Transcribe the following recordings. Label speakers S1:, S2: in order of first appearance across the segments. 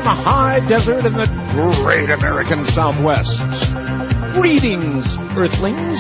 S1: the high desert in the great American Southwest. Greetings, Earthlings.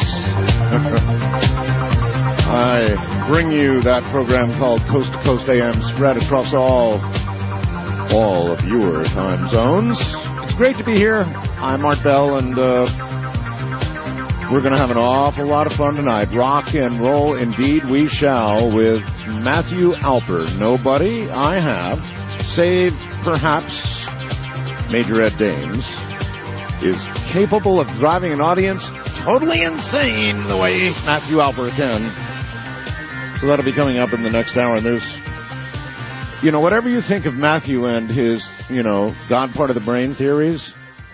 S1: I bring you that program called Coast to Coast AM, spread across all of your time zones. It's great to be here. I'm Art Bell, and we're going to have an awful lot of fun tonight. Rock and roll, indeed, we shall, with Matthew Alper. Nobody I have, save perhaps Major Ed Dames, is capable of driving an audience totally insane the way Matthew Alper can. So that'll be coming up in the next hour. And there's, whatever you think of Matthew and his, God part of the brain theories,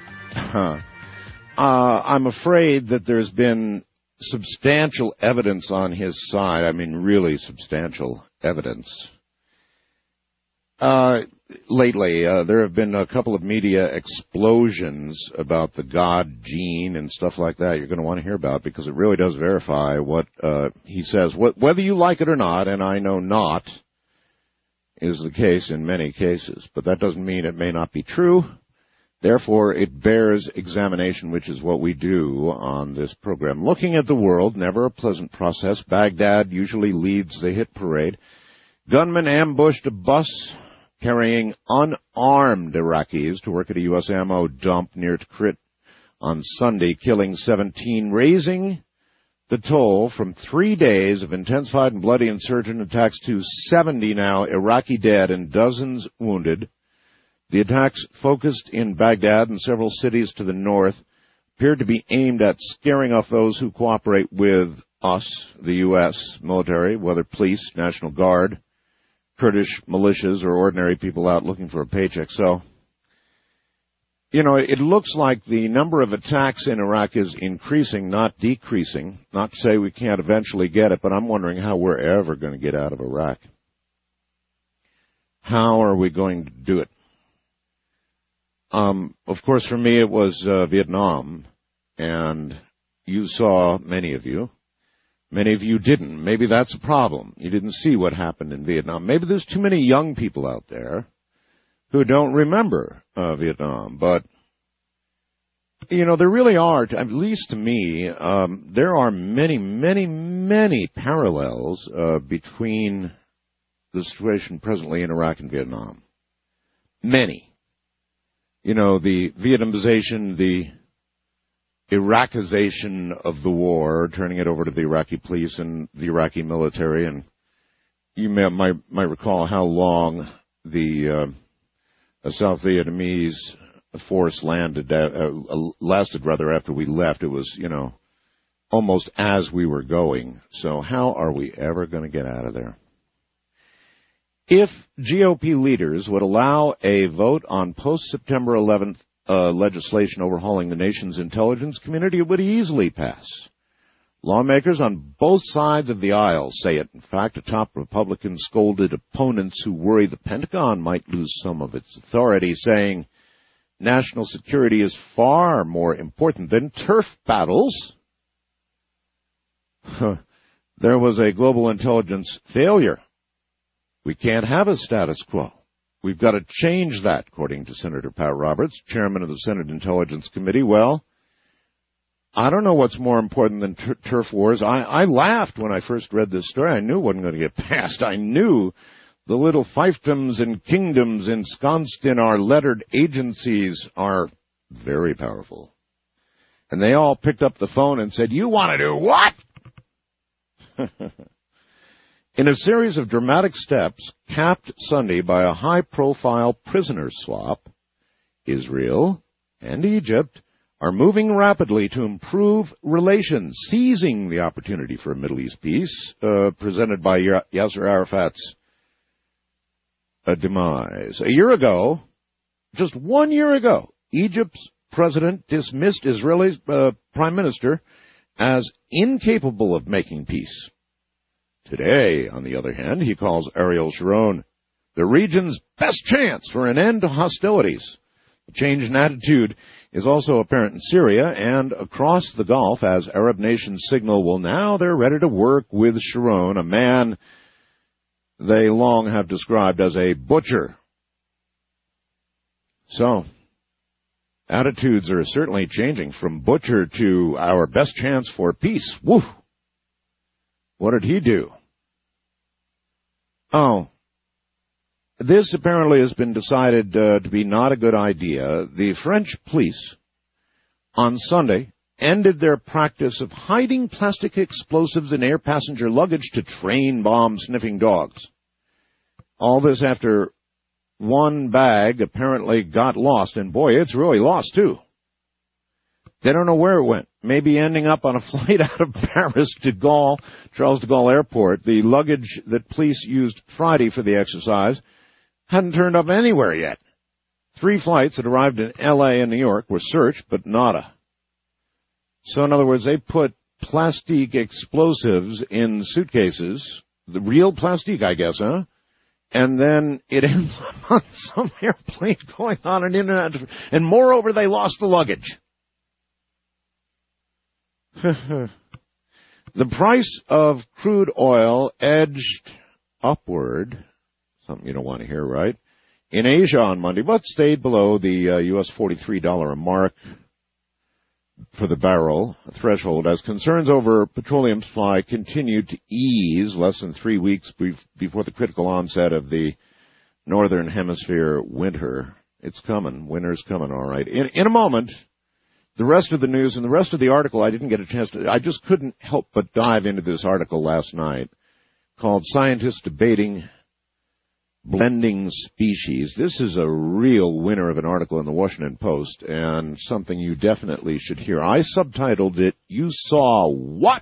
S1: I'm afraid that there's been substantial evidence on his side. I mean, really substantial evidence. Lately, there have been a couple of media explosions about the God gene and stuff like that you're going to want to hear about, because it really does verify what he says. Whether you like it or not, and I know not is the case in many cases, but that doesn't mean it may not be true. Therefore, it bears examination, which is what we do on this program. Looking at the world, never a pleasant process. Baghdad usually leads the hit parade. Gunmen ambushed a bus carrying unarmed Iraqis to work at a U.S. ammo dump near Tikrit on Sunday, killing 17, raising the toll from 3 days of intensified and bloody insurgent attacks to 70 now, Iraqi dead and dozens wounded. The attacks, focused in Baghdad and several cities to the north, appeared to be aimed at scaring off those who cooperate with us, the U.S. military, whether police, National Guard, Kurdish militias, or ordinary people out looking for a paycheck. So, it looks like the number of attacks in Iraq is increasing, not decreasing. Not to say we can't eventually get it, but I'm wondering how we're ever going to get out of Iraq. How are we going to do it? Of course, for me, it was Vietnam, and you saw, many of you didn't. Maybe that's a problem. You didn't see what happened in Vietnam. Maybe there's too many young people out there who don't remember Vietnam. But, there really are, at least to me, there are many, many, many parallels between the situation presently in Iraq and Vietnam. Many. The Vietnamization, the Iraqization of the war, turning it over to the Iraqi police and the Iraqi military. And you might recall how long the South Vietnamese force lasted rather after we left. It was, almost as we were going. So how are we ever going to get out of there? If GOP leaders would allow a vote on post-September 11th legislation overhauling the nation's intelligence community, it would easily pass. Lawmakers on both sides of the aisle say it. In fact, a top Republican scolded opponents who worry the Pentagon might lose some of its authority, saying national security is far more important than turf battles. There was a global intelligence failure. We can't have a status quo. We've got to change that, according to Senator Pat Roberts, chairman of the Senate Intelligence Committee. Well, I don't know what's more important than turf wars. I laughed when I first read this story. I knew it wasn't going to get passed. I knew the little fiefdoms and kingdoms ensconced in our lettered agencies are very powerful. And they all picked up the phone and said, "You want to do what?" In a series of dramatic steps, capped Sunday by a high-profile prisoner swap, Israel and Egypt are moving rapidly to improve relations, seizing the opportunity for a Middle East peace presented by Yasser Arafat's demise. A year ago, just 1 year ago, Egypt's president dismissed Israel's prime minister as incapable of making peace. Today, on the other hand, he calls Ariel Sharon the region's best chance for an end to hostilities. The change in attitude is also apparent in Syria and across the Gulf as Arab nations signal, well, now they're ready to work with Sharon, a man they long have described as a butcher. So, attitudes are certainly changing from butcher to our best chance for peace. Woo! What did he do? Oh, this apparently has been decided to be not a good idea. The French police on Sunday ended their practice of hiding plastic explosives in air passenger luggage to train bomb-sniffing dogs. All this after one bag apparently got lost, and boy, it's really lost too. They don't know where it went. Maybe ending up on a flight out of Paris to Charles de Gaulle Airport. The luggage that police used Friday for the exercise hadn't turned up anywhere yet. 3 flights that arrived in L.A. and New York were searched, but nada. So in other words, they put plastic explosives in suitcases, the real plastic, I guess, huh? And then it ended up on some airplane going on an internet, and moreover, they lost the luggage. The price of crude oil edged upward, something you don't want to hear, right? In Asia on Monday, but stayed below the U.S. $43 a mark for the barrel threshold as concerns over petroleum supply continued to ease less than 3 weeks before the critical onset of the northern hemisphere winter. It's coming. Winter's coming, all right. In a moment, the rest of the news and the rest of the article, I didn't get a chance to, I just couldn't help but dive into this article last night called Scientists Debating Blending Species. This is a real winner of an article in the Washington Post and something you definitely should hear. I subtitled it, You Saw What?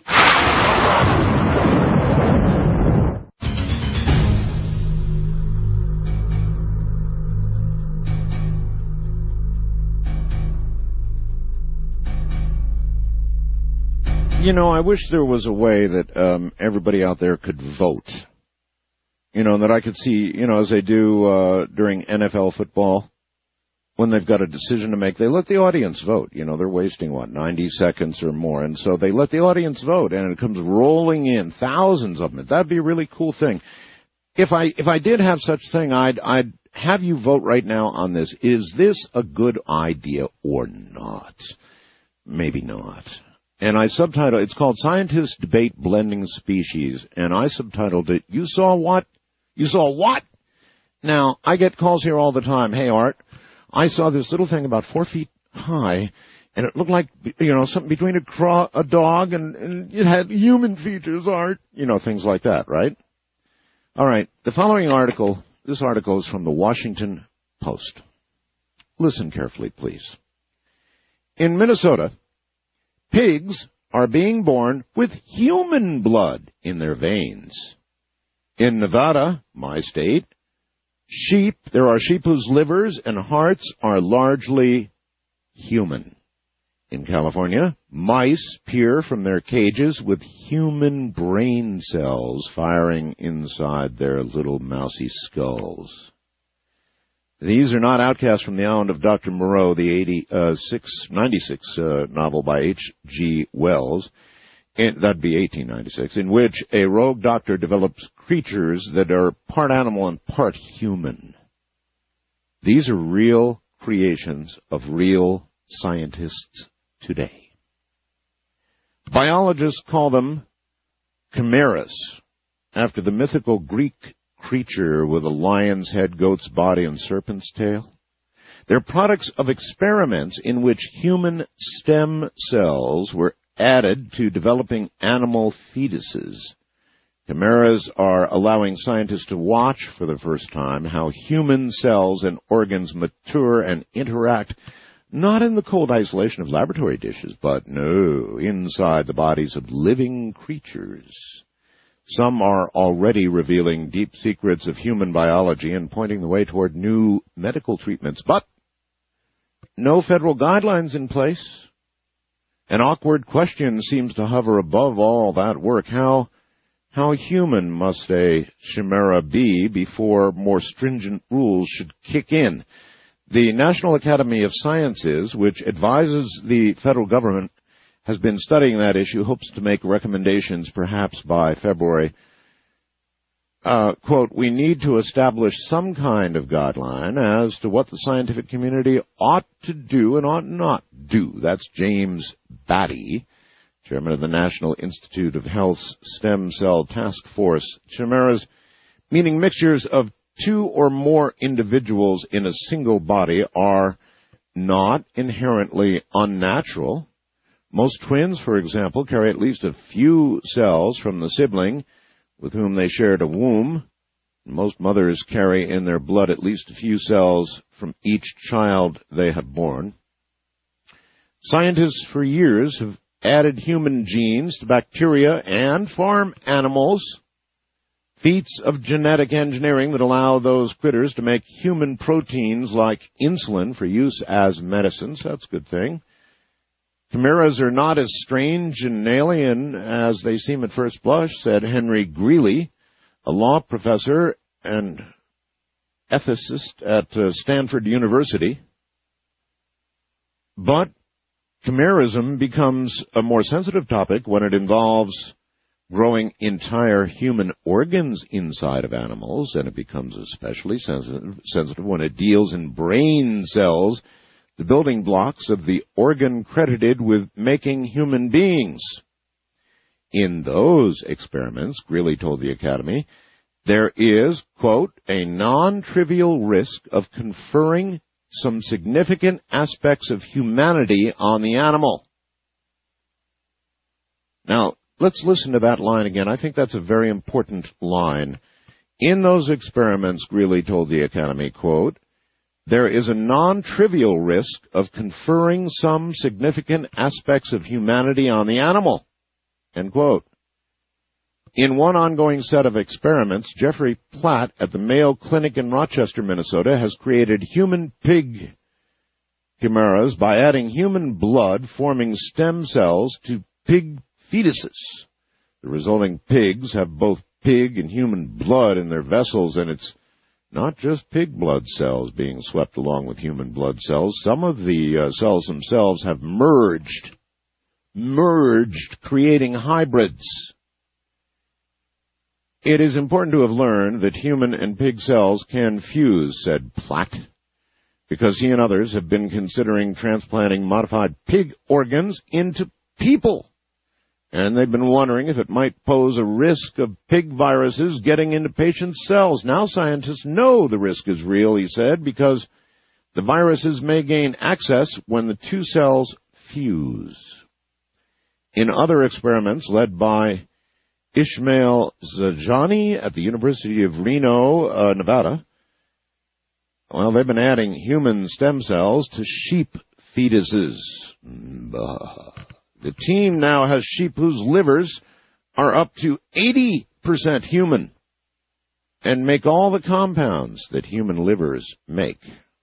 S1: You know, I wish there was a way that everybody out there could vote. You know, that I could see, you know, as they do during NFL football, when they've got a decision to make, they let the audience vote. You know, they're wasting, 90 seconds or more. And so they let the audience vote, and it comes rolling in, thousands of them. That'd be a really cool thing. If I did have such a thing, I'd have you vote right now on this. Is this a good idea or not? Maybe not. And I subtitled, it's called Scientists Debate Blending Species, and I subtitled it, You Saw What? You saw what? Now, I get calls here all the time. Hey, Art, I saw this little thing about 4 feet high, and it looked like, you know, something between a dog and it had human features, Art. You know, things like that, right? All right, the following article, this article is from the Washington Post. Listen carefully, please. In Minnesota, pigs are being born with human blood in their veins. In Nevada, my state, there are sheep whose livers and hearts are largely human. In California, mice peer from their cages with human brain cells firing inside their little mousy skulls. These are not outcasts from the island of Dr. Moreau, the 96 novel by H.G. Wells. That'd be 1896, in which a rogue doctor develops creatures that are part animal and part human. These are real creations of real scientists today. Biologists call them chimeras, after the mythical Greek creature with a lion's head, goat's body, and serpent's tail. They're products of experiments in which human stem cells were added to developing animal fetuses. Chimeras are allowing scientists to watch for the first time how human cells and organs mature and interact, not in the cold isolation of laboratory dishes, but inside the bodies of living creatures. Some are already revealing deep secrets of human biology and pointing the way toward new medical treatments, but no federal guidelines in place. An awkward question seems to hover above all that work. How human must a chimera be before more stringent rules should kick in? The National Academy of Sciences, which advises the federal government, has been studying that issue, hopes to make recommendations perhaps by February. quote, we need to establish some kind of guideline as to what the scientific community ought to do and ought not do. That's James Batty, chairman of the National Institute of Health's Stem Cell Task Force. Chimeras, meaning mixtures of two or more individuals in a single body, are not inherently unnatural. Most twins, for example, carry at least a few cells from the sibling with whom they shared a womb. Most mothers carry in their blood at least a few cells from each child they have born. Scientists for years have added human genes to bacteria and farm animals, feats of genetic engineering that allow those critters to make human proteins like insulin for use as medicines. That's a good thing. Chimeras are not as strange and alien as they seem at first blush, said Henry Greeley, a law professor and ethicist at Stanford University. But chimerism becomes a more sensitive topic when it involves growing entire human organs inside of animals, and it becomes especially sensitive when it deals in brain cells, the building blocks of the organ credited with making human beings. In those experiments, Greeley told the Academy, there is, quote, a non-trivial risk of conferring some significant aspects of humanity on the animal. Now, let's listen to that line again. I think that's a very important line. In those experiments, Greeley told the Academy, quote, there is a non-trivial risk of conferring some significant aspects of humanity on the animal, end quote. In one ongoing set of experiments, Jeffrey Platt at the Mayo Clinic in Rochester, Minnesota, has created human-pig chimeras by adding human blood forming stem cells to pig fetuses. The resulting pigs have both pig and human blood in their vessels, and it's not just pig blood cells being swept along with human blood cells. Some of the cells themselves have merged, creating hybrids. It is important to have learned that human and pig cells can fuse, said Platt, because he and others have been considering transplanting modified pig organs into people. And they've been wondering if it might pose a risk of pig viruses getting into patients' cells. Now scientists know the risk is real, he said, because the viruses may gain access when the two cells fuse. In other experiments led by Ismail Zajani at the University of Reno, Nevada, well, they've been adding human stem cells to sheep fetuses. The team now has sheep whose livers are up to 80% human and make all the compounds that human livers make.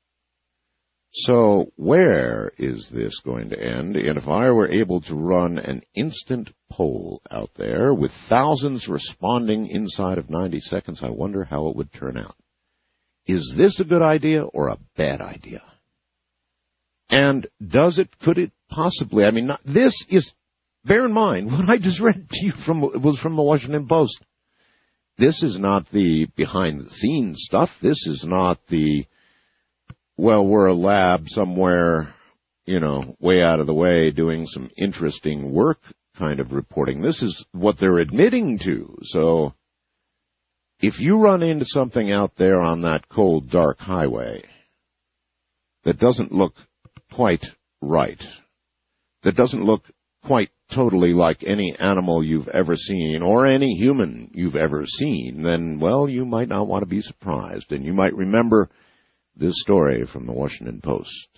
S1: So where is this going to end? And if I were able to run an instant poll out there with thousands responding inside of 90 seconds, I wonder how it would turn out. Is this a good idea or a bad idea? And could it possibly, this is, bear in mind, what I just read to you was from the Washington Post. This is not the behind-the-scenes stuff. This is not the, well, we're a lab somewhere, way out of the way doing some interesting work kind of reporting. This is what they're admitting to. So if you run into something out there on that cold, dark highway that doesn't look quite right, that doesn't look quite totally like any animal you've ever seen or any human you've ever seen, then, well, you might not want to be surprised, and you might remember this story from the Washington Post.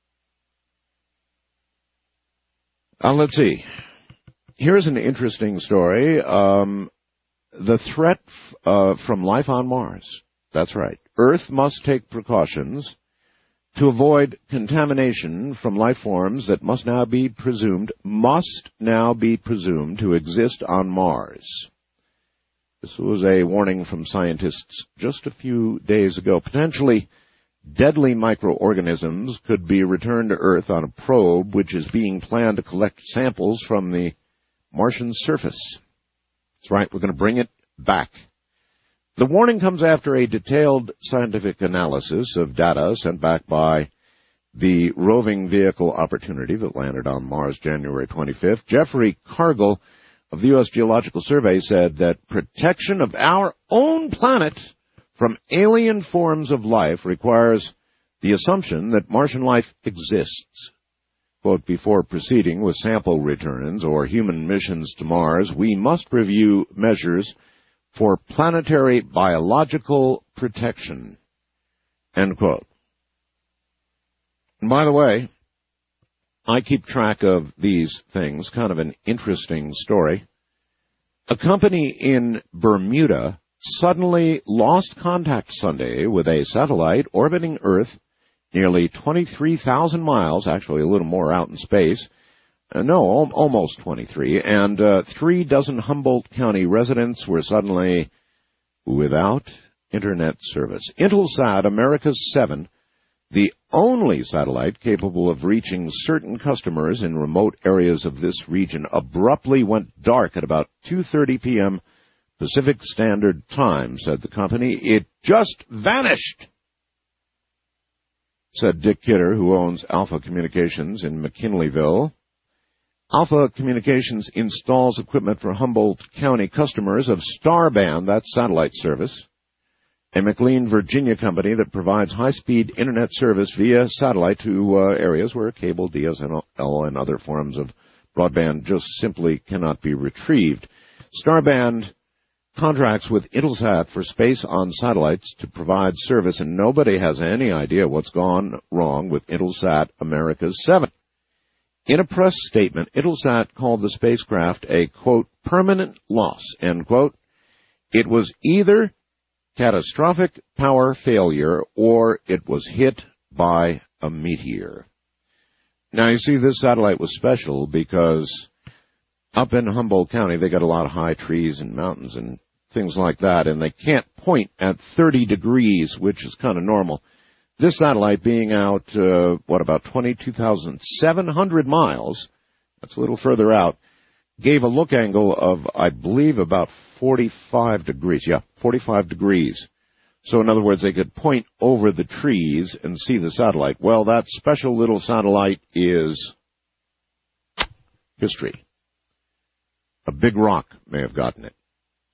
S1: Let's see. Here's an interesting story. The threat from life on Mars. That's right. Earth must take precautions to avoid contamination from life forms that must now be presumed to exist on Mars. This was a warning from scientists just a few days ago. Potentially deadly microorganisms could be returned to Earth on a probe which is being planned to collect samples from the Martian surface. That's right, we're going to bring it back. The warning comes after a detailed scientific analysis of data sent back by the roving vehicle Opportunity that landed on Mars January 25th. Jeffrey Cargill of the U.S. Geological Survey said that protection of our own planet from alien forms of life requires the assumption that Martian life exists. Quote, before proceeding with sample returns or human missions to Mars, we must review measures for planetary biological protection. End quote. And by the way, I keep track of these things, kind of an interesting story. A company in Bermuda suddenly lost contact Sunday with a satellite orbiting Earth nearly 23,000 miles, actually a little more out in space. Almost 23. And 36 Humboldt County residents were suddenly without Internet service. Intelsat America's 7, the only satellite capable of reaching certain customers in remote areas of this region, abruptly went dark at about 2:30 p.m. Pacific Standard Time, said the company. It just vanished, said Dick Kidder, who owns Alpha Communications in McKinleyville. Alpha Communications installs equipment for Humboldt County customers of Starband, that's satellite service, a McLean, Virginia company that provides high-speed Internet service via satellite to areas where cable, DSL, and other forms of broadband just simply cannot be retrieved. Starband contracts with Intelsat for space on satellites to provide service, and nobody has any idea what's gone wrong with Intelsat America's 7. In a press statement, Intelsat called the spacecraft a, quote, permanent loss, end quote. It was either catastrophic power failure or it was hit by a meteor. Now, you see, this satellite was special because up in Humboldt County, they got a lot of high trees and mountains and things like that, and they can't point at 30 degrees, which is kind of normal. This satellite being out, about 22,700 miles, that's a little further out, gave a look angle of, I believe, about 45 degrees. Yeah, 45 degrees. So in other words, they could point over the trees and see the satellite. Well, that special little satellite is history. A big rock may have gotten it.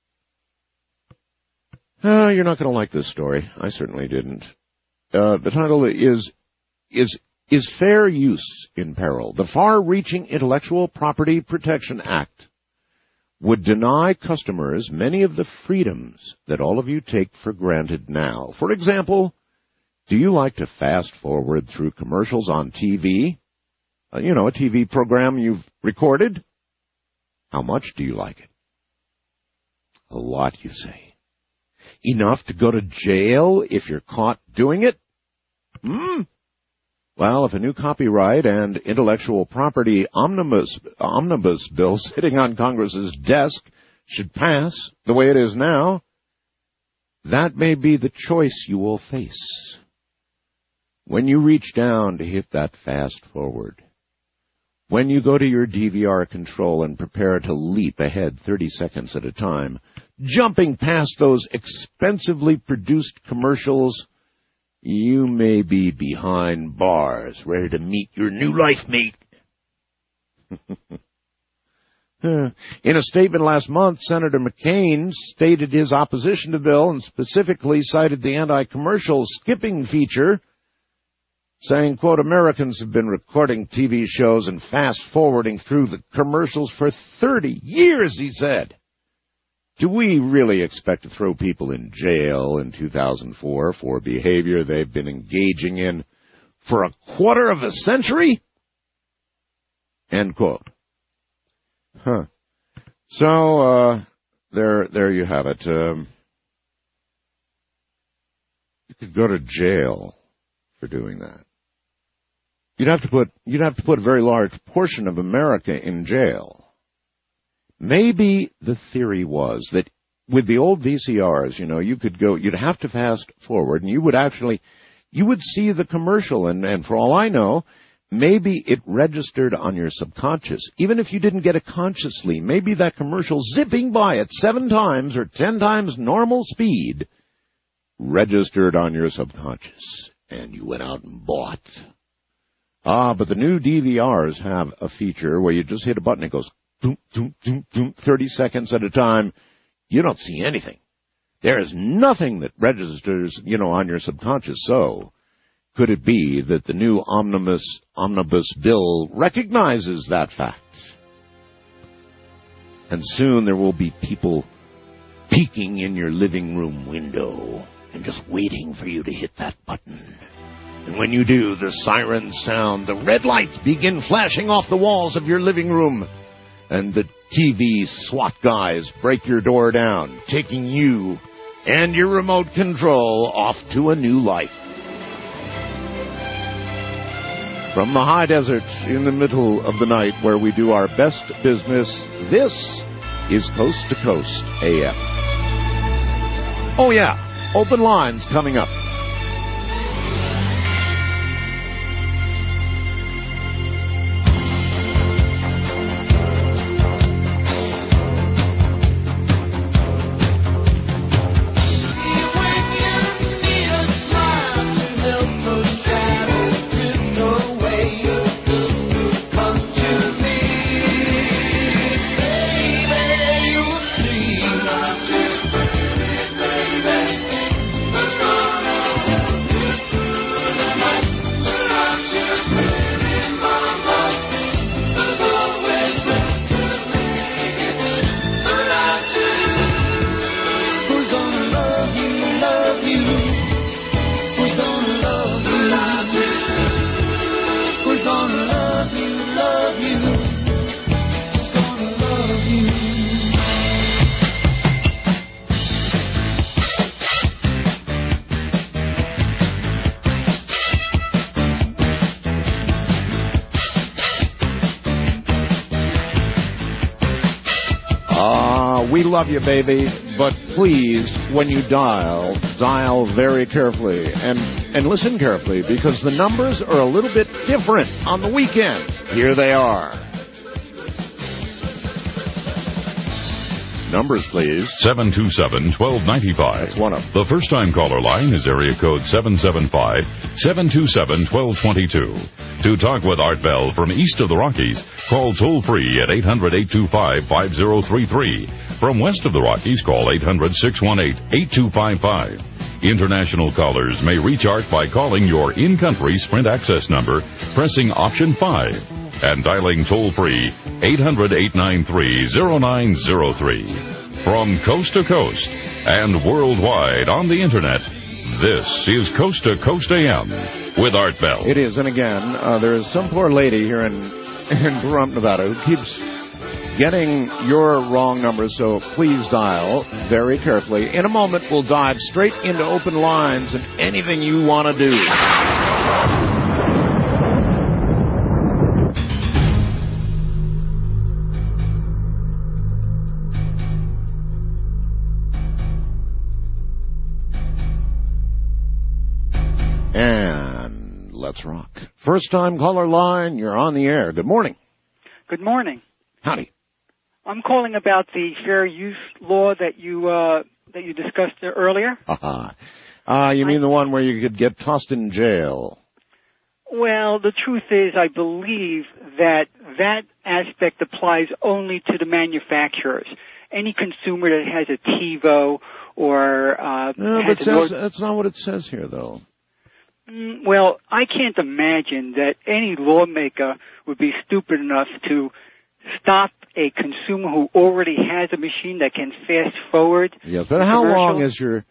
S1: You're not going to like this story. I certainly didn't. The title is Fair Use in Peril. The Far-Reaching Intellectual Property Protection Act would deny customers many of the freedoms that all of you take for granted now. For example, do you like to fast forward through commercials on TV? A TV program you've recorded? How much do you like it? A lot, you say. Enough to go to jail if you're caught doing it? Well, if a new copyright and intellectual property omnibus bill sitting on Congress's desk should pass the way it is now, that may be the choice you will face. When you reach down to hit that fast forward, when you go to your DVR control and prepare to leap ahead 30 seconds at a time, jumping past those expensively produced commercials, you may be behind bars, ready to meet your new life mate. In a statement last month, Senator McCain stated his opposition to the bill and specifically cited the anti-commercial skipping feature, saying, quote, Americans have been recording TV shows and fast-forwarding through the commercials for 30 years, he said. Do we really expect to throw people in jail in 2004 for behavior they've been engaging in for a quarter of a century? End quote. So, there you have it. You could go to jail for doing that. You'd have to put a very large portion of America in jail. Maybe the theory was that with the old VCRs, you'd have to fast forward and you would see the commercial and for all I know, maybe it registered on your subconscious. Even if you didn't get it consciously, maybe that commercial zipping by at 7 times or 10 times normal speed registered on your subconscious, and you went out and bought. But the new DVRs have a feature where you just hit a button, it goes doom, doom, doom, doom, 30 seconds at a time. You don't see anything. There is nothing that registers, on your subconscious. So, could it be that the new omnibus bill recognizes that fact? And soon there will be people peeking in your living room window and just waiting for you to hit that button. And when you do, the sirens sound, the red lights begin flashing off the walls of your living room, and the TV SWAT guys break your door down, taking you and your remote control off to a new life. From the high desert in the middle of the night where we do our best business, this is Coast to Coast AF. Oh yeah, open lines coming up. We love you, baby, but please, when you dial very carefully and listen carefully, because the numbers are a little bit different on the weekend. Here they are. Numbers, please.
S2: 727-1295.
S1: That's one of them.
S2: The first-time caller line is area code 775-727-1222. To talk with Art Bell from east of the Rockies, call toll-free at 800-825-5033. From west of the Rockies, call 800-618-8255. International callers may reach Art by calling your in-country Sprint access number, pressing option 5, and dialing toll-free 800-893-0903. From coast to coast and worldwide on the Internet, this is Coast to Coast AM with Art Bell.
S1: It is, and again, there is some poor lady here in Pahrump, Nevada, who keeps getting your wrong number, so please dial very carefully. In a moment, we'll dive straight into open lines and anything you want to do. And let's rock. First time caller line, you're on the air. Good morning.
S3: Good morning.
S1: Howdy.
S3: I'm calling about the fair use law that you discussed earlier.
S1: You mean the one where you could get tossed in jail?
S3: Well, the truth is, I believe that aspect applies only to the manufacturers. Any consumer that has a TiVo or
S1: no, but that's not what it says here, though.
S3: Well, I can't imagine that any lawmaker would be stupid enough to stop a consumer who already has a machine that can fast forward.
S1: Yes, but how long is your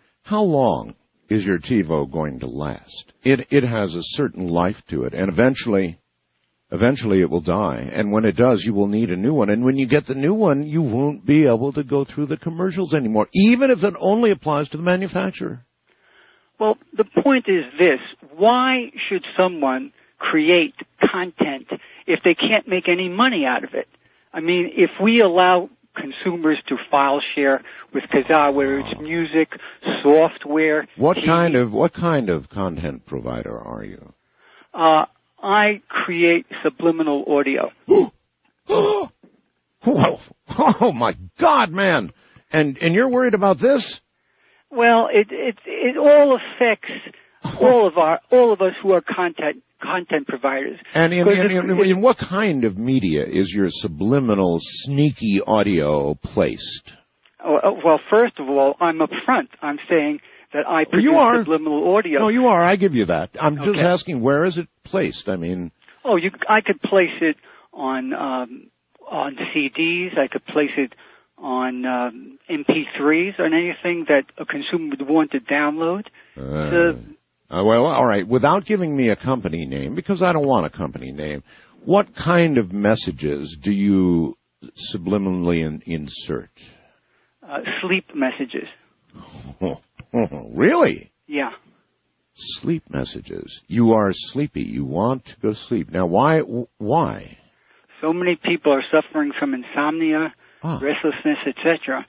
S1: TiVo going to last? It has a certain life to it, and eventually it will die. And when it does, you will need a new one. And when you get the new one, you won't be able to go through the commercials anymore, even if it only applies to the manufacturer.
S3: Well, the point is this. Why should someone create content if they can't make any money out of it? I mean, if we allow consumers to file share with Kazaa, whether it's music, software,
S1: What kind of content provider are you?
S3: I create subliminal audio.
S1: Whoa. Oh my God, man. And you're worried about this?
S3: Well, it all affects all of us who are content providers.
S1: And in what kind of media is your subliminal, sneaky audio placed?
S3: Well, first of all, I'm upfront. I'm saying that I produce subliminal audio.
S1: No, you are. I give you that. I'm just asking, where is it placed? I mean...
S3: Oh, I could place it on CDs. I could place it on MP3s, or anything that a consumer would want to download.
S1: Well, all right. Without giving me a company name, because I don't want a company name, what kind of messages do you subliminally insert?
S3: Sleep messages.
S1: Really?
S3: Yeah.
S1: Sleep messages. You are sleepy. You want to go sleep. Now, why?
S3: So many people are suffering from insomnia, restlessness, etc.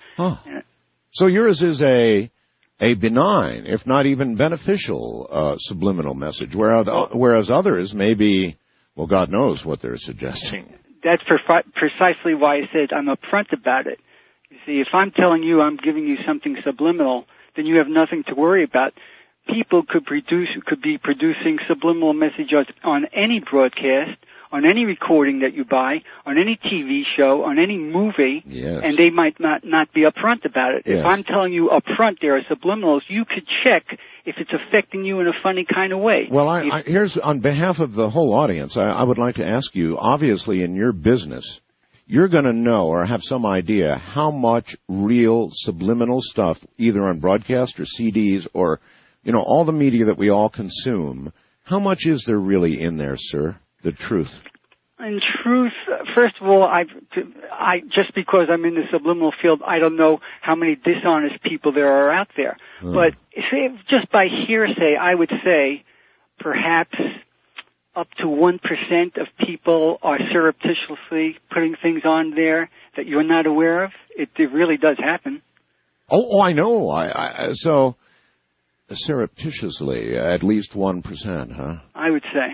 S1: So yours is a benign, if not even beneficial, subliminal message, whereas others may be, well, God knows what they're suggesting.
S3: That's precisely why I said I'm upfront about it. You see, if I'm telling you I'm giving you something subliminal, then you have nothing to worry about. People could be producing subliminal messages on any broadcast, on any recording that you buy, on any TV show, on any movie, and they might not be upfront about it. Yes. If I'm telling you upfront there are subliminals, you could check if it's affecting you in a funny kind of way.
S1: Well, here's, on behalf of the whole audience, I would like to ask you, obviously in your business, you're going to know or have some idea how much real subliminal stuff, either on broadcast or CDs or, all the media that we all consume, how much is there really in there, sir? The truth.
S3: In truth, first of all, I just because I'm in the subliminal field, I don't know how many dishonest people there are out there. But just by hearsay, I would say perhaps up to 1% of people are surreptitiously putting things on there that you're not aware of. It really does happen.
S1: Oh, I know. So surreptitiously, at least 1%, huh?
S3: I would say.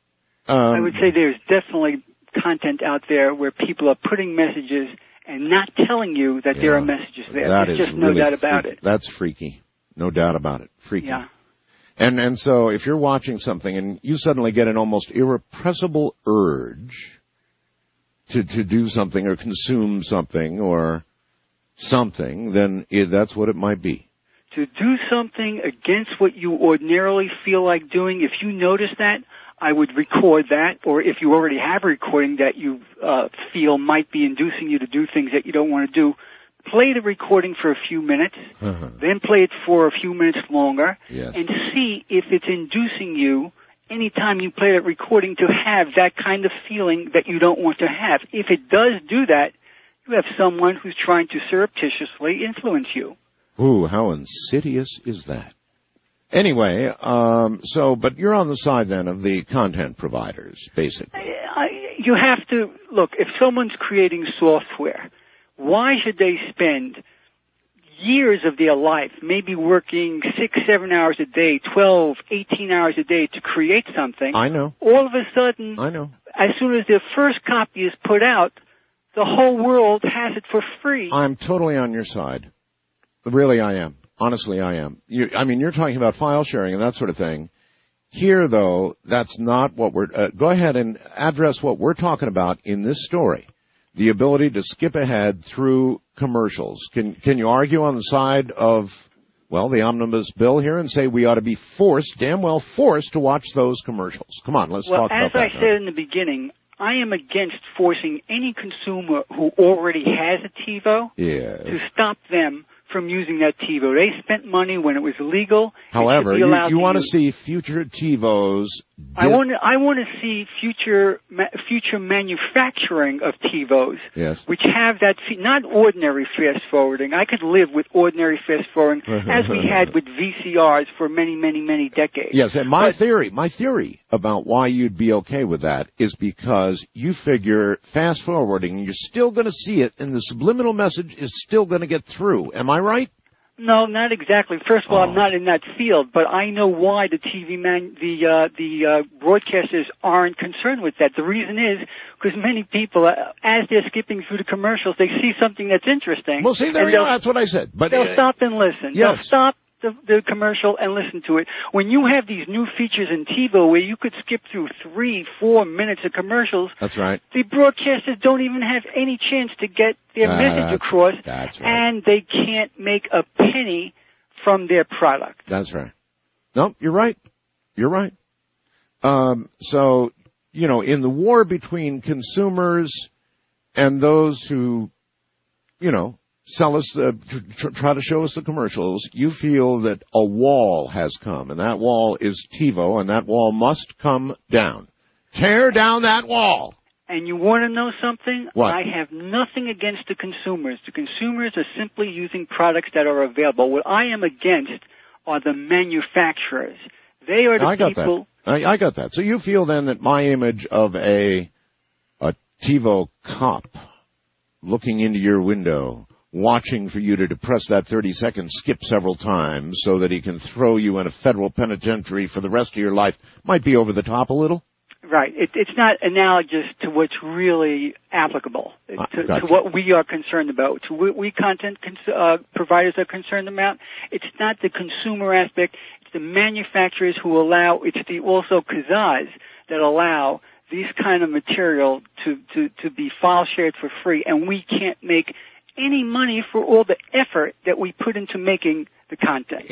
S3: I would say there's definitely content out there where people are putting messages and not telling you that there are messages there. There's just no doubt about it.
S1: That's freaky. No doubt about it. Freaky.
S3: Yeah.
S1: And so if you're watching something and you suddenly get an almost irrepressible urge to do something or consume something or something, then that's what it might be.
S3: To do something against what you ordinarily feel like doing, if you notice that, I would record that, or if you already have a recording that you feel might be inducing you to do things that you don't want to do, play the recording for a few minutes, then play it for a few minutes longer, and see if it's inducing you anytime you play that recording to have that kind of feeling that you don't want to have. If it does do that, you have someone who's trying to surreptitiously influence you.
S1: Ooh, how insidious is that? Anyway, but you're on the side then of the content providers, basically.
S3: You have to, look, if someone's creating software, why should they spend years of their life, maybe working 6, 7 hours a day, 12, 18 hours a day to create something?
S1: I know.
S3: All of a sudden,
S1: I know. As
S3: soon as their first copy is put out, the whole world has it for free.
S1: I'm totally on your side. Really, I am. Honestly, I am. You're talking about file sharing and that sort of thing. Here, though, that's not what we're... go ahead and address what we're talking about in this story. The ability to skip ahead through commercials. Can you argue on the side of, the omnibus bill here and say we ought to be damn well forced to watch those commercials? Come on, let's talk about that.
S3: Well, as I said in the beginning, I am against forcing any consumer who already has a TiVo to stop them from using that TiVo. They spent money when it was illegal.
S1: However, you want to see future TiVos.
S3: I want to see future manufacturing of TiVos, which have that not ordinary fast forwarding. I could live with ordinary fast forwarding as we had with VCRs for many, many, many decades.
S1: Yes, and my theory about why you'd be okay with that is because you figure fast forwarding, you're still going to see it, and the subliminal message is still going to get through. Am I right?
S3: No, not exactly. First of all, I'm not in that field, but I know why the broadcasters aren't concerned with that. The reason is because many people, as they're skipping through the commercials, they see something that's interesting.
S1: Well, see, there you go. That's what I said. But
S3: they'll stop and listen.
S1: Yes.
S3: They'll stop the commercial and listen to it. When you have these new features in TiVo where you could skip through 3-4 minutes of commercials,
S1: that's right.
S3: The broadcasters don't even have any chance to get their message across,
S1: that's right.
S3: and they can't make a penny from their product.
S1: That's right. No, you're right. You're right. So, you know, in the war between consumers and those who, you know, sell us try to show us the commercials, you feel that a wall has come, and that wall is TiVo, and that wall must come down. Tear down that wall.
S3: And you want to know something?
S1: What?
S3: I have nothing against the consumers. The consumers are simply using products that are available. What I am against are the manufacturers. They are the people.
S1: I got that. So you feel then that my image of a TiVo cop looking into your window, watching for you to depress that 30-second skip several times so that he can throw you in a federal penitentiary for the rest of your life might be over the top a little?
S3: Right. It's not analogous to what's really applicable, to what we are concerned about, to what we content providers are concerned about. It's not the consumer aspect. It's the manufacturers who allow, it's the also Kazaz that allow these kind of material to be file shared for free, and we can't make any money for all the effort that we put into making the content.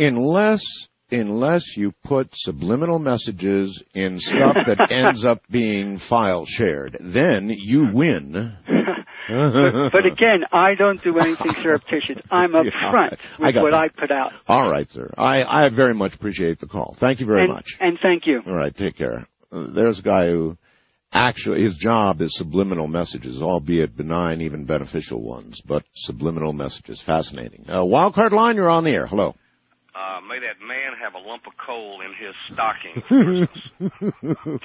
S3: Unless you put subliminal messages in stuff that ends up being file shared, then you win. but again, I don't do anything surreptitious. I'm upfront with what I put out.
S1: All right, sir. I very much appreciate the call. Thank you very much.
S3: And thank you.
S1: All right, take care. There's a guy who actually, his job is subliminal messages, albeit benign, even beneficial ones, but subliminal messages. Fascinating. Wildcard line, you're on the air. Hello.
S4: May that man have a lump of coal in his stocking for Christmas.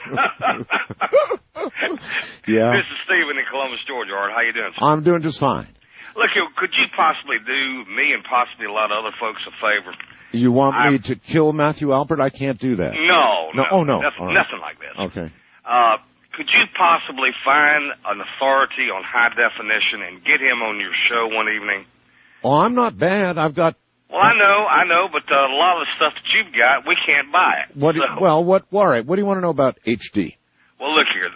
S1: Yeah.
S4: This is Stephen in Columbus, Georgia. Art, how you doing, sir?
S1: I'm doing just fine.
S4: Look, could you possibly do me and possibly a lot of other folks a favor?
S1: You want me to kill Matthew Albert? I can't do that.
S4: No.
S1: Oh, no.
S4: Nothing like this.
S1: Okay.
S4: Could you possibly find an authority on high definition and get him on your show one evening?
S1: Oh, I'm not bad. I've got...
S4: Well, I know, but a lot of the stuff that you've got, we can't buy it.
S1: All right. What do you want to know about HD?
S4: Well, look here.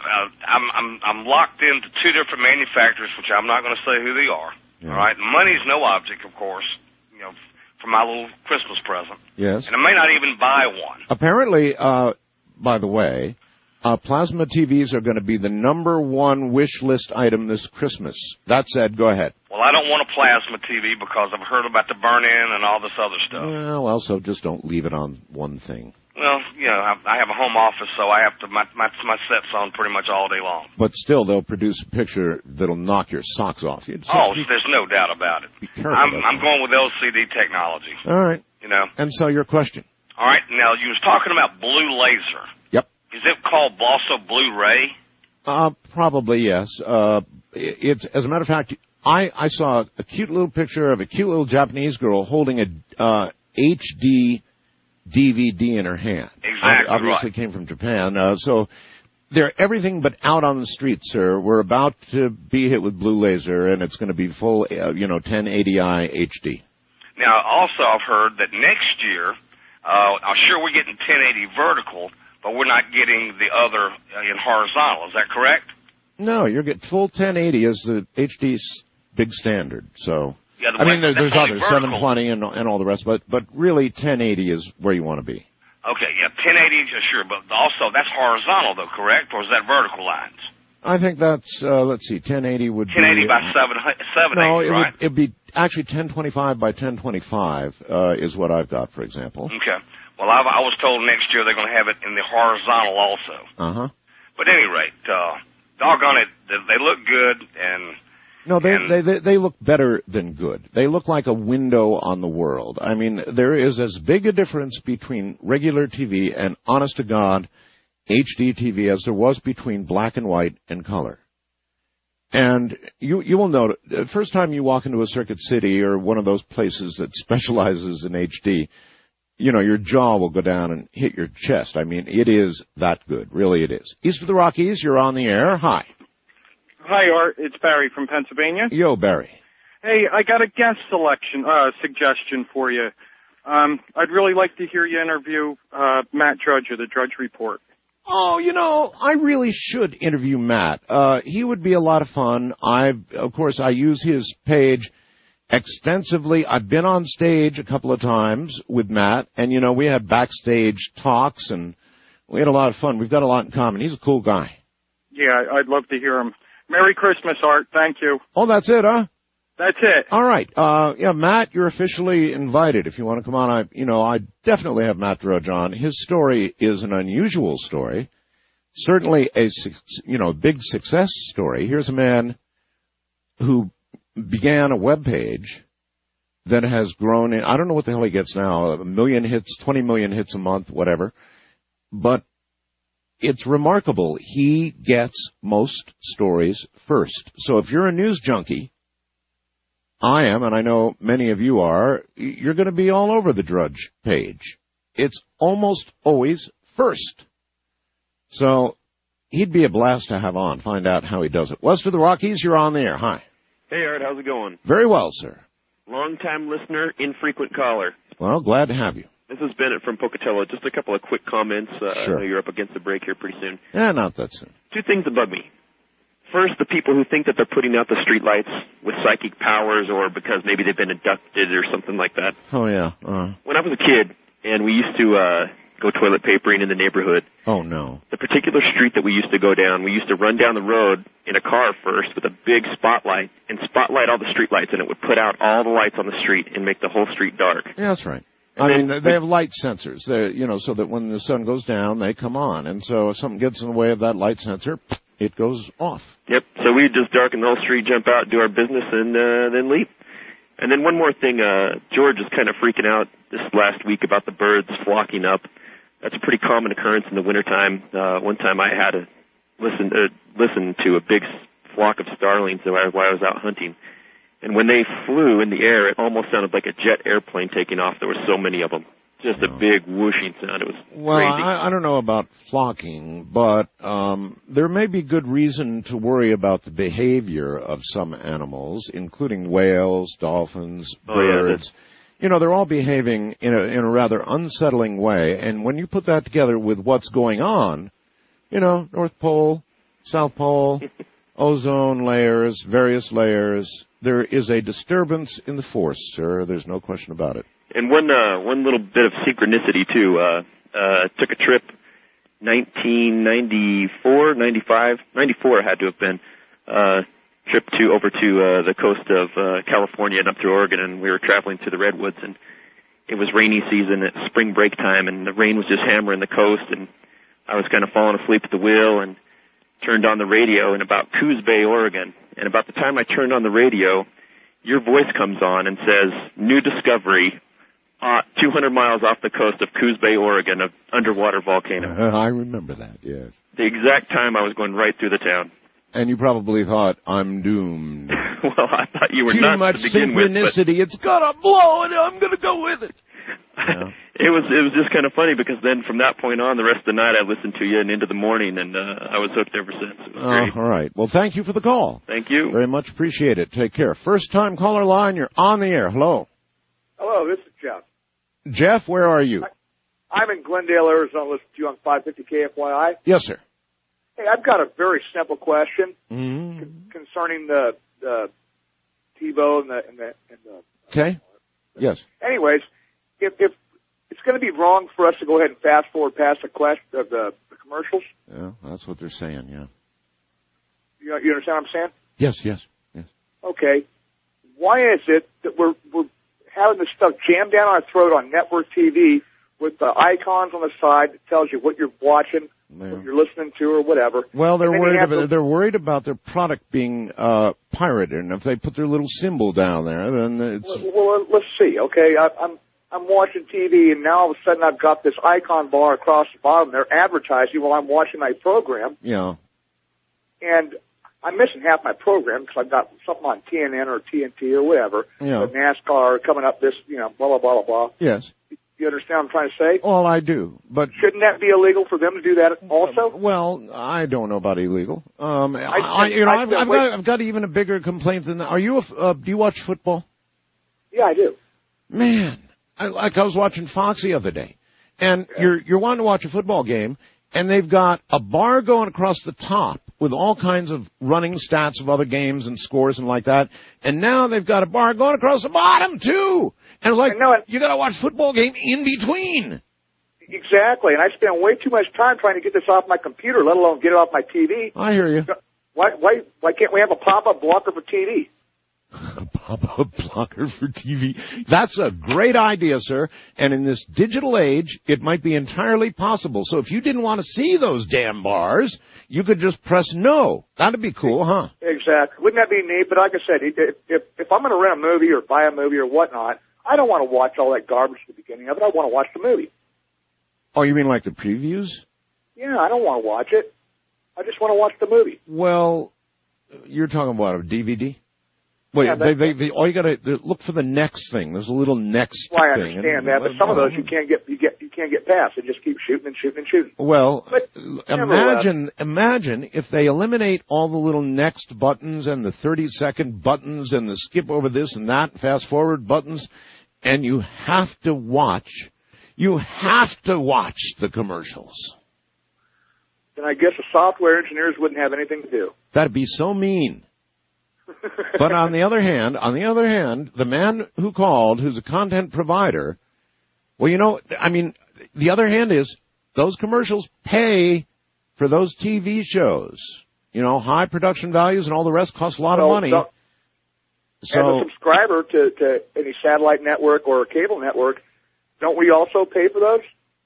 S4: I'm locked into two different manufacturers, which I'm not going to say who they are. Yeah. All right. Money's no object, of course, you know, for my little Christmas present.
S1: Yes.
S4: And I may not even buy one.
S1: Apparently, by the way, plasma TVs are going to be the #1 wish list item this Christmas. That said, go ahead.
S4: Well, I don't want a plasma TV because I've heard about the burn-in and all this other stuff.
S1: Well, so just don't leave it on one thing.
S4: Well, you know, I have a home office, so I have to, my set's on pretty much all day long.
S1: But still, they'll produce a picture that'll knock your socks off.
S4: There's no doubt about it.
S1: Be careful.
S4: I'm going with LCD technology.
S1: All right.
S4: You know.
S1: And so your question.
S4: All right. Now, you was talking about blue laser.
S1: Yep.
S4: Is it called also Blu-ray?
S1: Probably, yes. It's, as a matter of fact, I saw a cute little picture of a cute little Japanese girl holding a HD DVD in her hand.
S4: Exactly.
S1: Obviously came from Japan. So they're everything but out on the street, sir. We're about to be hit with blue laser, and it's going to be full, 1080i HD.
S4: Now, also, I've heard that next year, I'm sure we're getting 1080 vertical, but we're not getting the other in horizontal. Is that correct?
S1: No, you're getting full 1080 as the HD big standard. So,
S4: yeah,
S1: there's others, 720 and all the rest, but really 1080 is where you want to be.
S4: Okay, yeah, 1080, sure, but also that's horizontal though, correct? Or is that vertical lines?
S1: I think that's, 1080 would
S4: 1080 by 780,
S1: no,
S4: right?
S1: it'd be actually 1025 by 1025, is what I've got, for example.
S4: Okay. Well, I was told next year they're going to have it in the horizontal also.
S1: Uh-huh.
S4: But at any rate, doggone it, they look good and...
S1: No, they look better than good. They look like a window on the world. I mean, there is as big a difference between regular TV and, honest to God, HD TV as there was between black and white and color. And you will note, the first time you walk into a Circuit City or one of those places that specializes in HD, your jaw will go down and hit your chest. I mean, it is that good. Really, it is. East of the Rockies, you're on the air. Hi.
S5: Hi, Art. It's Barry from Pennsylvania.
S1: Yo, Barry.
S5: Hey, I got a guest suggestion for you. I'd really like to hear you interview Matt Drudge of the Drudge Report.
S1: Oh, I really should interview Matt. He would be a lot of fun. Of course, I use his page extensively. I've been on stage a couple of times with Matt, and, we had backstage talks, and we had a lot of fun. We've got a lot in common. He's a cool guy.
S5: Yeah, I'd love to hear him. Merry Christmas, Art. Thank you.
S1: Oh, that's it, huh?
S5: That's it.
S1: All right. Matt, you're officially invited. If you want to come on, I definitely have Matt Drudge on. His story is an unusual story. Certainly a, big success story. Here's a man who began a web page that has grown I don't know what the hell he gets now, 1 million hits, 20 million hits a month, whatever. But it's remarkable. He gets most stories first. So if you're a news junkie, I am, and I know many of you are, you're going to be all over the Drudge page. It's almost always first. So he'd be a blast to have on. Find out how he does it. West of the Rockies, you're on the air. Hi.
S6: Hey, Art, how's it going?
S1: Very well, sir.
S6: Long-time listener, infrequent caller.
S1: Well, glad to have you.
S6: This is Bennett from Pocatello. Just a couple of quick comments.
S1: Sure.
S6: I know you're up against the break here pretty soon.
S1: Yeah, not that soon.
S6: Two things that bug me. First, the people who think that they're putting out the streetlights with psychic powers or because maybe they've been abducted or something like that.
S1: Oh, yeah.
S6: When I was a kid and we used to go toilet papering in the neighborhood.
S1: Oh, no.
S6: The particular street that we used to go down, we used to run down the road in a car first with a big spotlight and spotlight all the streetlights, and it would put out all the lights on the street and make the whole street dark.
S1: Yeah, that's right. They have light sensors, so that when the sun goes down, they come on. And so if something gets in the way of that light sensor, it goes off.
S6: Yep. So we'd just darken the whole street, jump out, do our business, and then leave. And then one more thing, George is kind of freaking out this last week about the birds flocking up. That's a pretty common occurrence in the wintertime. One time I had to listen to a big flock of starlings while I was out hunting. And when they flew in the air, it almost sounded like a jet airplane taking off. There were so many of them. Just a big whooshing sound. It was crazy.
S1: Well, I don't know about flocking, but there may be good reason to worry about the behavior of some animals, including whales, dolphins, birds.
S6: Yeah,
S1: they're all behaving in a rather unsettling way. And when you put that together with what's going on, North Pole, South Pole, ozone layers, various layers, there is a disturbance in the force, sir. There's no question about it.
S6: And one little bit of synchronicity too. Took a trip, 1994, 95, 94 had to have been, trip over to the coast of California and up through Oregon, and we were traveling through the redwoods, and it was rainy season at spring break time, and the rain was just hammering the coast, and I was kind of falling asleep at the wheel and turned on the radio in about Coos Bay, Oregon. And about the time I turned on the radio, your voice comes on and says, "New discovery, 200 miles off the coast of Coos Bay, Oregon, an underwater volcano."
S1: I remember that, yes.
S6: The exact time I was going right through the town.
S1: And you probably thought, I'm doomed.
S6: Well, I thought you were
S1: Too
S6: not
S1: much
S6: to begin
S1: synchronicity.
S6: with.
S1: It's gonna blow, and I'm gonna go with it. Yeah.
S6: It was just kind of funny because then from that point on, the rest of the night I listened to you and into the morning, and I was hooked ever since. It was great.
S1: All right. Well, thank you for the call.
S6: Thank you.
S1: Very much appreciate it. Take care. First time caller line, you're on the air. Hello.
S7: Hello, this is Jeff.
S1: Jeff, where are you?
S7: I'm in Glendale, Arizona, listening to you on 550 KFYI.
S1: Yes, sir.
S7: Hey, I've got a very simple question concerning the TiVo and the.
S1: Okay. Yes.
S7: Anyways, if it's going to be wrong for us to go ahead and fast forward past the question of the commercials.
S1: Yeah, that's what they're saying. Yeah.
S7: You understand what I'm saying?
S1: Yes.
S7: Okay. Why is it that we're having this stuff jammed down our throat on network TV with the icons on the side that tells you what you're watching, what you're listening to, or whatever?
S1: Well, they're worried about their product being pirated, and if they put their little symbol down there, then it's.
S7: Well, let's see. Okay, I'm watching TV, and now all of a sudden I've got this icon bar across the bottom. They're advertising while I'm watching my program.
S1: Yeah.
S7: And I'm missing half my program because I've got something on TNN or TNT or whatever.
S1: Yeah.
S7: NASCAR coming up this, blah, blah, blah, blah.
S1: Yes.
S7: You understand what I'm trying to say?
S1: Well, I do, but
S7: shouldn't that be illegal for them to do that also?
S1: Well, I don't know about illegal. I've got even a bigger complaint than that. Are you do you watch football?
S7: Yeah, I do.
S1: Man, I was watching Fox the other day, and you're wanting to watch a football game, and they've got a bar going across the top with all kinds of running stats of other games and scores and like that, and now they've got a bar going across the bottom too. And it's like, you gotta watch football game in between.
S7: Exactly, and I spend way too much time trying to get this off my computer, let alone get it off my TV.
S1: I hear you.
S7: Why can't we have a pop-up blocker for TV?
S1: A pop-up blocker for TV. That's a great idea, sir. And in this digital age, it might be entirely possible. So if you didn't want to see those damn bars, you could just press no. That'd be cool, huh?
S7: Exactly. Wouldn't that be neat? But like I said, if I'm going to rent a movie or buy a movie or whatnot, I don't want to watch all that garbage at the beginning of it. I want to watch the movie.
S1: Oh, you mean like the previews?
S7: Yeah, I don't want to watch it. I just want to watch the movie.
S1: Well, you're talking about a DVD? Wait,
S7: yeah,
S1: all you gotta look for the next thing. There's a little next thing.
S7: Well, I understand that, but some of those you can't get past. They just keep shooting and shooting and shooting.
S1: Well, imagine if they eliminate all the little next buttons and the 30-second buttons and the skip over this and that, fast forward buttons, and you have to watch the commercials.
S7: Then I guess the software engineers wouldn't have anything to do.
S1: That'd be so mean. But on the other hand, the man who called, who's a content provider, well, the other hand is those commercials pay for those TV shows. High production values and all the rest cost a lot of money. So,
S7: as a subscriber to any satellite network or cable network, don't we also pay for those?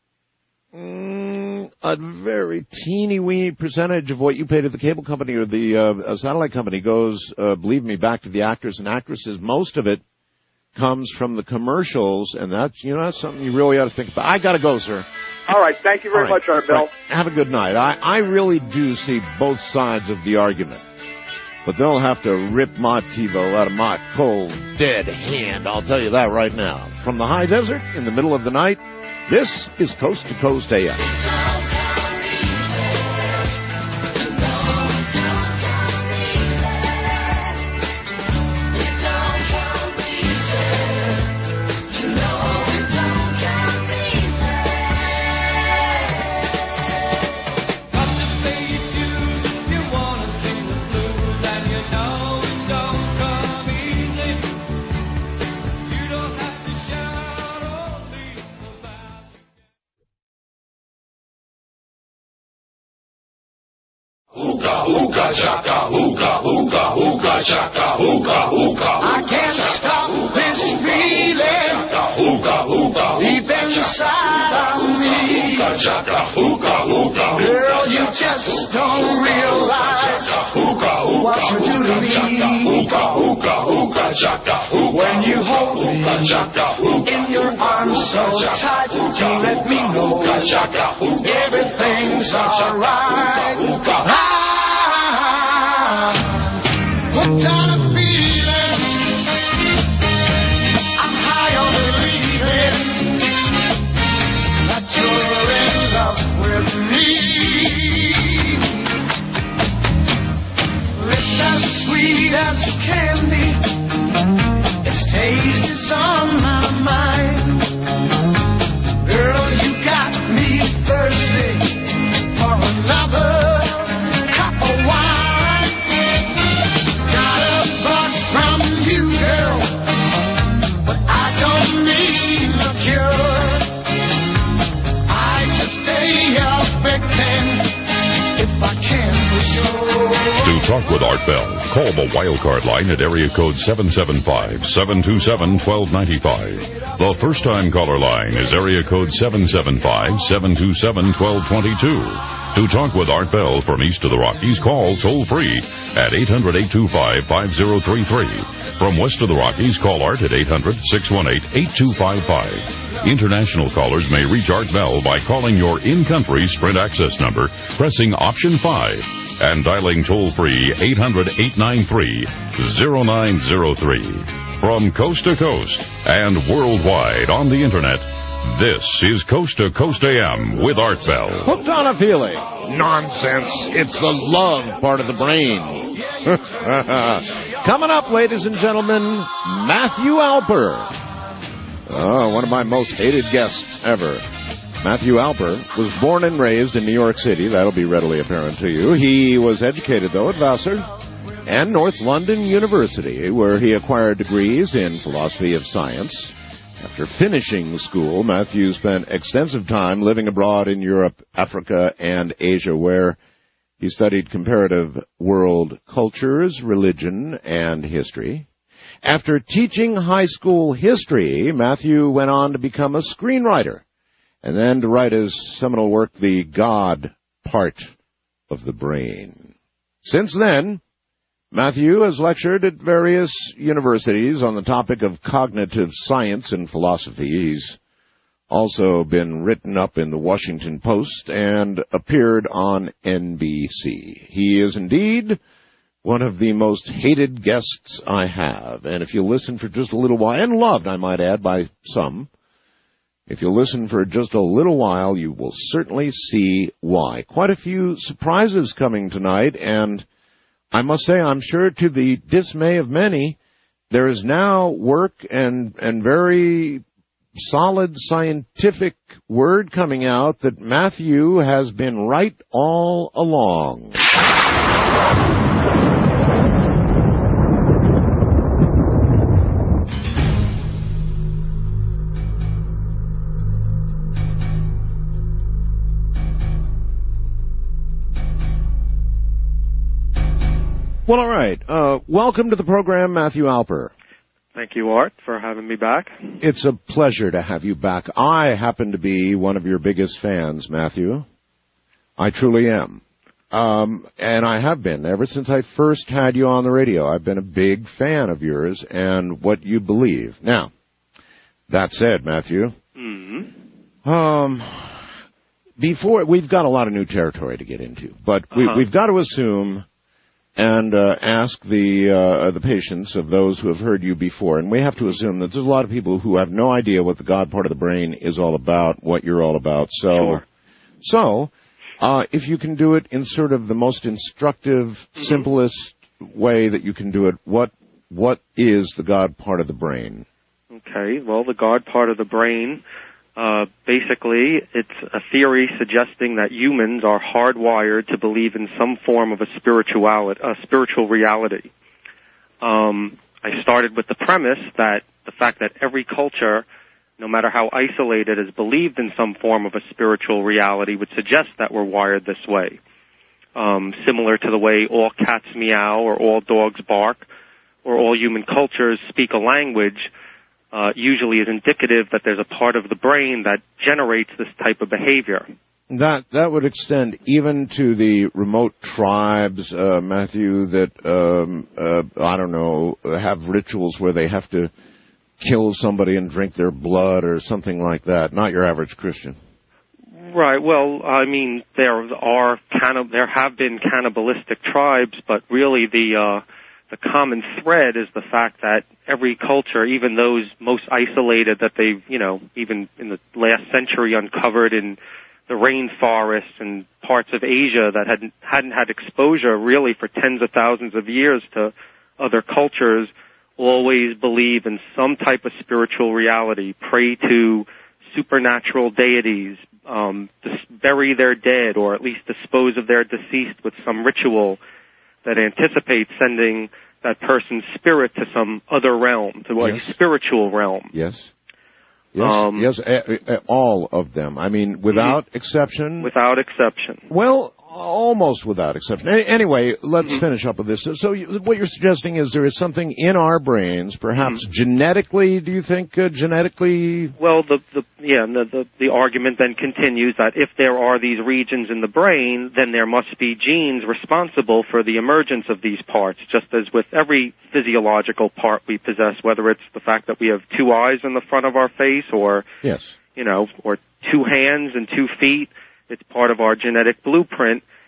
S1: A very teeny-weeny percentage of what you pay to the cable company or the satellite company goes, believe me, back to the actors and actresses. Most of it comes from the commercials, and that's something you really ought to think about. I got to go, sir.
S7: All right. Thank you very much, Art Bell.
S1: Right. Have a good night. I really do see both sides of the argument. But they'll have to rip my TiVo out of my cold, dead hand. I'll tell you that right now. From the high desert in the middle of the night, this is Coast to Coast AM.
S8: Hookah, chaka, hookah, hookah, hookah, chaka, hookah, hookah. I can't stop this feeling. Hookah, hookah, deep inside of me. Hookah, chaka, hookah, hookah. Girl, you just don't realize what you do to me. Hookah, hookah, hookah, chaka, hookah. When you hold me in your arms so tight, you let me know everything's alright. Hooked on a feeling, I'm high on believing that you're in love with me. Lips as sweet as candy, its taste is on my mind. Girl, you got me thirsty for another cup of wine.
S2: To talk with Art Bell, call the wildcard line at area code 775-727-1295. The first-time caller line is area code 775-727-1222. To talk with Art Bell from east of the Rockies, call toll-free at 800-825-5033. From west of the Rockies, call Art at 800-618-8255. International callers may reach Art Bell by calling your in-country Sprint access number, pressing option 5. and dialing toll-free 800-893-0903. From coast to coast and worldwide on the Internet, this is Coast to Coast AM with Art Bell.
S1: Hooked on a feeling. Nonsense. It's the love part of the brain. Coming up, ladies and gentlemen, Matthew Alper. One of my most hated guests ever. Matthew Alper was born and raised in New York City. That'll be readily apparent to you. He was educated, though, at Vassar and North London University, where he acquired degrees in philosophy of science. After finishing school, Matthew spent extensive time living abroad in Europe, Africa, and Asia, where he studied comparative world cultures, religion, and history. After teaching high school history, Matthew went on to become a screenwriter, and then to write his seminal work, The God Part of the Brain. Since then, Matthew has lectured at various universities on the topic of cognitive science and philosophy. He's also been written up in the Washington Post and appeared on NBC. He is indeed one of the most hated guests I have. And if you listen for just a little while, and loved, I might add, by some, if you listen for just a little while, you will certainly see why. Quite a few surprises coming tonight, and I must say, I'm sure to the dismay of many, there is now work and very solid scientific word coming out that Matthew has been right all along. Well, all right. Welcome to the program, Matthew Alper.
S9: Thank you, Art, for having me back.
S1: It's a pleasure to have you back. I happen to be one of your biggest fans, Matthew. I truly am. And I have been ever since I first had you on the radio. I've been a big fan of yours and what you believe. Now, that said, Matthew, before we've got a lot of new territory to get into, but we've got to assume and ask the patience of those who have heard you before. And we have to assume that there's a lot of people who have no idea what the God part of the brain is all about, what you're all about. So if you can do it in sort of the most instructive, simplest way that you can do it, what is the God part of the brain?
S9: Okay, well, the God part of the brain, basically, it's a theory suggesting that humans are hardwired to believe in some form of a spiritual reality. I started with the premise that the fact that every culture, no matter how isolated, has believed in some form of a spiritual reality would suggest that we're wired this way. Similar to the way all cats meow or all dogs bark or all human cultures speak a language, usually is indicative that there's a part of the brain that generates this type of behavior.
S1: That would extend even to the remote tribes, Matthew, that, I don't know, have rituals where they have to kill somebody and drink their blood or something like that. Not your average Christian.
S9: Right. Well, I mean, there have been cannibalistic tribes, but really the common thread is the fact that every culture, even those most isolated that they've, even in the last century uncovered in the rainforests and parts of Asia that hadn't had exposure really for tens of thousands of years to other cultures, always believe in some type of spiritual reality, pray to supernatural deities, bury their dead, or at least dispose of their deceased with some ritual that anticipates sending that person's spirit to some other realm, to a spiritual realm.
S1: Yes. Yes, all of them. I mean, without exception.
S9: Without exception.
S1: Well, almost without exception. Anyway, let's finish up with this. So what you're suggesting is there is something in our brains, perhaps genetically, do you think, genetically?
S9: Well, the argument then continues that if there are these regions in the brain, then there must be genes responsible for the emergence of these parts, just as with every physiological part we possess, whether it's the fact that we have two eyes in the front of our face or, or two hands and 2 feet. It's part of our genetic blueprint,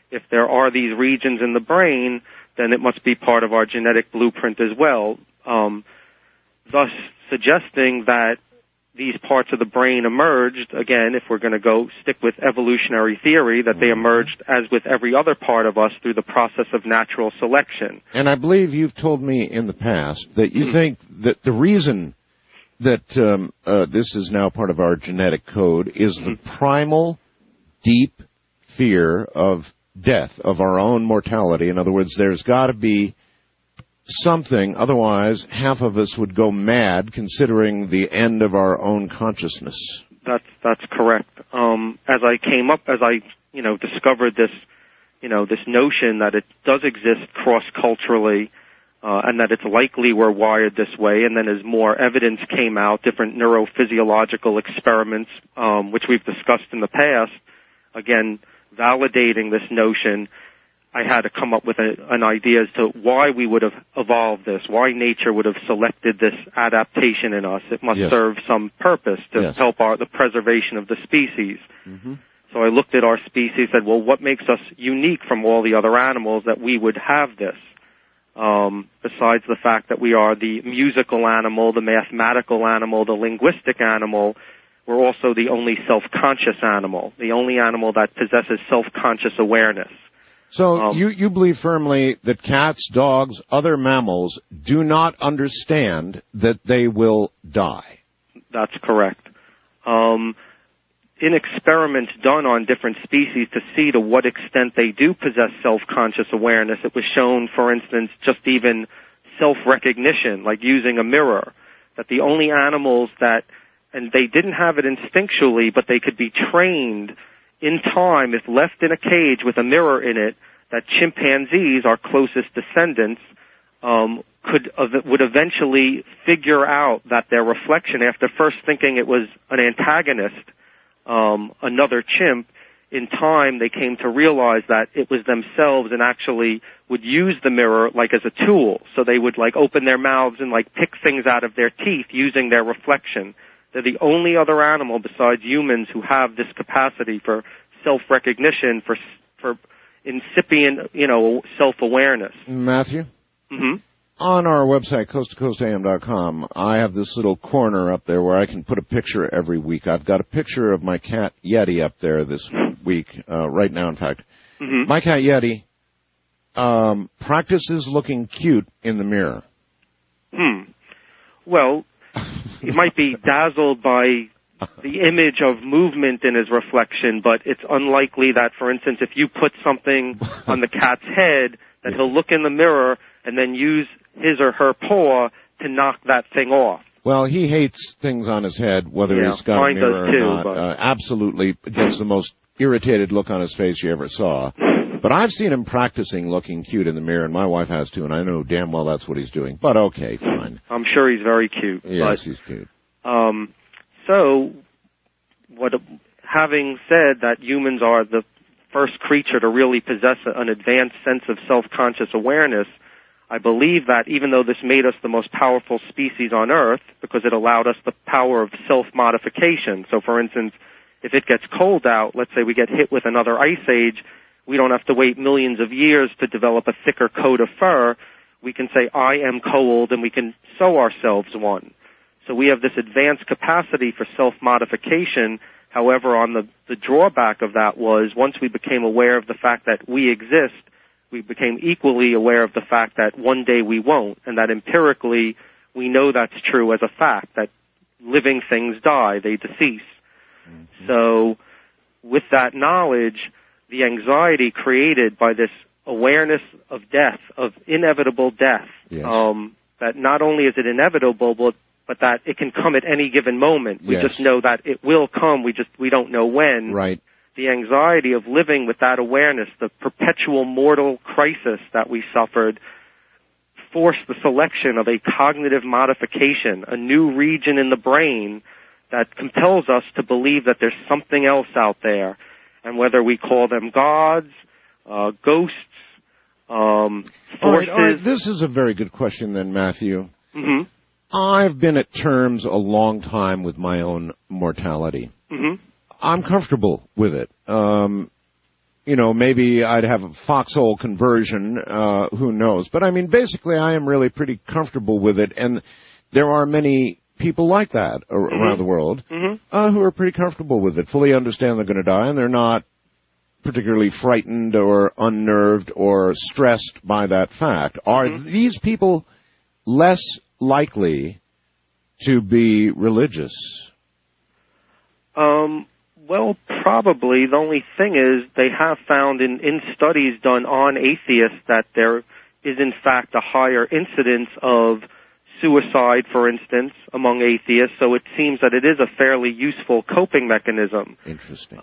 S9: if there are these regions in the brain, then it must be part of our genetic blueprint as well, thus suggesting that these parts of the brain emerged, again, if we're going to stick with evolutionary theory, that they emerged as with every other part of us through the process of natural selection.
S1: And I believe you've told me in the past that you think that the reason that this is now part of our genetic code is the primal, deep fear of death, of our own mortality. In other words, there's got to be something, otherwise half of us would go mad considering the end of our own consciousness.
S9: That's correct. As I discovered this, this notion that it does exist cross-culturally, and that it's likely we're wired this way, and then as more evidence came out, different neurophysiological experiments, which we've discussed in the past, again, validating this notion, I had to come up with an idea as to why we would have evolved this, why nature would have selected this adaptation in us. It must serve some purpose to help the preservation of the species. Mm-hmm. So I looked at our species and said, well, what makes us unique from all the other animals that we would have this? Besides the fact that we are the musical animal, the mathematical animal, the linguistic animal, we're also the only self-conscious animal, the only animal that possesses self-conscious awareness.
S1: So you believe firmly that cats, dogs, other mammals do not understand that they will die?
S9: That's correct. In experiments done on different species to see to what extent they do possess self-conscious awareness, it was shown, for instance, just even self-recognition, like using a mirror, that the only animals that, and they didn't have it instinctually, but they could be trained in time, if left in a cage with a mirror in it, that chimpanzees, our closest descendants, would eventually figure out that their reflection, after first thinking it was an antagonist, another chimp, in time they came to realize that it was themselves and actually would use the mirror like as a tool. So they would like open their mouths and like pick things out of their teeth using their reflection. They're the only other animal besides humans who have this capacity for self-recognition, for incipient, self-awareness.
S1: Matthew?
S9: Mm-hmm.
S1: On our website, coasttocoastam.com, I have this little corner up there where I can put a picture every week. I've got a picture of my cat Yeti up there this week, right now, in fact. Mm-hmm. My cat Yeti practices looking cute in the mirror.
S9: Well, he might be dazzled by the image of movement in his reflection, but it's unlikely that, for instance, if you put something on the cat's head, that he'll look in the mirror and then use his or her paw to knock that thing off.
S1: Well, he hates things on his head, whether he's got a mirror or not. Absolutely gets the most irritated look on his face you ever saw. But I've seen him practicing looking cute in the mirror, and my wife has too, and I know damn well that's what he's doing. But okay, fine.
S9: I'm sure he's very cute.
S1: Yes, he's cute.
S9: So, having said that humans are the first creature to really possess an advanced sense of self-conscious awareness, I believe that even though this made us the most powerful species on Earth, because it allowed us the power of self-modification. So, for instance, if it gets cold out, let's say we get hit with another ice age, we don't have to wait millions of years to develop a thicker coat of fur. We can say, I am cold, and we can sew ourselves one. So we have this advanced capacity for self-modification. However, on the drawback of that was once we became aware of the fact that we exist, we became equally aware of the fact that one day we won't, and that empirically we know that's true as a fact, that living things die, they decease. Mm-hmm. So with that knowledge, the anxiety created by this awareness of death, of inevitable death, that not only is it inevitable, but that it can come at any given moment. We just know that it will come. We don't know when.
S1: Right.
S9: The anxiety of living with that awareness, the perpetual mortal crisis that we suffered, forced the selection of a cognitive modification, a new region in the brain that compels us to believe that there's something else out there. And whether we call them gods, ghosts, forces.
S1: All right. This is a very good question then, Matthew.
S9: Mm-hmm.
S1: I've been at terms a long time with my own mortality.
S9: Mm-hmm.
S1: I'm comfortable with it. maybe I'd have a foxhole conversion, who knows. But I mean, basically I am really pretty comfortable with it, and there are many people like that around the world, who are pretty comfortable with it, fully understand they're going to die, and they're not particularly frightened or unnerved or stressed by that fact. Are these people less likely to be religious?
S9: Well, probably. The only thing is they have found in studies done on atheists that there is in fact a higher incidence of suicide, for instance, among atheists, so it seems that it is a fairly useful coping mechanism.
S1: Interesting.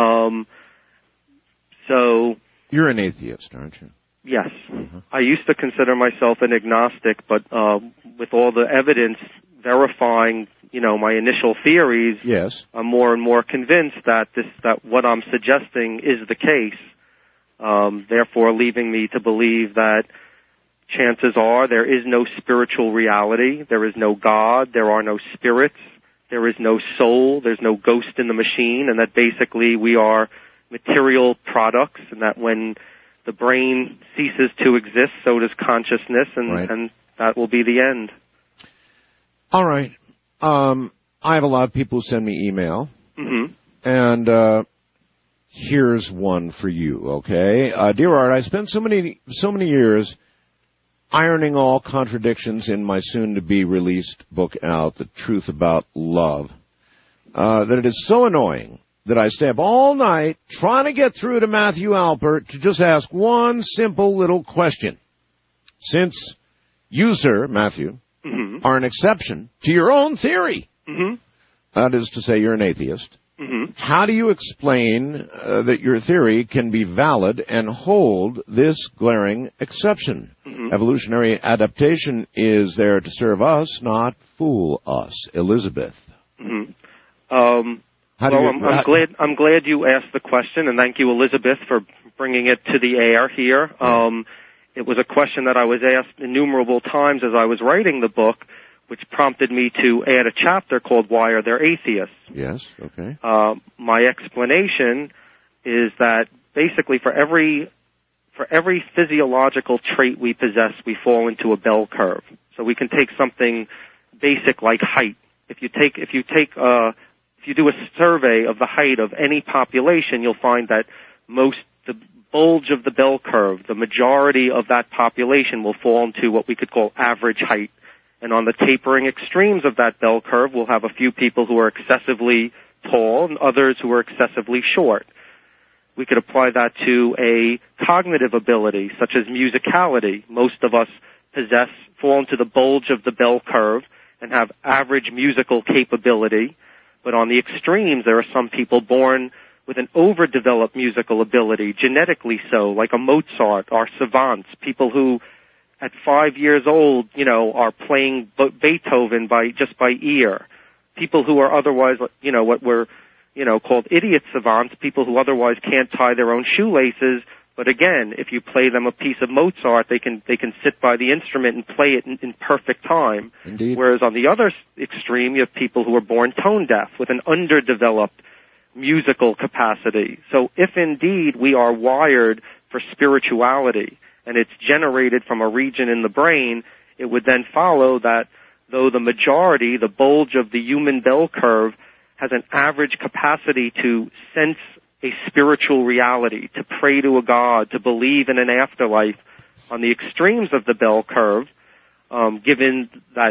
S9: So
S1: you're an atheist, aren't you?
S9: Yes. I used to consider myself an agnostic, but with all the evidence verifying, my initial theories,
S1: yes,
S9: I'm more and more convinced that what I'm suggesting is the case. Therefore, leaving me to believe that chances are there is no spiritual reality, there is no God, there are no spirits, there is no soul, there's no ghost in the machine, and that basically we are material products, and that when the brain ceases to exist, so does consciousness, and that will be the end.
S1: All right. I have a lot of people who send me email, and here's one for you, okay? Dear Art, I spent so many years ironing all contradictions in my soon-to-be released book out, The Truth About Love, that it is so annoying that I stay up all night trying to get through to Matthew Alpert to just ask one simple little question. Since you, sir, Matthew, are an exception to your own theory, that is to say you're an atheist, how do you explain that your theory can be valid and hold this glaring exception? Evolutionary adaptation is there to serve us, not fool us. Elizabeth.
S9: I'm glad you asked the question, and thank you, Elizabeth, for bringing it to the air here. It was a question that I was asked innumerable times as I was writing the book, which prompted me to add a chapter called Why Are There Atheists?
S1: Yes, okay.
S9: My explanation is that basically for every physiological trait we possess, we fall into a bell curve. So we can take something basic like height. If you do a survey of the height of any population, you'll find that the bulge of the bell curve, the majority of that population will fall into what we could call average height. And on the tapering extremes of that bell curve, we'll have a few people who are excessively tall and others who are excessively short. We could apply that to a cognitive ability, such as musicality. Most of us fall into the bulge of the bell curve and have average musical capability. But on the extremes, there are some people born with an overdeveloped musical ability, genetically so, like a Mozart or savants, people who at 5 years old, are playing Beethoven by ear. People who are otherwise, what we're, called idiot savants, people who otherwise can't tie their own shoelaces. But again, if you play them a piece of Mozart, they can sit by the instrument and play it in perfect time.
S1: Indeed.
S9: Whereas on the other extreme, you have people who are born tone deaf with an underdeveloped musical capacity. So if indeed we are wired for spirituality, and it's generated from a region in the brain, it would then follow that though the majority, the bulge of the human bell curve, has an average capacity to sense a spiritual reality, to pray to a God, to believe in an afterlife, on the extremes of the bell curve, given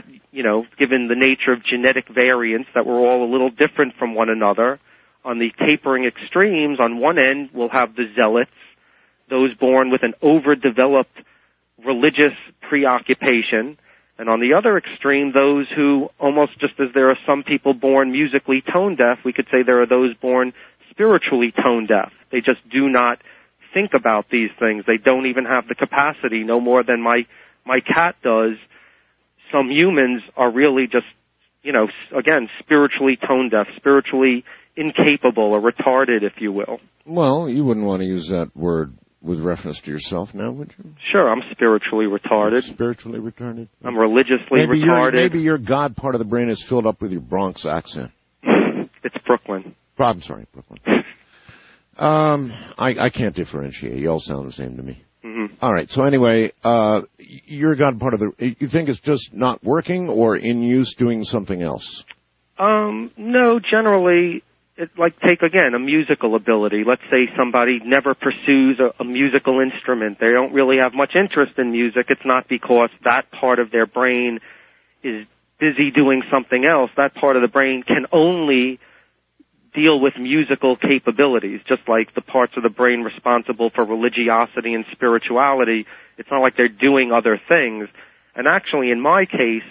S9: the nature of genetic variance, that we're all a little different from one another. On the tapering extremes, on one end, we'll have the zealots, those born with an overdeveloped religious preoccupation, and on the other extreme, those who, almost just as there are some people born musically tone deaf, we could say there are those born spiritually tone deaf. They just do not think about these things. They don't even have the capacity, no more than my cat does. Some humans are really just, again, spiritually tone deaf, spiritually incapable or retarded, if you will.
S1: Well, you wouldn't want to use that word with reference to yourself now, would you?
S9: Sure, I'm spiritually retarded.
S1: Spiritually retarded?
S9: I'm religiously retarded.
S1: Maybe your God part of the brain is filled up with your Bronx accent.
S9: It's Brooklyn.
S1: I'm sorry, Brooklyn. I can't differentiate. You all sound the same to me.
S9: Mm-hmm.
S1: All right. So anyway, you're God part of the. You think it's just not working, or in use doing something else?
S9: No. Generally, it's like take again a musical ability. Let's say somebody never pursues a musical instrument. They don't really have much interest in music. It's not because that part of their brain is busy doing something else. That part of the brain can only deal with musical capabilities, just like the parts of the brain responsible for religiosity and spirituality. It's not like they're doing other things. And actually, in my case,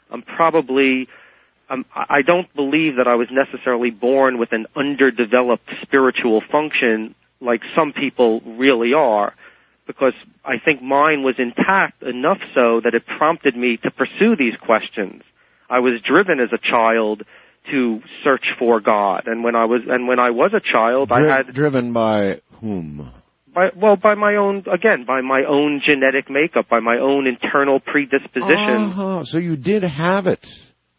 S9: I don't believe that I was necessarily born with an underdeveloped spiritual function like some people really are, because I think mine was intact enough so that it prompted me to pursue these questions. I was driven as a child to search for God, and when I was a child, I had
S1: driven by whom?
S9: By my own genetic makeup, by my own internal predisposition.
S1: So you did have it.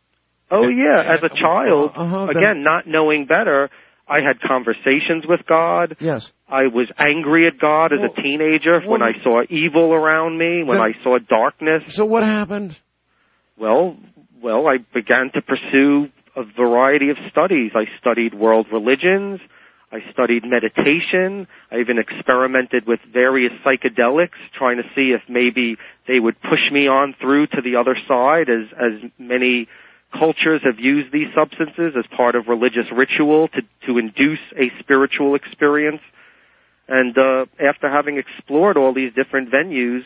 S9: Oh yeah, as a child, again, not knowing better, I had conversations with God.
S1: Yes.
S9: I was angry at God as a teenager when I saw evil around me, when I saw darkness.
S1: So what happened?
S9: Well, I began to pursue a variety of studies. I studied world religions. I studied meditation. I even experimented with various psychedelics, trying to see if maybe they would push me on through to the other side, as many cultures have used these substances as part of religious ritual to induce a spiritual experience. And after having explored all these different venues,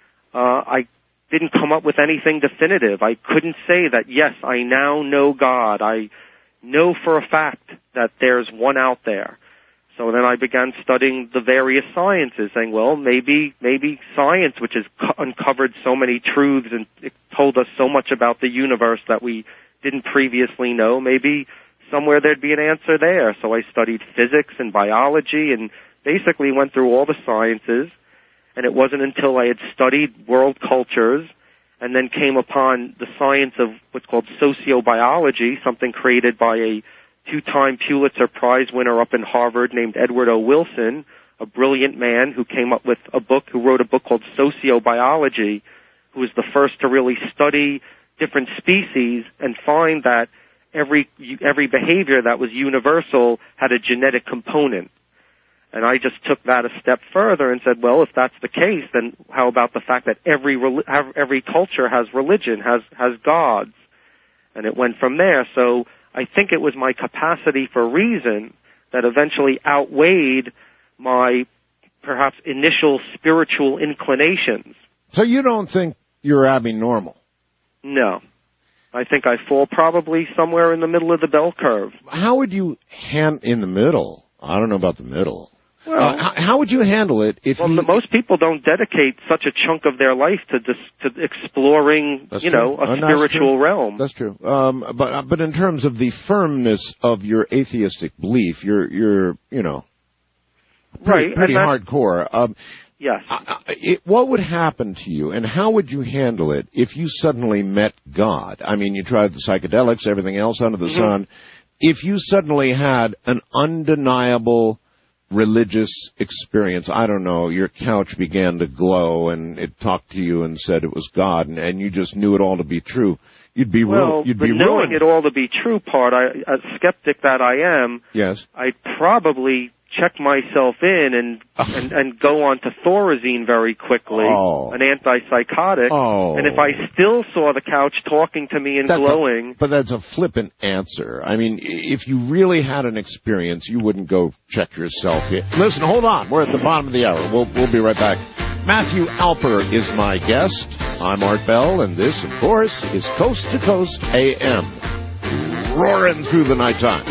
S9: I didn't come up with anything definitive. I couldn't say that, yes, I now know God. I know for a fact that there's one out there. So then I began studying the various sciences, saying, well, maybe science, which has uncovered so many truths and it told us so much about the universe that we didn't previously know, maybe somewhere there'd be an answer there. So I studied physics and biology and basically went through all the sciences. And it wasn't until I had studied world cultures and then came upon the science of what's called sociobiology, something created by a 2-time Pulitzer Prize winner up in Harvard named Edward O. Wilson, a brilliant man who wrote a book called Sociobiology, who was the first to really study different species and find that every behavior that was universal had a genetic component. And I just took that a step further and said, well, if that's the case, then how about the fact that every culture has religion, has gods? And it went from there. So I think it was my capacity for reason that eventually outweighed my perhaps initial spiritual inclinations.
S1: So you don't think you're abnormal?
S9: No. I think I fall probably somewhere in the middle of the bell curve.
S1: How would you in the middle? I don't know about the middle.
S9: Well,
S1: how would you handle it if
S9: most people don't dedicate such a chunk of their life to exploring, a spiritual realm.
S1: That's true. But in terms of the firmness of your atheistic belief, you're pretty hardcore.
S9: Yes.
S1: What would happen to you, and how would you handle it if you suddenly met God? I mean, you tried the psychedelics, everything else under the sun. If you suddenly had an undeniable religious experience, I don't know, your couch began to glow and it talked to you and said it was God, and you just knew it all to be true, you'd be ruined.
S9: Knowing it all to be true part, a skeptic that I am,
S1: yes,
S9: I'd probably check myself in and go on to Thorazine very quickly, an antipsychotic. And if I still saw the couch talking to me and glowing...
S1: But that's a flippant answer. I mean, if you really had an experience, you wouldn't go check yourself in. Listen, hold on. We're at the bottom of the hour. We'll be right back. Matthew Alper is my guest. I'm Art Bell, and this, of course, is Coast to Coast AM. Roaring through the nighttime.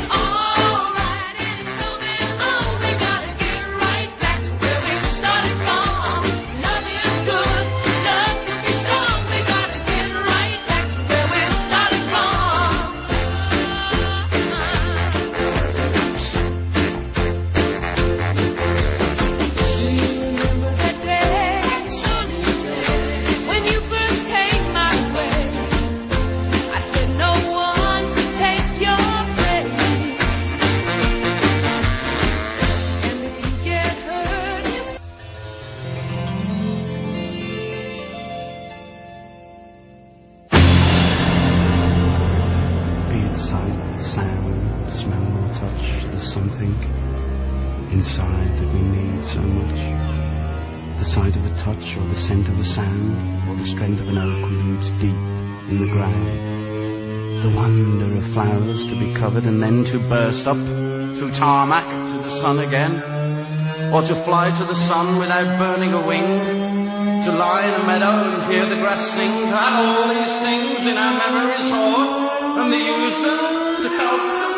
S10: inside that we need so much. The sight of a touch or the scent of a sand or the strength of an oak roots deep in the ground. The wonder of flowers to be covered and then to burst up through tarmac to the sun again, or to fly to the sun without burning a wing. To lie in a meadow and hear the grass sing, to have all these things in our memories stored, and to use them to help us.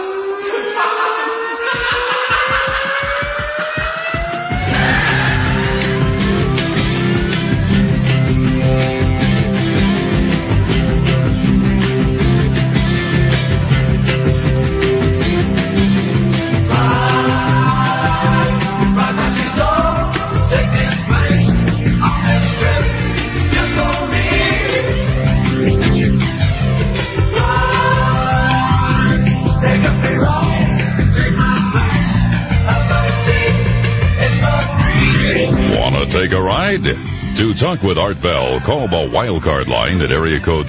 S2: Want to take a ride? To talk with Art Bell, call the wildcard line at area code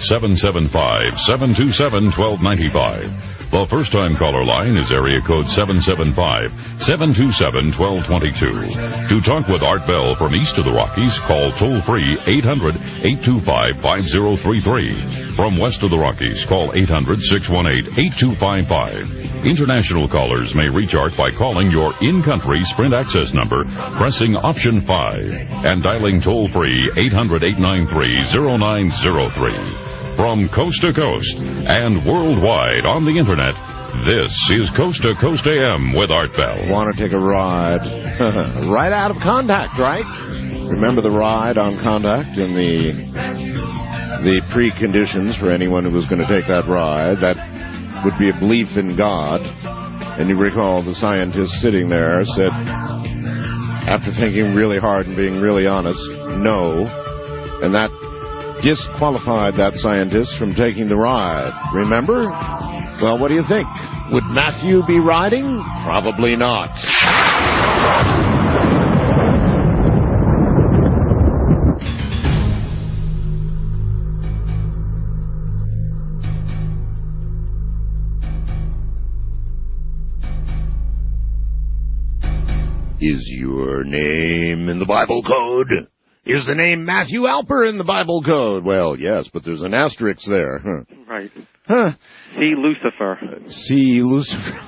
S2: 775-727-1295. The first-time caller line is area code 775-727-1222. To talk with Art Bell from east of the Rockies, call toll-free 800-825-5033. From west of the Rockies, call 800-618-8255. International callers may reach Art by calling your in-country Sprint access number, pressing option 5, and dialing toll-free 800-893-0903. From coast to coast and worldwide on the Internet, this is Coast to Coast AM with Art Bell.
S1: Want to take a ride? Right out of Contact, right? Remember the ride on Contact and the preconditions for anyone who was going to take that ride? That would be a belief in God. And you recall the scientist sitting there said, after thinking really hard and being really honest, no. And that disqualified that scientist from taking the ride. Remember? Well, what do you think? Would Matthew be riding? Probably not. Is your name in the Bible code? Is the name Matthew Alper in the Bible code? Well, yes, but there's an asterisk there. Huh.
S9: Right.
S1: Huh.
S9: See Lucifer.
S1: See Lucifer.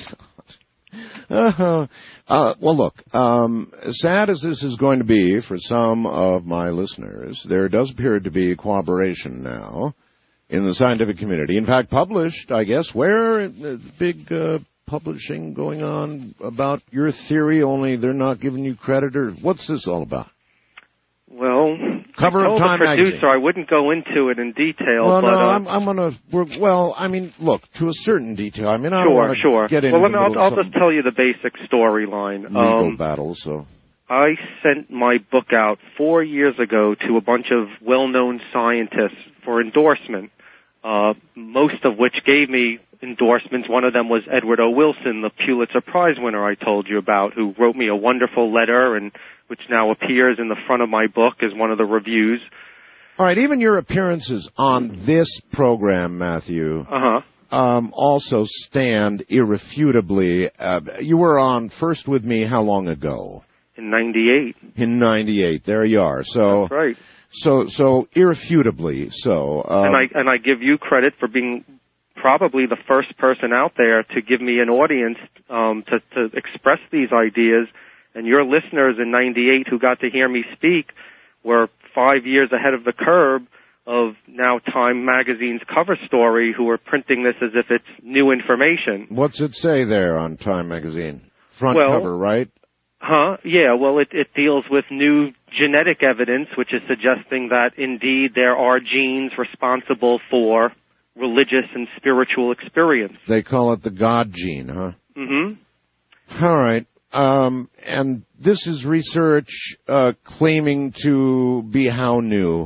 S1: Oh, God. Well, look, sad as this is going to be for some of my listeners, there does appear to be cooperation now in the scientific community. In fact, published, I guess, where? Big publishing going on about your theory, only they're not giving you credit, or what's this all about?
S9: Well,
S1: cover
S9: I told
S1: of Time
S9: the producer
S1: magazine.
S9: I wouldn't go into it in detail.
S1: Well,
S9: but,
S1: no, I'm going to. Well, I mean, look, to a certain detail. I mean, I don't want to get into.
S9: Well, I'll just tell you the basic storyline.
S1: Legal battle. So
S9: I sent my book out 4 years ago to a bunch of well-known scientists for endorsement. Most of which gave me endorsements. One of them was Edward O. Wilson, the Pulitzer Prize winner I told you about, who wrote me a wonderful letter, and which now appears in the front of my book as one of the reviews.
S1: All right, even your appearances on this program, Matthew, also stand irrefutably. You were on First with me how long ago?
S9: In 98.
S1: In 98. There you are. So
S9: that's right.
S1: So irrefutably so.
S9: And I give you credit for being probably the first person out there to give me an audience to express these ideas. And your listeners in 98 who got to hear me speak were 5 years ahead of the curve of now Time Magazine's cover story, who are printing this as if it's new information.
S1: What's it say there on Time Magazine? Front cover, right?
S9: Yeah, well, it deals with new genetic evidence, which is suggesting that indeed there are genes responsible for religious and spiritual experience.
S1: They call it the God gene, huh?
S9: Mm-hmm.
S1: All right. And this is research claiming to be how new?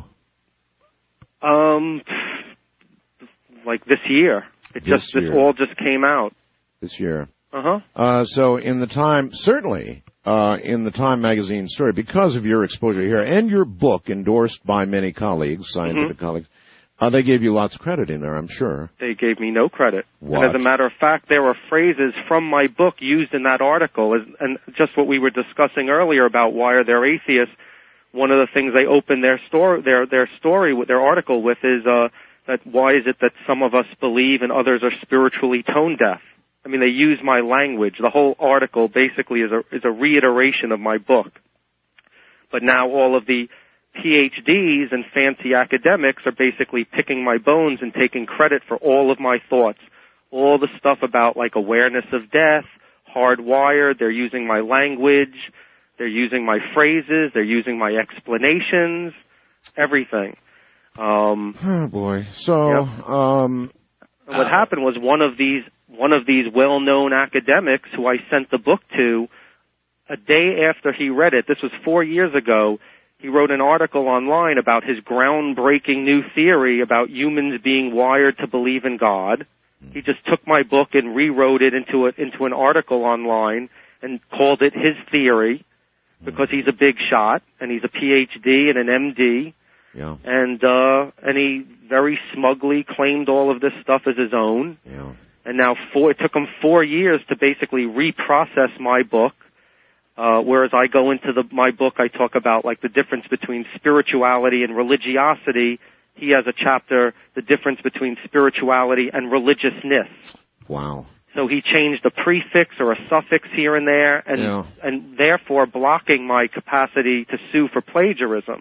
S9: Like this year. This all just came out.
S1: This year.
S9: Uh-huh.
S1: So in the Time, certainly, in the Time Magazine story, because of your exposure here and your book endorsed by many colleagues, scientific colleagues, They gave you lots of credit in there, I'm sure.
S9: They gave me no credit.
S1: What?
S9: And as a matter of fact, there were phrases from my book used in that article. And just what we were discussing earlier about why are there atheists, one of the things they open their story with their article with is that why is it that some of us believe and others are spiritually tone deaf? I mean, they use my language. The whole article basically is a reiteration of my book. But now all of the PhDs and fancy academics are basically picking my bones and taking credit for all of my thoughts. All the stuff about like awareness of death, hardwired, they're using my language, they're using my phrases, they're using my explanations, everything.
S1: Oh boy. So,
S9: yep. What happened was one of these well-known academics who I sent the book to, a day after he read it, this was 4 years ago, he wrote an article online about his groundbreaking new theory about humans being wired to believe in God. He just took my book and rewrote it into an article online and called it his theory because he's a big shot and he's a PhD and an MD.
S1: Yeah.
S9: And he very smugly claimed all of this stuff as his own.
S1: Yeah.
S9: And now it took him 4 years to basically reprocess my book. Whereas I go into my book, I talk about like the difference between spirituality and religiosity. He has a chapter, the difference between spirituality and religiousness.
S1: Wow.
S9: So he changed a prefix or a suffix here and there, and therefore blocking my capacity to sue for plagiarism.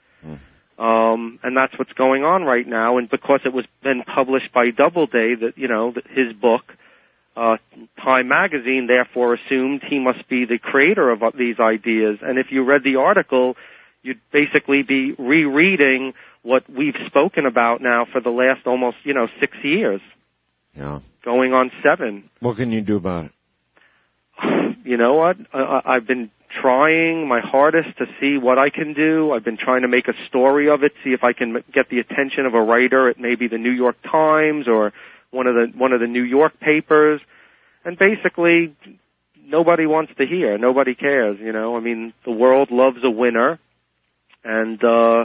S9: And that's what's going on right now. And because it was then published by Doubleday, his book, Time Magazine therefore assumed he must be the creator of these ideas. And if you read the article, you'd basically be rereading what we've spoken about now for the last almost, 6 years.
S1: Yeah.
S9: Going on 7.
S1: What can you do about it?
S9: You know what? I've been trying my hardest to see what I can do. I've been trying to make a story of it, see if I can get the attention of a writer at maybe the New York Times or one of the New York papers. And basically, nobody wants to hear. Nobody cares, I mean, the world loves a winner. And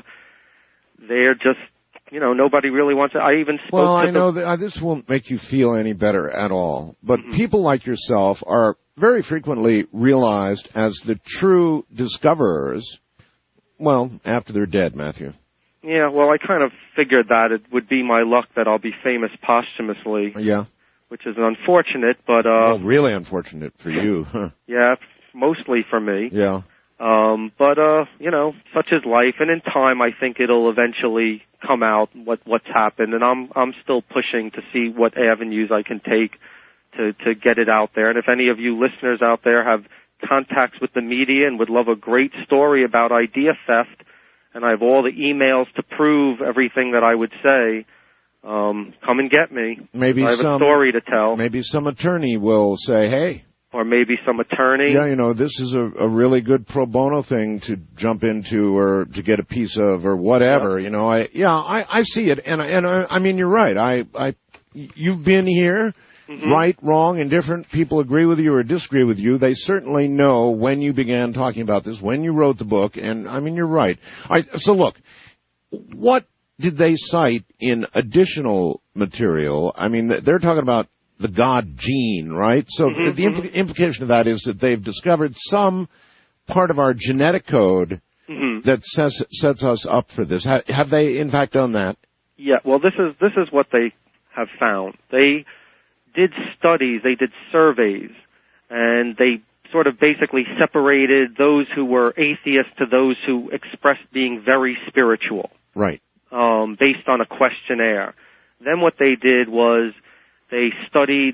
S9: they're just, nobody really wants it. I even spoke
S1: Well,
S9: to
S1: I know that this won't make you feel any better at all. But people like yourself are very frequently realized as the true discoverers, well, after they're dead, Matthew.
S9: Yeah, well, I kind of figured that it would be my luck that I'll be famous posthumously.
S1: Yeah.
S9: Which is unfortunate, but...
S1: really unfortunate for you.
S9: Yeah, mostly for me.
S1: Yeah.
S9: But such is life, and in time I think it'll eventually come out what's happened, and I'm still pushing to see what avenues I can take to get it out there. And if any of you listeners out there have contacts with the media and would love a great story about idea theft, and I have all the emails to prove everything that I would say, come and get me.
S1: Maybe
S9: I have a story to tell.
S1: Maybe some attorney will say, hey.
S9: Or maybe some attorney.
S1: Yeah, this is a really good pro bono thing to jump into or to get a piece of or whatever. Yeah. I see it, and I mean you're right. You've been here, right, wrong, indifferent. People agree with you or disagree with you. They certainly know when you began talking about this, when you wrote the book, and I mean you're right. All right, so look, what did they cite in additional material? I mean, they're talking about the God gene, right? So the implication of that is that they've discovered some part of our genetic code that sets us up for this. Have they, in fact, done that?
S9: Yeah. Well, this is what they have found. They did studies, they did surveys, and they sort of basically separated those who were atheists to those who expressed being very spiritual.
S1: Right.
S9: Based on a questionnaire. Then what they did was they studied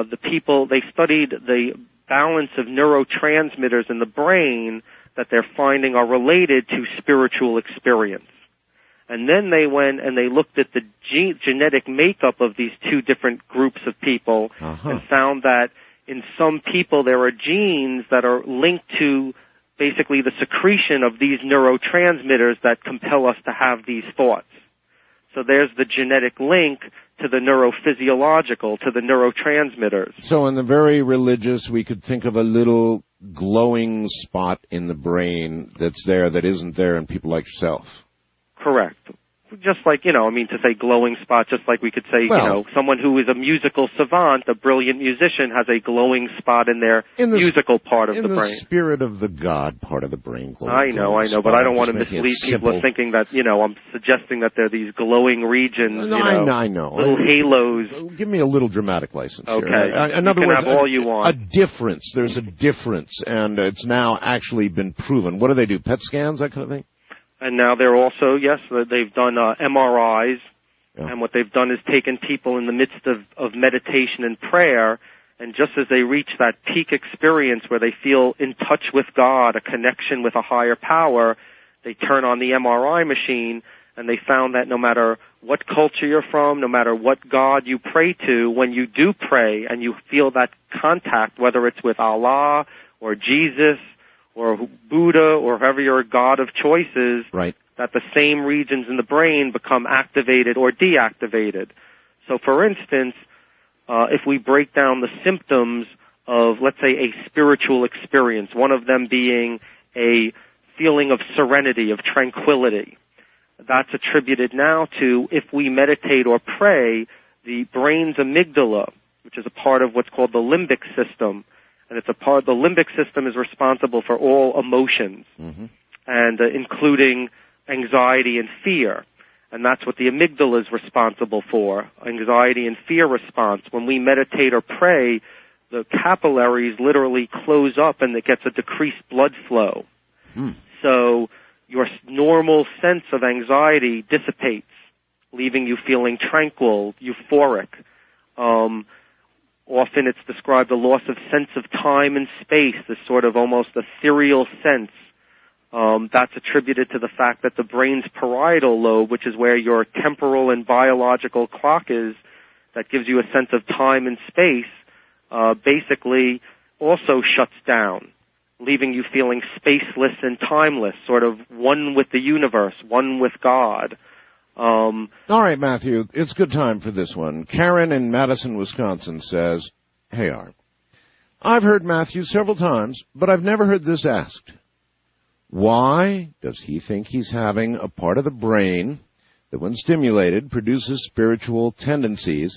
S9: the balance of neurotransmitters in the brain that they're finding are related to spiritual experience. And then they went and they looked at the genetic makeup of these two different groups of people and found that in some people there are genes that are linked to basically the secretion of these neurotransmitters that compel us to have these thoughts. So there's the genetic link to the neurophysiological, to the neurotransmitters.
S1: So in the very religious, we could think of a little glowing spot in the brain that's there that isn't there in people like yourself.
S9: Correct. just like, to say glowing spot, just like we could say, someone who is a musical savant, a brilliant musician, has a glowing spot in their musical part of the brain.
S1: In the spirit of the God part of the brain.
S9: I know, but I don't want to mislead people of thinking that, I'm suggesting that there are these glowing regions,
S1: I know.
S9: Little halos.
S1: Give me a little dramatic license
S9: here.
S1: Okay. In other words,
S9: have all you want.
S1: A difference. There's a difference, and it's now actually been proven. What do? PET scans, that kind of thing?
S9: And now they're also, they've done MRIs, and what they've done is taken people in the midst of meditation and prayer, and just as they reach that peak experience where they feel in touch with God, a connection with a higher power, they turn on the MRI machine, and they found that no matter what culture you're from, no matter what God you pray to, when you do pray and you feel that contact, whether it's with Allah or Jesus or Buddha or whoever your God of choice is, that the same regions in the brain become activated or deactivated. So, for instance, if we break down the symptoms of, let's say, a spiritual experience, one of them being a feeling of serenity, of tranquility, that's attributed now to, if we meditate or pray, the brain's amygdala, which is a part of what's called the limbic system, and it's a part, the limbic system is responsible for all emotions, and including anxiety and fear. And that's what the amygdala is responsible for, anxiety and fear response. When we meditate or pray, the capillaries literally close up and it gets a decreased blood flow. So your normal sense of anxiety dissipates, leaving you feeling tranquil, euphoric. Often it's described a loss of sense of time and space, this sort of almost ethereal sense. That's attributed to the fact that the brain's parietal lobe, which is where your temporal and biological clock is, that gives you a sense of time and space, basically also shuts down, leaving you feeling spaceless and timeless, sort of one with the universe, one with God.
S1: All right, Matthew, it's good time for this one. Karen in Madison, Wisconsin says, "Hey, Art, I've heard Matthew several times, but I've never heard this asked. Why does he think he's having a part of the brain that, when stimulated, produces spiritual tendencies?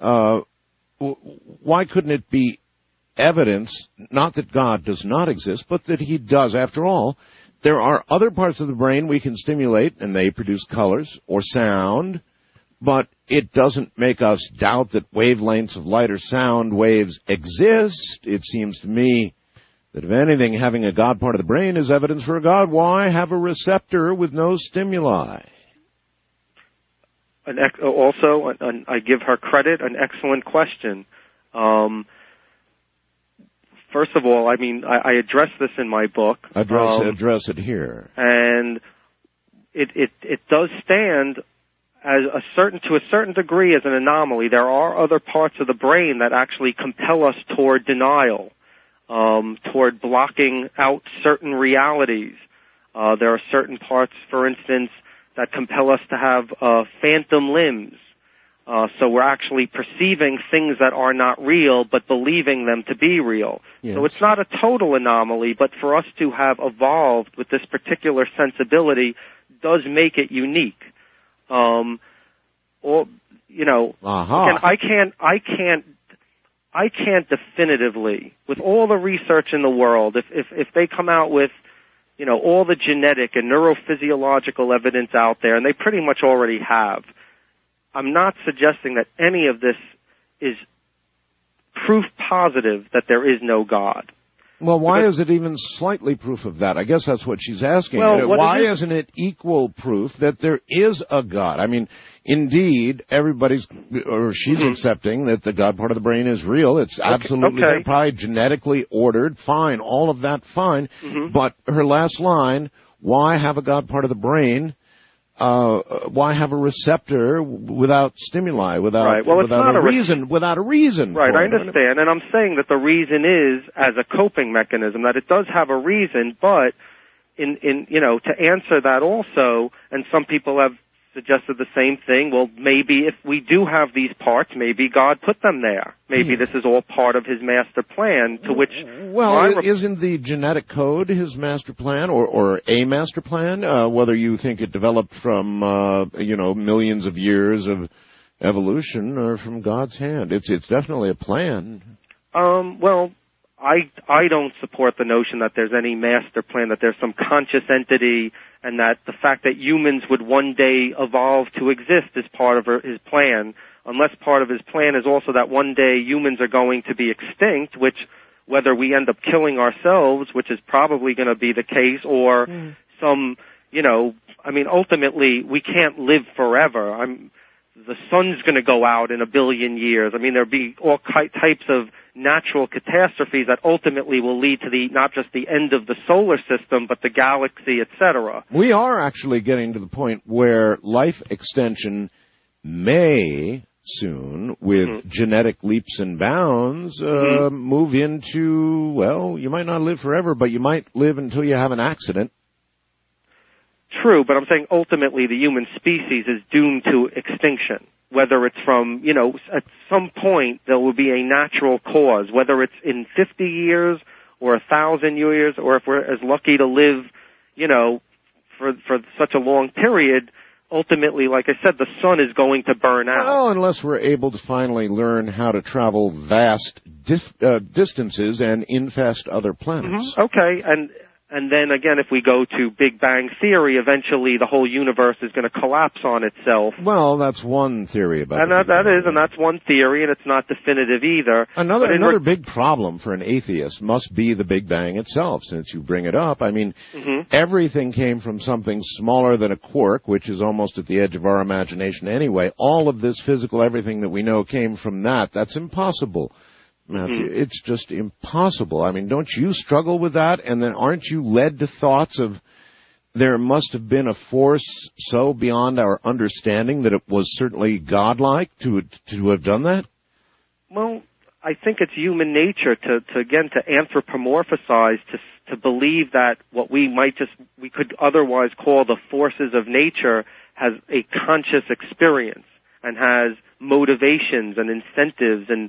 S1: Why couldn't it be evidence, not that God does not exist, but that he does? After all, there are other parts of the brain we can stimulate, and they produce colors or sound, but it doesn't make us doubt that wavelengths of light or sound waves exist. It seems to me that, if anything, having a God part of the brain is evidence for a God. Why have a receptor with no stimuli?"
S9: Also, I give her credit, an excellent question. First of all, I mean, I address this in my book.
S1: Address it here.
S9: And it does stand as to a certain degree as an anomaly. There are other parts of the brain that actually compel us toward denial, toward blocking out certain realities. There are certain parts, for instance, that compel us to have phantom limbs. So we're actually perceiving things that are not real, but believing them to be real. Yes. So it's not a total anomaly, but for us to have evolved with this particular sensibility does make it unique. Again, I can't definitively, with all the research in the world, if they come out with, all the genetic and neurophysiological evidence out there, and they pretty much already have, I'm not suggesting that any of this is proof positive that there is no God.
S1: Well, why is it even slightly proof of that? I guess that's what she's asking. Well, why isn't it equal proof that there is a God? I mean, indeed, she's accepting that the God part of the brain is real. It's absolutely probably genetically ordered. Fine. All of that, fine. But her last line, why have a God part of the brain? Why have a receptor without stimuli, without a reason?
S9: Right, I understand, and I'm saying that the reason is as a coping mechanism, that it does have a reason, but to answer that also, and some people have suggested the same thing. Well, maybe if we do have these parts, maybe God put them there. Maybe this is all part of his master plan, to which...
S1: Well, isn't the genetic code his master plan, or a master plan, whether you think it developed from, millions of years of evolution or from God's hand? It's definitely a plan.
S9: Well, I don't support the notion that there's any master plan, that there's some conscious entity, and that the fact that humans would one day evolve to exist is part of his plan, unless part of his plan is also that one day humans are going to be extinct, which, whether we end up killing ourselves, which is probably going to be the case, or ultimately we can't live forever. The sun's going to go out in 1 billion years. There'll be all types of natural catastrophes that ultimately will lead to not just the end of the solar system, but the galaxy, etc.
S1: We are actually getting to the point where life extension may soon, with genetic leaps and bounds, move into, well, you might not live forever, but you might live until you have an accident.
S9: True, but I'm saying ultimately the human species is doomed to extinction. Whether it's from, at some point there will be a natural cause, whether it's in 50 years or 1,000 years, or if we're as lucky to live, for such a long period, ultimately, like I said, the sun is going to burn out.
S1: Well, unless we're able to finally learn how to travel vast distances and infest other planets.
S9: Okay, and then again, if we go to Big Bang Theory, eventually the whole universe is going to collapse on itself.
S1: Well, that's one theory about it.
S9: And that's one theory, and it's not definitive either.
S1: Another big problem for an atheist must be the Big Bang itself, since you bring it up. Everything came from something smaller than a quark, which is almost at the edge of our imagination anyway. All of this physical, everything that we know came from that. That's impossible. Matthew, it's just impossible. Don't you struggle with that? And then aren't you led to thoughts of there must have been a force so beyond our understanding that it was certainly godlike to have done that?
S9: Well, I think it's human nature to anthropomorphize, to believe that what we could otherwise call the forces of nature has a conscious experience and has motivations and incentives and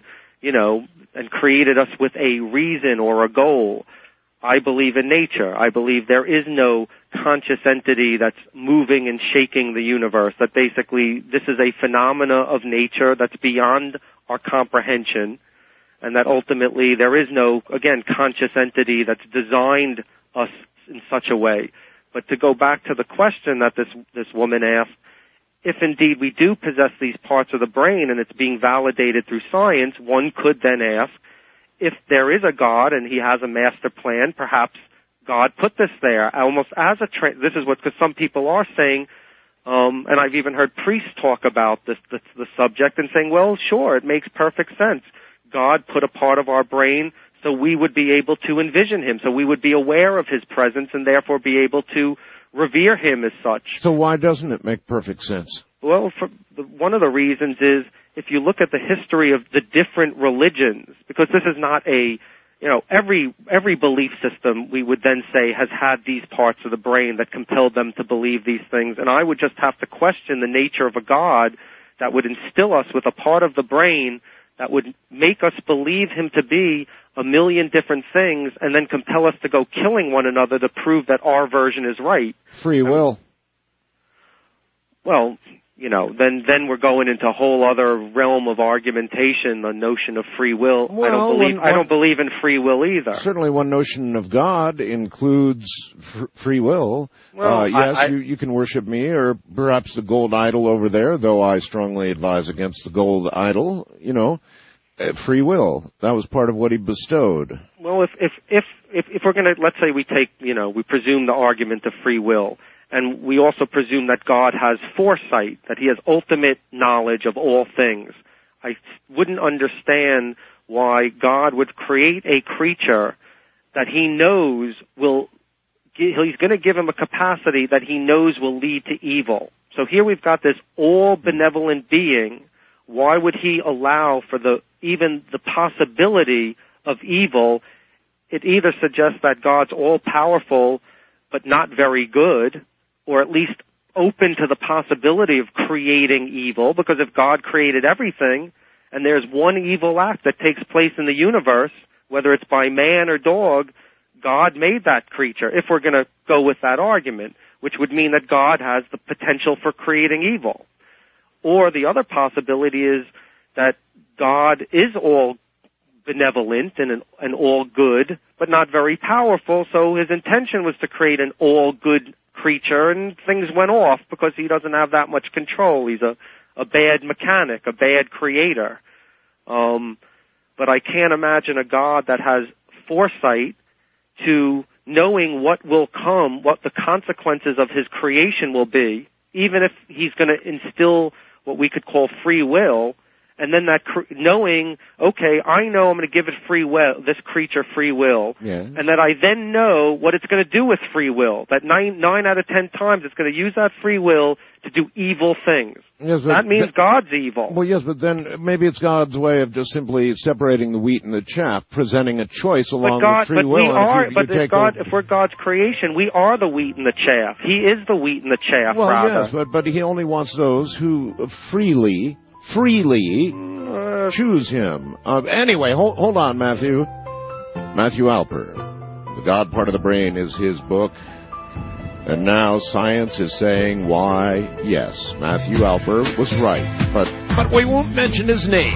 S9: created us with a reason or a goal. I believe in nature. I believe there is no conscious entity that's moving and shaking the universe, that basically this is a phenomena of nature that's beyond our comprehension, and that ultimately there is no, again, conscious entity that's designed us in such a way. But to go back to the question that this woman asked, if indeed we do possess these parts of the brain and it's being validated through science, one could then ask, if there is a God and he has a master plan, perhaps God put this there almost as this is because some people are saying, and I've even heard priests talk about the subject and saying, well, sure, it makes perfect sense. God put a part of our brain so we would be able to envision him, so we would be aware of his presence and therefore be able to revere him as such.
S1: So why doesn't it make perfect sense?
S9: Well, one of the reasons is if you look at the history of the different religions, because this is not every belief system, we would then say, has had these parts of the brain that compelled them to believe these things. And I would just have to question the nature of a God that would instill us with a part of the brain that would make us believe him to be a million different things and then compel us to go killing one another to prove that our version is right.
S1: Free will.
S9: Well, then we're going into a whole other realm of argumentation, the notion of free will.
S1: Well,
S9: I don't believe in free will either.
S1: Certainly one notion of God includes free will.
S9: Well,
S1: yes, you can worship me or perhaps the gold idol over there, though I strongly advise against the gold idol, free will. That was part of what he bestowed.
S9: Well, if we're going to, let's say we take, we presume the argument of free will, and we also presume that God has foresight, that he has ultimate knowledge of all things. I wouldn't understand why God would create a creature that he knows he's going to give him a capacity that he knows will lead to evil. So here we've got this all-benevolent being. Why would he allow for even the possibility of evil? It either suggests that God's all-powerful but not very good, or at least open to the possibility of creating evil, because if God created everything and there's one evil act that takes place in the universe, whether it's by man or dog, God made that creature, if we're going to go with that argument, which would mean that God has the potential for creating evil. Or the other possibility is that God is all benevolent and all good, but not very powerful, so his intention was to create an all good creature, and things went off because he doesn't have that much control. He's a bad mechanic, a bad creator. But I can't imagine a God that has foresight to knowing what will come, what the consequences of his creation will be, even if he's going to instill what we could call free will, and then that knowing, okay, I know I'm going to give it free will, this creature free will, and that I then know what it's going to do with free will, that 9 out of 10 times it's going to use that free will to do evil things.
S1: Yes,
S9: that means God's evil.
S1: Well, yes, but then maybe it's God's way of just simply separating the wheat and the chaff, presenting a choice along with free will.
S9: If we're God's creation, we are the wheat and the chaff. He is the wheat and the chaff,
S1: well,
S9: rather.
S1: Yes, but he only wants those who freely choose him. Anyway, hold on, Matthew. Matthew Alper. The God Part of the Brain is his book. And now science is saying why, yes, Matthew Alper was right. But we won't mention his name.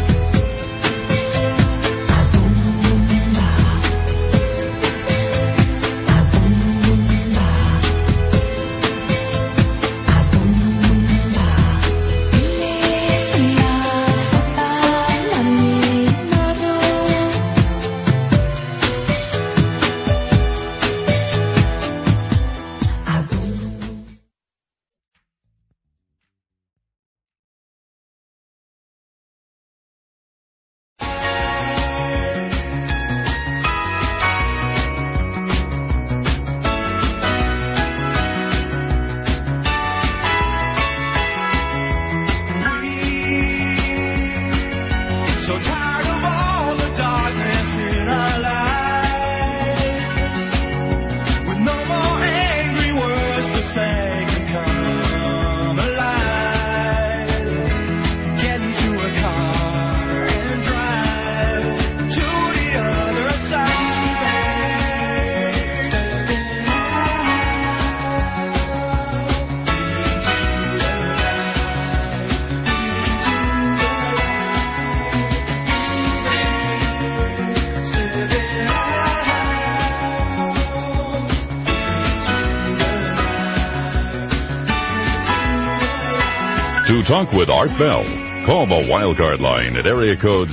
S2: To talk with Art Bell, call the Wildcard line at area code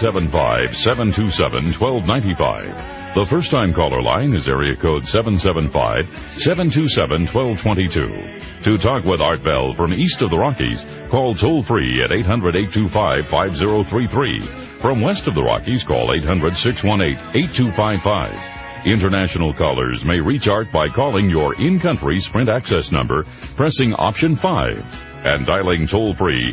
S2: 775-727-1295. The first-time caller line is area code 775-727-1222. To talk with Art Bell from east of the Rockies, call toll-free at 800-825-5033. From west of the Rockies, call 800-618-8255. International callers may reach Art by calling your in-country Sprint access number, pressing option 5, and dialing toll-free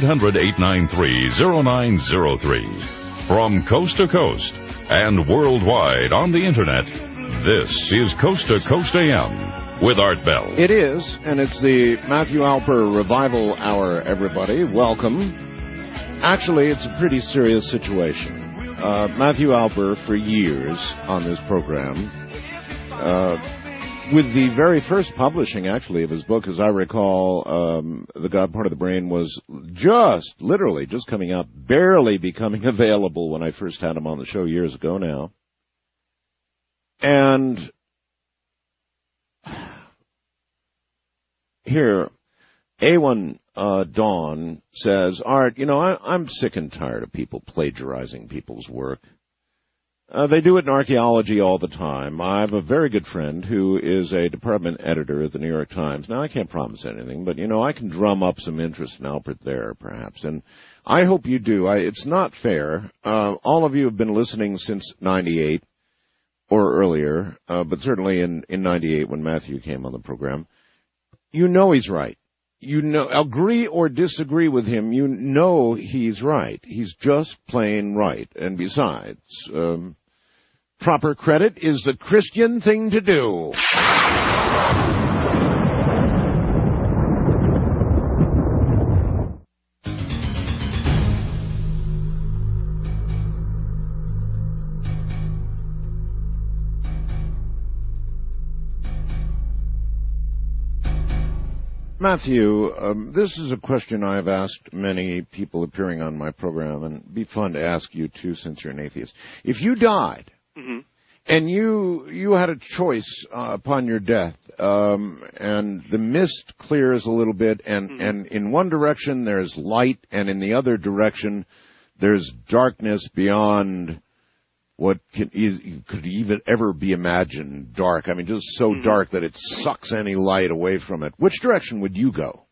S2: 800-893-0903. From coast to coast and worldwide on the Internet, this is Coast to Coast AM with Art Bell.
S1: It is, and it's the Matthew Alper Revival Hour, everybody. Welcome. Actually, it's a pretty serious situation. Matthew Alper, for years on this program, with the very first publishing, actually, of his book, as I recall, The God Part of the Brain was literally just coming out, barely becoming available when I first had him on the show years ago now. And here, A1 Dawn says, Art, I'm sick and tired of people plagiarizing people's work. They do it in archaeology all the time. I have a very good friend who is a department editor at the New York Times. Now, I can't promise anything, but, I can drum up some interest in Alpert there, perhaps. And I hope you do. It's not fair. All of you have been listening since 98 or earlier, but certainly in 98 when Matthew came on the program. He's right. Agree or disagree with him, he's right. He's just plain right. And besides, proper credit is the Christian thing to do. Matthew, this is a question I've asked many people appearing on my program, and it'd be fun to ask you too, since you're an atheist. If you died, and you had a choice upon your death, and the mist clears a little bit, and in one direction there's light, and in the other direction there's darkness beyond what could even ever be imagined dark. I mean, just so dark that it sucks any light away from it. Which direction would you go?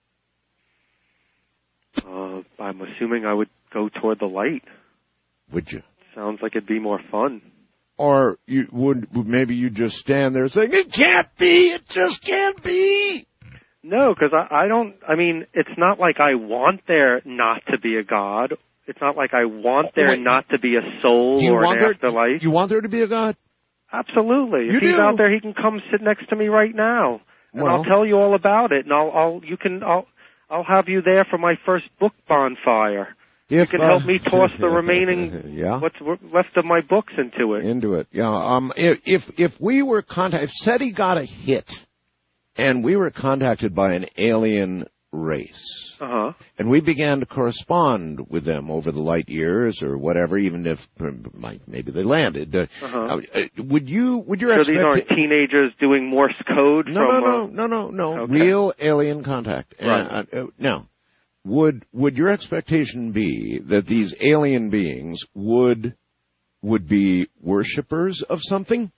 S9: I'm assuming I would go toward the light.
S1: Would you?
S9: Sounds like it'd be more fun.
S1: Or maybe you just stand there saying, it can't be, it just can't be.
S9: No, because I mean, it's not like I want there not to be a God. It's not like I want there not to be a soul or an afterlife.
S1: You want there to be a God?
S9: Absolutely. If he's out there, he can come sit next to me right now, and I'll tell you all about it. And I'll have you there for my first book bonfire. You can help me toss the remaining what's left of my books into it.
S1: Yeah. If we were if SETI got a hit, and we were contacted by an alien race. And we began to correspond with them over the light years or whatever, even if maybe they landed. Would your
S9: So these aren't teenagers doing Morse code?
S1: No.
S9: Okay.
S1: Real alien contact.
S9: Right.
S1: Now, would your expectation be that these alien beings would be worshippers of something?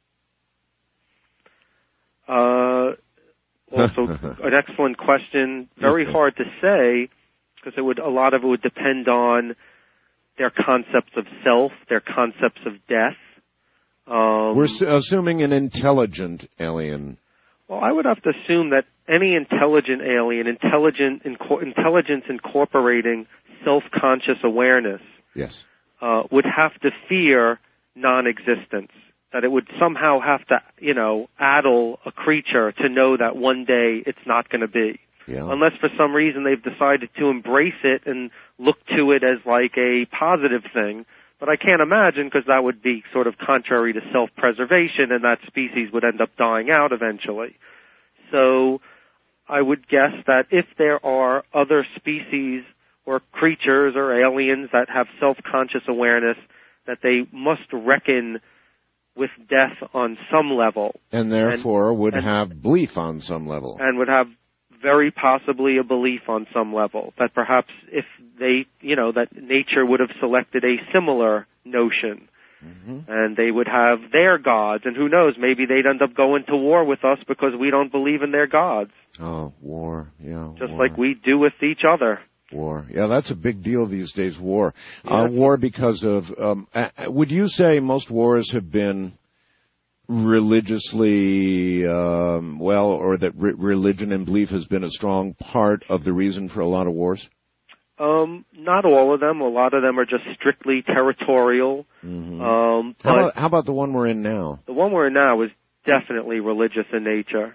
S9: Also, an excellent question. Very hard to say, because a lot of it would depend on their concepts of self, their concepts of death.
S1: We're assuming an intelligent alien.
S9: Well, I would have to assume that any intelligent alien, intelligence incorporating self-conscious awareness, would have to fear non-existence. That it would somehow have to, addle a creature to know that one day it's not going to be.
S1: Yeah.
S9: Unless for some reason they've decided to embrace it and look to it as like a positive thing. But I can't imagine, because that would be sort of contrary to self-preservation, and that species would end up dying out eventually. So I would guess that if there are other species or creatures or aliens that have self-conscious awareness, that they must reckon with death on some level.
S1: And therefore would have belief on some level.
S9: And would have very possibly a belief on some level. That perhaps if they, that nature would have selected a similar notion. And they would have their gods. And who knows, maybe they'd end up going to war with us because we don't believe in their gods.
S1: Oh, war, yeah.
S9: Just like we do with each other.
S1: War. Yeah, that's a big deal these days, war. War because of, would you say most wars have been religiously, or that religion and belief has been a strong part of the reason for a lot of wars?
S9: Not all of them. A lot of them are just strictly territorial.
S1: How about the one we're in now?
S9: The one we're in now is definitely religious in nature.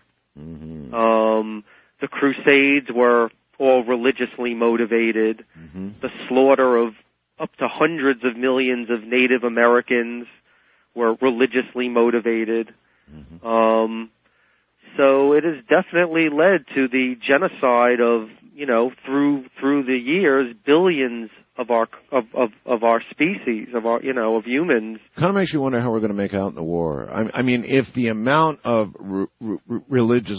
S9: The Crusades were all religiously motivated. The slaughter of up to hundreds of millions of Native Americans were religiously motivated. So it has definitely led to the genocide of, through the years, billions of our species, of humans.
S1: Kind of makes you wonder how we're going to make out in the war. I mean, if the amount of religious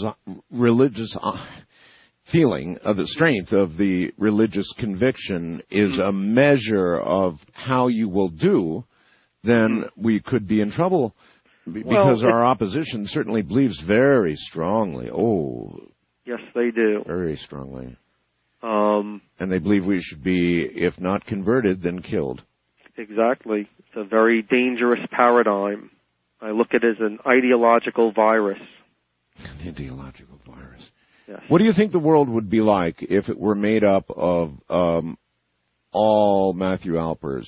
S1: feeling of the strength of the religious conviction is a measure of how you will do, then we could be in trouble because our opposition certainly believes very strongly. Oh.
S9: Yes, they do.
S1: Very strongly. And they believe we should be, if not converted, then killed.
S9: Exactly. It's a very dangerous paradigm. I look at it as an ideological virus.
S1: An ideological virus.
S9: Yes.
S1: What do you think the world would be like if it were made up of all Matthew Alpers?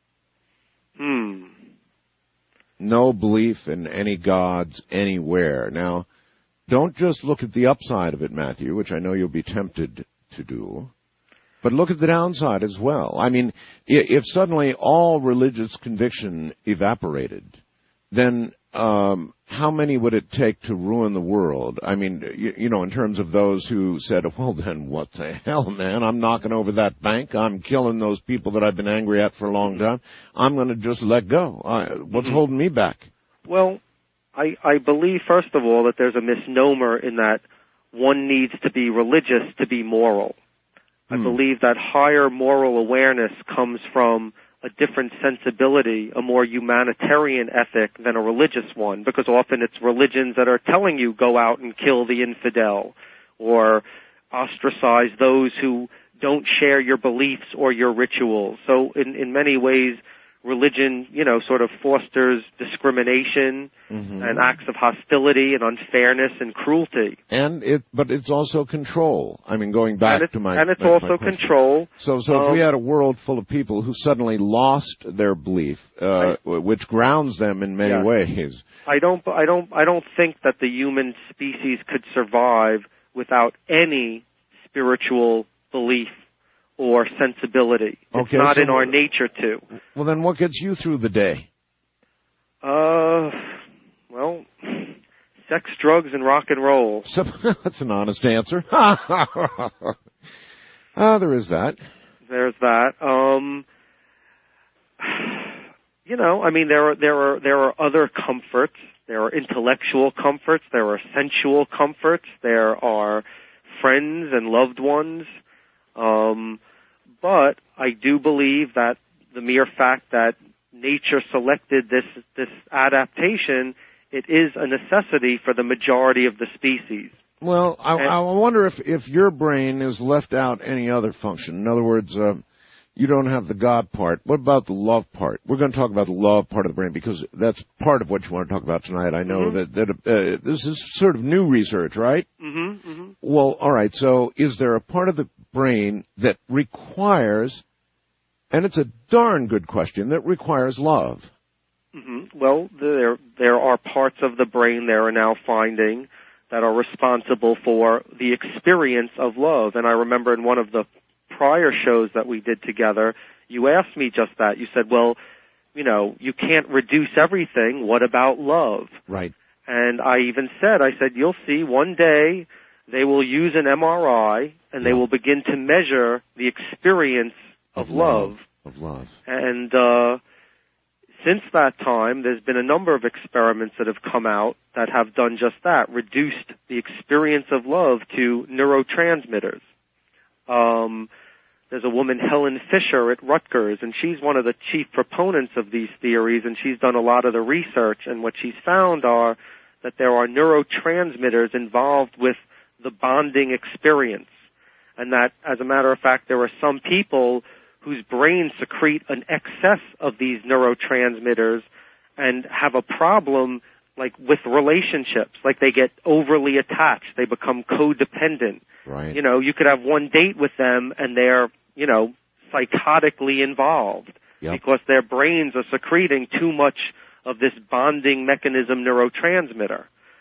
S1: No belief in any gods anywhere. Now, don't just look at the upside of it, Matthew, which I know you'll be tempted to do, but look at the downside as well. I mean, if suddenly all religious conviction evaporated, then how many would it take to ruin the world? I mean, you know, in terms of those who said, well, then what the hell, man? I'm knocking over that bank. I'm killing those people that I've been angry at for a long time. I'm going to just let go. What's holding me back?
S9: Well, I believe, first of all, that there's a misnomer in that one needs to be religious to be moral. I believe that higher moral awareness comes from a different sensibility, a more humanitarian ethic than a religious one, because often it's religions that are telling you go out and kill the infidel or ostracize those who don't share your beliefs or your rituals. So in many ways, religion, you know, sort of fosters discrimination and acts of hostility and unfairness and cruelty.
S1: But it's also control. I mean, going back to my...
S9: And it's also control.
S1: So if we had a world full of people who suddenly lost their belief, which grounds them in many ways...
S9: I don't think that the human species could survive without any spiritual belief or sensibility. It's not in our nature to.
S1: Well, then what gets you through the day?
S9: Well, sex, drugs, and rock and roll.
S1: So, that's an honest answer. There is that.
S9: There's that. You know, I mean, there are other comforts. There are intellectual comforts. There are sensual comforts. There are friends and loved ones. But I do believe that the mere fact that nature selected this adaptation, it is a necessity for the majority of the species.
S1: Well, I wonder if your brain is left out any other function. In other words, you don't have the God part. What about the love part? We're going to talk about the love part of the brain because that's part of what you want to talk about tonight. I know that this is sort of new research, right? Well, all right. So is there a part of the brain that requires, and it's a darn good question, that requires love?
S9: Well, there are parts of the brain there are now finding that are responsible for the experience of love. And I remember in one of the prior shows that we did together, you asked me just that. You said, well, you know, you can't reduce everything. What about love?
S1: Right.
S9: And I even said, you'll see one day they will use an MRI and they will begin to measure the experience of love. And since that time, there's been a number of experiments that have come out that have done just that, reduced the experience of love to neurotransmitters. There's a woman, Helen Fisher, at Rutgers, and she's one of the chief proponents of these theories, and she's done a lot of the research, and what she's found are that there are neurotransmitters involved with the bonding experience, and that, as a matter of fact, there are some people whose brains secrete an excess of these neurotransmitters and have a problem, like with relationships, like they get overly attached, they become codependent.
S1: Right.
S9: You know, you could have one date with them and they're, you know, psychotically involved because their brains are secreting too much of this bonding mechanism neurotransmitter.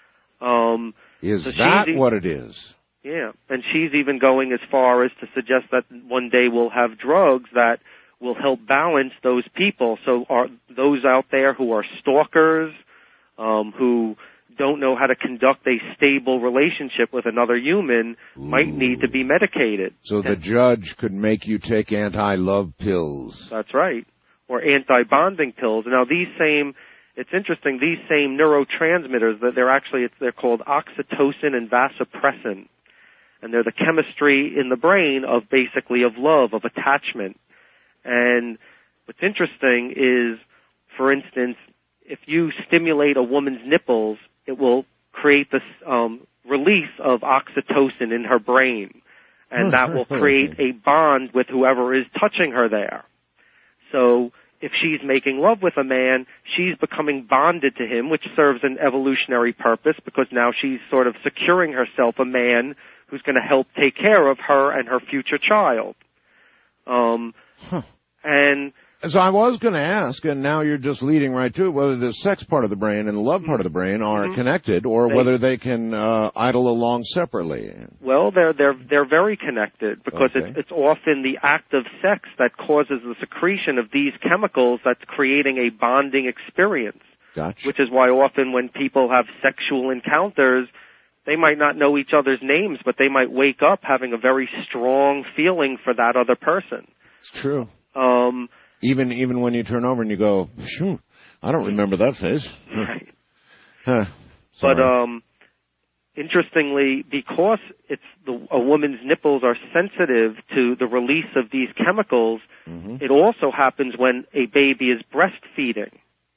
S1: Is that what it is?
S9: Yeah, and she's even going as far as to suggest that one day we'll have drugs that will help balance those people. So are those out there who are stalkers, who don't know how to conduct a stable relationship with another human might need to be medicated.
S1: So the judge could make you take anti-love pills.
S9: That's right. Or anti-bonding pills. Now it's interesting, these same neurotransmitters, they're called oxytocin and vasopressin. And they're the chemistry in the brain of love, of attachment. And what's interesting is, for instance, if you stimulate a woman's nipples, it will create this release of oxytocin in her brain. And that will create a bond with whoever is touching her there. So if she's making love with a man, she's becoming bonded to him, which serves an evolutionary purpose because now she's sort of securing herself a man who's going to help take care of her and her future child. And
S1: so I was going to ask, and now you're just leading right to it, whether the sex part of the brain and the love part of the brain are connected, or whether they can idle along separately.
S9: Well, they're very connected because it's often the act of sex that causes the secretion of these chemicals that's creating a bonding experience.
S1: Gotcha.
S9: Which is why often when people have sexual encounters, they might not know each other's names, but they might wake up having a very strong feeling for that other person.
S1: It's true. Even when you turn over and you go, shoot, I don't remember that face.
S9: Right.
S1: But
S9: interestingly, because a woman's nipples are sensitive to the release of these chemicals, it also happens when a baby is breastfeeding.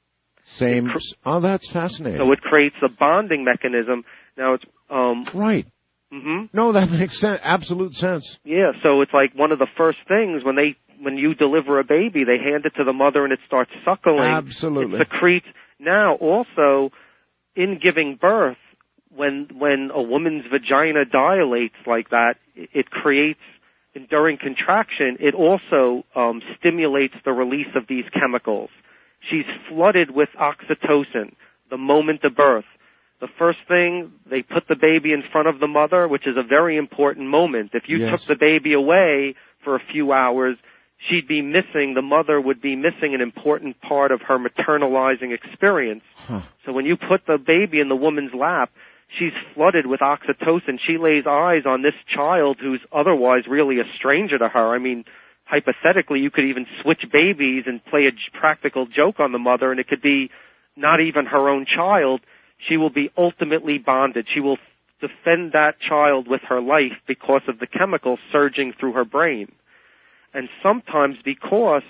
S1: That's fascinating.
S9: So it creates a bonding mechanism. Now it's
S1: right. No, that makes absolute sense.
S9: Yeah, so it's like one of the first things when you deliver a baby, they hand it to the mother and it starts suckling.
S1: Absolutely.
S9: It secretes. Now also, in giving birth, when a woman's vagina dilates like that, it creates, during contraction, it also stimulates the release of these chemicals. She's flooded with oxytocin the moment of birth. The first thing, they put the baby in front of the mother, which is a very important moment. If you took the baby away for a few hours, the mother would be missing an important part of her maternalizing experience. So when you put the baby in the woman's lap, she's flooded with oxytocin. She lays eyes on this child who's otherwise really a stranger to her. I mean, hypothetically, you could even switch babies and play a practical joke on the mother, and it could be not even her own child. She will be ultimately bonded. She will defend that child with her life because of the chemicals surging through her brain. And sometimes because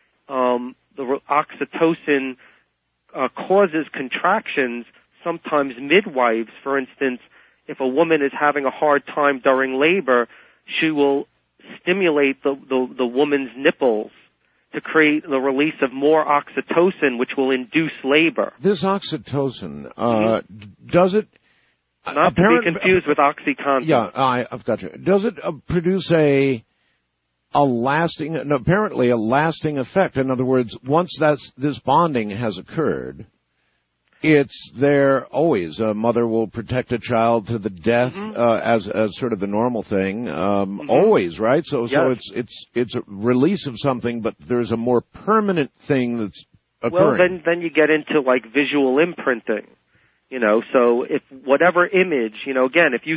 S9: the oxytocin causes contractions, sometimes midwives, for instance, if a woman is having a hard time during labor, she will stimulate the woman's nipples to create the release of more oxytocin, which will induce labor.
S1: This oxytocin, does it...
S9: Not to be confused with OxyContin.
S1: Yeah, I've got you. Does it produce apparently a lasting effect? In other words, once this bonding has occurred, it's there always. A mother will protect a child to the death as sort of the normal thing, always, right? So it's a release of something, but there's a more permanent thing that's occurring.
S9: Well, then you get into like visual imprinting, So if whatever image, again, if you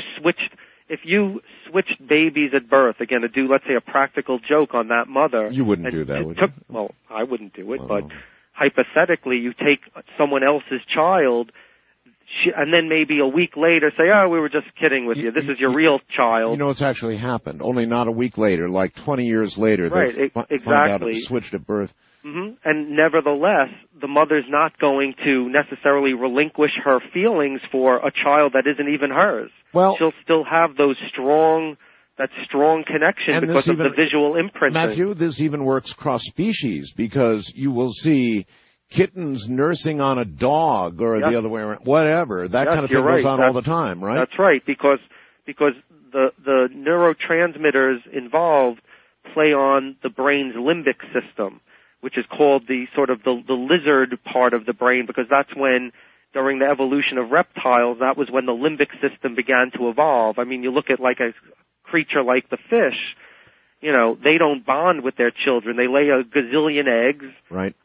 S9: switched babies at birth, again, to do, let's say, a practical joke on that mother.
S1: You wouldn't do that, would you?
S9: Well, I wouldn't do it, but hypothetically, you take someone else's child, and then maybe a week later say, oh, we were just kidding with you. This is your real child.
S1: You know what's actually happened? Only not a week later, like 20 years later.
S9: Right,
S1: exactly. Find out it switched at birth.
S9: And nevertheless, the mother's not going to necessarily relinquish her feelings for a child that isn't even hers.
S1: Well,
S9: she'll still have that strong connection because of the visual imprinting.
S1: Matthew, this even works cross-species because you will see kittens nursing on a dog or the other way around, whatever. That kind of thing goes on all the time, right?
S9: That's right, because the neurotransmitters involved play on the brain's limbic system, which is called the lizard part of the brain, because that's when, during the evolution of reptiles, that was when the limbic system began to evolve. I mean, you look at like a creature like the fish, they don't bond with their children. They lay a gazillion eggs.
S1: Right.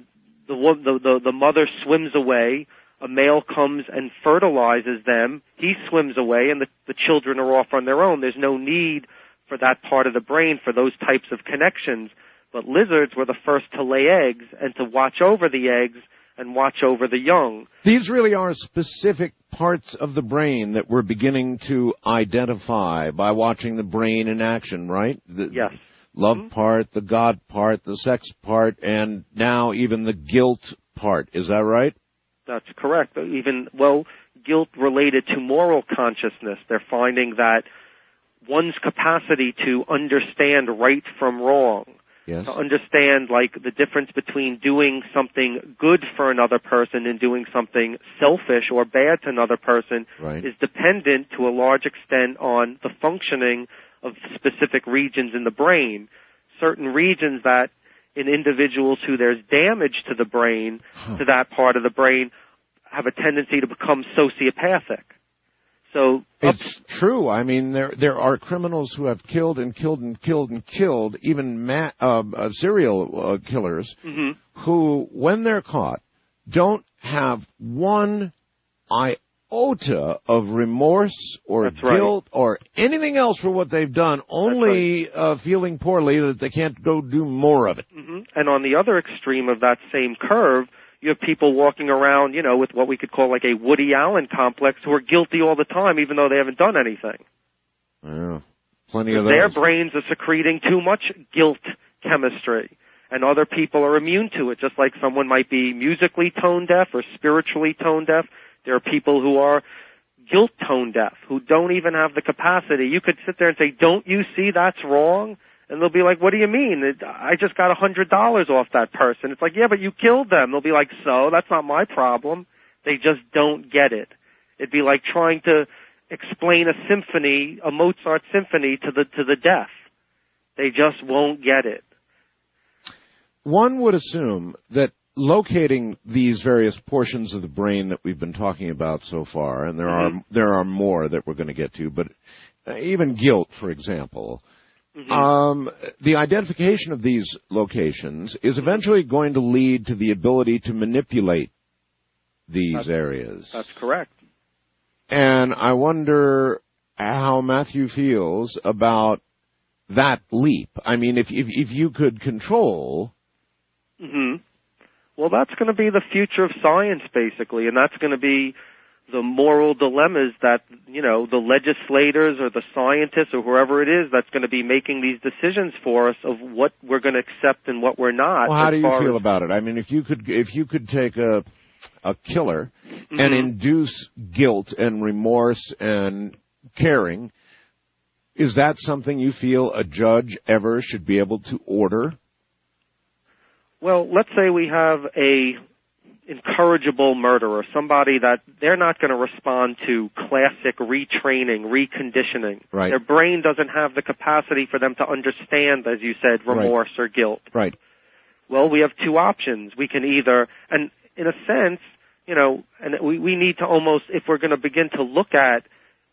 S9: The mother swims away. A male comes and fertilizes them. He swims away, and the children are off on their own. There's no need for that part of the brain for those types of connections. But lizards were the first to lay eggs and to watch over the eggs and watch over the young.
S1: These really are specific parts of the brain that we're beginning to identify by watching the brain in action, right?
S9: Yes.
S1: Love part, the God part, the sex part, and now even the guilt part. Is that right?
S9: That's correct. Guilt related to moral consciousness. They're finding that one's capacity to understand right from wrong, to understand like the difference between doing something good for another person and doing something selfish or bad to another person is dependent to a large extent on the functioning of specific regions in the brain. Certain regions that in individuals who there's damage to the brain, to that part of the brain, have a tendency to become sociopathic. So
S1: it's true. I mean, there are criminals who have killed and killed and killed and killed, even serial killers, who, when they're caught, don't have one iota of remorse or guilt or anything else for what they've done, only feeling poorly that they can't go do more of it.
S9: Mm-hmm. And on the other extreme of that same curve, you have people walking around, with what we could call like a Woody Allen complex who are guilty all the time even though they haven't done anything.
S1: Yeah, plenty of those.
S9: Their brains are secreting too much guilt chemistry, and other people are immune to it, just like someone might be musically tone deaf or spiritually tone deaf. There are people who are guilt tone deaf, who don't even have the capacity. You could sit there and say, don't you see that's wrong? And they'll be like, what do you mean? I just got $100 off that person. It's like, yeah, but you killed them. They'll be like, so? That's not my problem. They just don't get it. It'd be like trying to explain a symphony, a Mozart symphony to the deaf. They just won't get it.
S1: One would assume that locating these various portions of the brain that we've been talking about so far, and there are more that we're going to get to, but even guilt, for example, the identification of these locations is eventually going to lead to the ability to manipulate these areas.
S9: That's correct.
S1: And I wonder how Matthew feels about that leap. I mean, if you could control.
S9: Well, that's going to be the future of science, basically, and that's going to be the moral dilemmas that, the legislators or the scientists or whoever it is that's going to be making these decisions for us of what we're going to accept and what we're not.
S1: Well, how do you feel about it? I mean, if you could take a killer and induce guilt and remorse and caring, is that something you feel a judge ever should be able to order?
S9: Well, let's say we have a incorrigible murderer, somebody that they're not going to respond to classic retraining, reconditioning.
S1: Right.
S9: Their brain doesn't have the capacity for them to understand, as you said, remorse or guilt.
S1: Right.
S9: Well, we have two options. We can either, and in a sense, and we need to almost, if we're going to begin to look at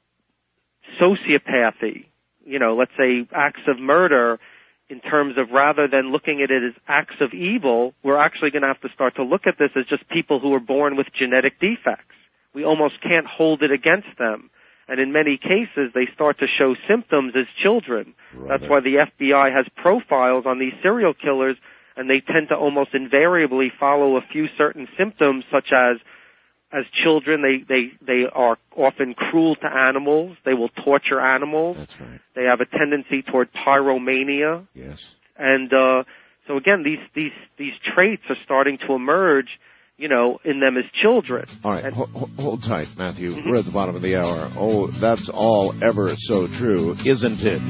S9: sociopathy, let's say acts of murder, in terms of rather than looking at it as acts of evil, we're actually going to have to start to look at this as just people who are born with genetic defects. We almost can't hold it against them. And in many cases, they start to show symptoms as children. Right. That's why the FBI has profiles on these serial killers, and they tend to almost invariably follow a few certain symptoms, such as children, they are often cruel to animals. They will torture animals.
S1: That's right.
S9: They have a tendency toward pyromania.
S1: Yes.
S9: And so again, these traits are starting to emerge, in them as children.
S1: All right, hold tight, Matthew. We're at the bottom of the hour. Oh, that's all ever so true, isn't it?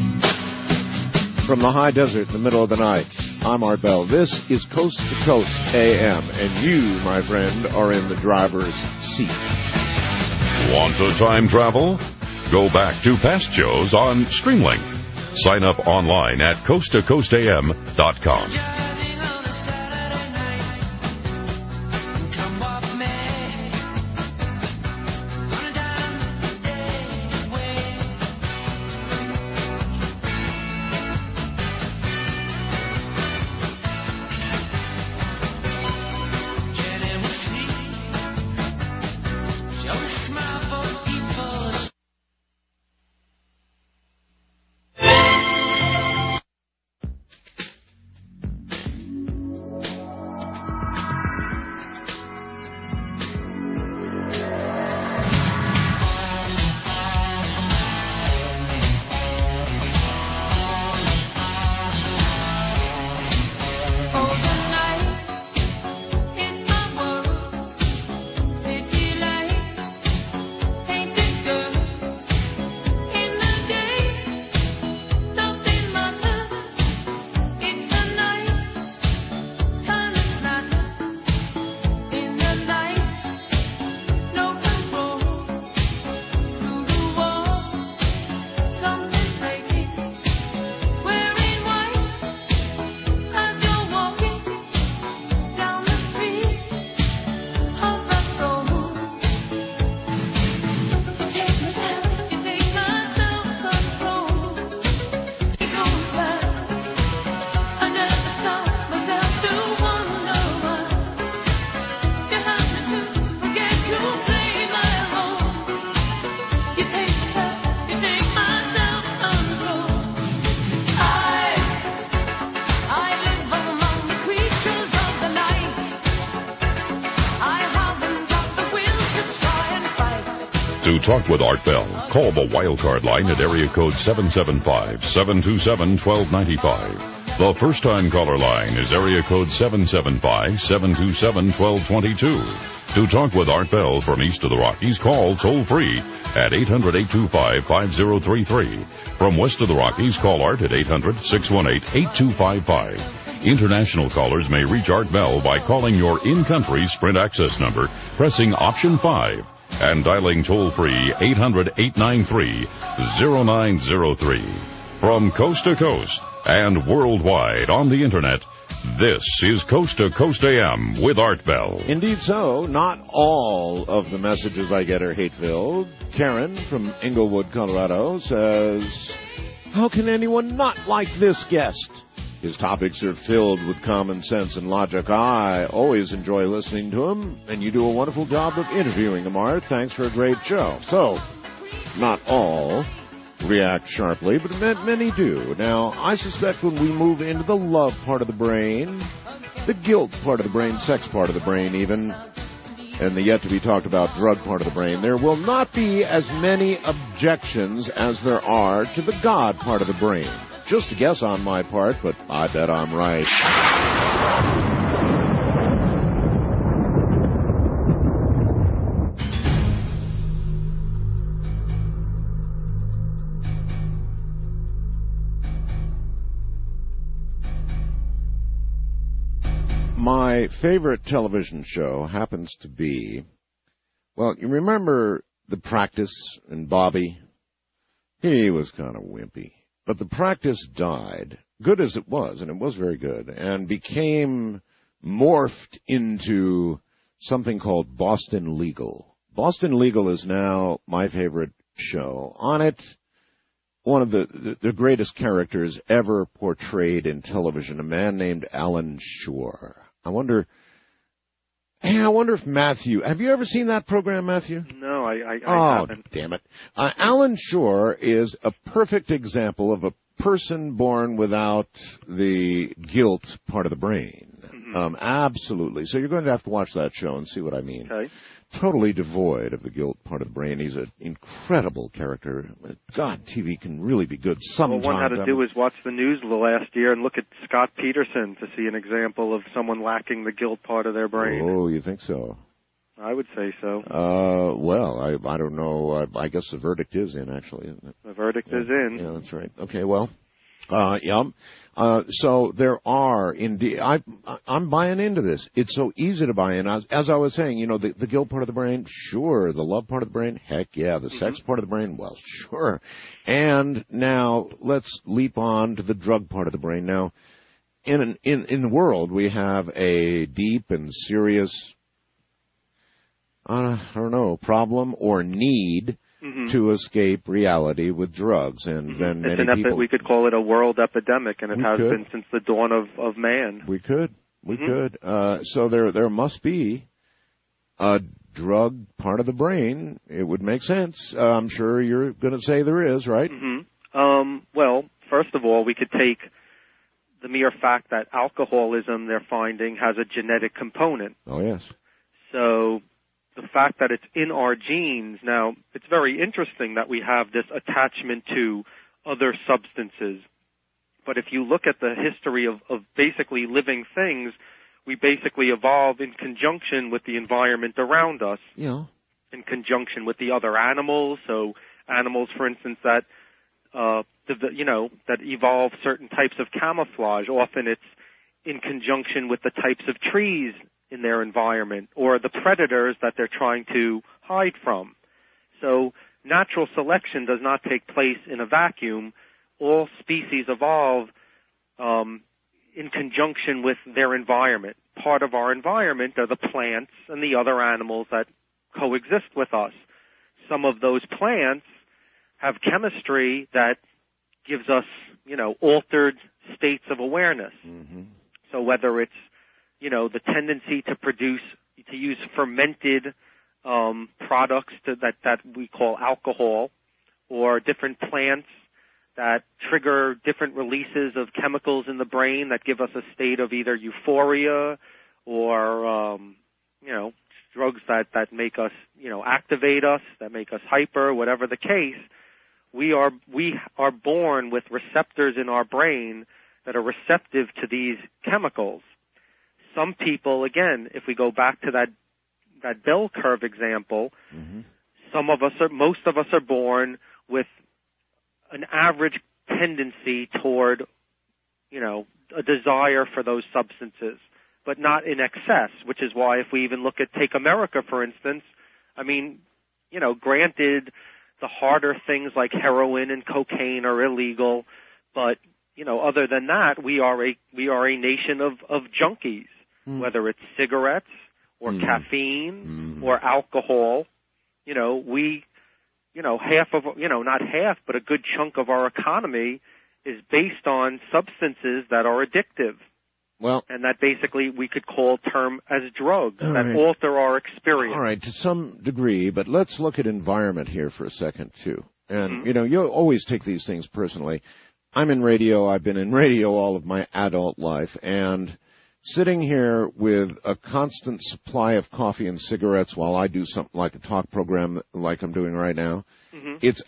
S1: From the high desert in the middle of the night, I'm Art Bell. This is Coast to Coast AM, and you, my friend, are in the driver's seat.
S2: Want to time travel? Go back to past shows on Streamlink. Sign up online at coasttocoastam.com. talk with Art Bell, call the Wildcard line at area code 775-727-1295. The first-time caller line is area code 775-727-1222. To talk with Art Bell from east of the Rockies, call toll-free at 800-825-5033. From west of the Rockies, call Art at 800-618-8255. International callers may reach Art Bell by calling your in-country Sprint access number, pressing option 5, and dialing toll-free 800-893-0903. From coast to coast and worldwide on the Internet, this is Coast to Coast AM with Art Bell.
S1: Indeed so. Not all of the messages I get are hate-filled. Karen from Inglewood, Colorado says, how can anyone not like this guest? His topics are filled with common sense and logic. I always enjoy listening to him, and you do a wonderful job of interviewing him, Art. Thanks for a great show. So, not all react sharply, but many do. Now, I suspect when we move into the love part of the brain, the guilt part of the brain, sex part of the brain even, and the yet-to-be-talked-about drug part of the brain, there will not be as many objections as there are to the God part of the brain. Just a guess on my part, but I bet I'm right. My favorite television show happens to be, well, you remember The Practice and Bobby? He was kind of wimpy. But The Practice died, good as it was, and it was very good, and became morphed into something called Boston Legal. Boston Legal is now my favorite show. On it, one of the greatest characters ever portrayed in television, a man named Alan Shore. I wonder if Matthew, have you ever seen that program, Matthew?
S9: No, I haven't.
S1: Oh, damn it. Alan Shore is a perfect example of a person born without the guilt part of the brain. Mm-hmm. Absolutely. So you're going to have to watch that show and see what I mean.
S9: Okay.
S1: Totally devoid of the guilt part of the brain. He's an incredible character. God, TV can really be good sometimes.
S9: Well, one had to do is watch the news the last year and look at Scott Peterson to see an example of someone lacking the guilt part of their brain.
S1: Oh, you think so?
S9: I would say so.
S1: Well, I don't know. I guess the verdict is in, actually, isn't it?
S9: The verdict is in.
S1: Yeah, that's right. Okay, well, yeah. So there are indeed. I'm buying into this. It's so easy to buy in. As I was saying, you know, the guilt part of the brain, sure. The love part of the brain, heck yeah. The sex part of the brain, well, sure. And now let's leap on to the drug part of the brain. Now, in the world, we have a deep and serious, I don't know, problem or need to escape reality with drugs, and then many people.
S9: We could call it a world epidemic, and it has been since the dawn of man.
S1: We could. So there must be a drug part of the brain. It would make sense. I'm sure you're going to say there is, right?
S9: Well, first of all, we could take the mere fact that alcoholism, they're finding, has a genetic component.
S1: Oh, yes.
S9: So the fact that it's in our genes, now, it's very interesting that we have this attachment to other substances. But if you look at the history of basically living things, we basically evolve in conjunction with the environment around us.
S1: Yeah.
S9: In conjunction with the other animals. So animals, for instance, that that evolve certain types of camouflage. Often it's in conjunction with the types of trees in their environment or the predators that they're trying to hide from. So natural selection does not take place in a vacuum. All species evolve in conjunction with their environment. Part of our environment are the plants and the other animals that coexist with us. Some of those plants have chemistry that gives us, altered states of awareness. So whether it's, the tendency to use fermented products that we call alcohol, or different plants that trigger different releases of chemicals in the brain that give us a state of either euphoria or, drugs that make us, activate us, that make us hyper, whatever the case. We are born with receptors in our brain that are receptive to these chemicals. Some people, again, if we go back to that bell curve example, most of us are born with an average tendency toward, a desire for those substances, but not in excess, which is why if we even take America, for instance, granted, the harder things like heroin and cocaine are illegal, but, other than that, we are a nation of junkies, whether it's cigarettes or caffeine or alcohol. Half of, not half, but a good chunk of our economy is based on substances that are addictive.
S1: Well,
S9: and that basically we could term as drugs that alter our experience.
S1: All right, to some degree, but let's look at environment here for a second, too. And, you always take these things personally. I'm in radio. I've been in radio all of my adult life, and sitting here with a constant supply of coffee and cigarettes while I do something like a talk program like I'm doing right now, it's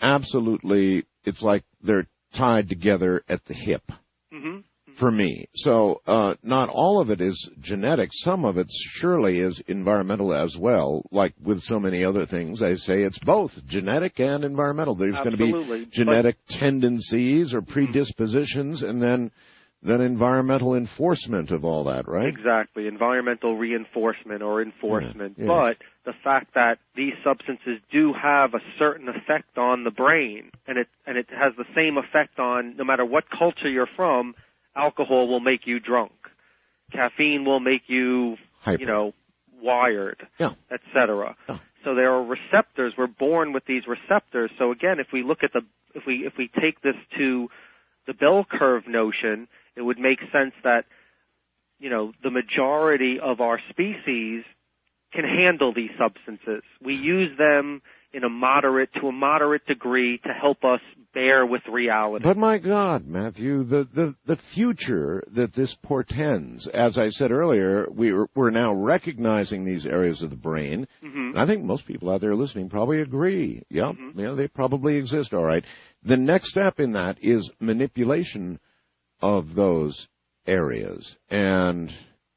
S1: like they're tied together at the hip for me. So not all of it is genetic. Some of it surely is environmental as well. Like with so many other things, I say it's both genetic and environmental. There's going to be genetic tendencies or predispositions, and then environmental enforcement of all that, right?
S9: Exactly, environmental reinforcement or enforcement. Yeah. But the fact that these substances do have a certain effect on the brain, and it has the same effect on no matter what culture you're from. Alcohol will make you drunk. Caffeine will make you,
S1: hyper.
S9: Wired, etc. Yeah. So there are receptors. We're born with these receptors. So again, if we look at if we take this to the bell curve notion, it would make sense that, the majority of our species can handle these substances. We use them in a moderate degree to help us bear with reality.
S1: But my God, Matthew, the future that this portends, as I said earlier, we're now recognizing these areas of the brain. And I think most people out there listening probably agree. Yeah, they probably exist, all right. The next step in that is manipulation of those areas. And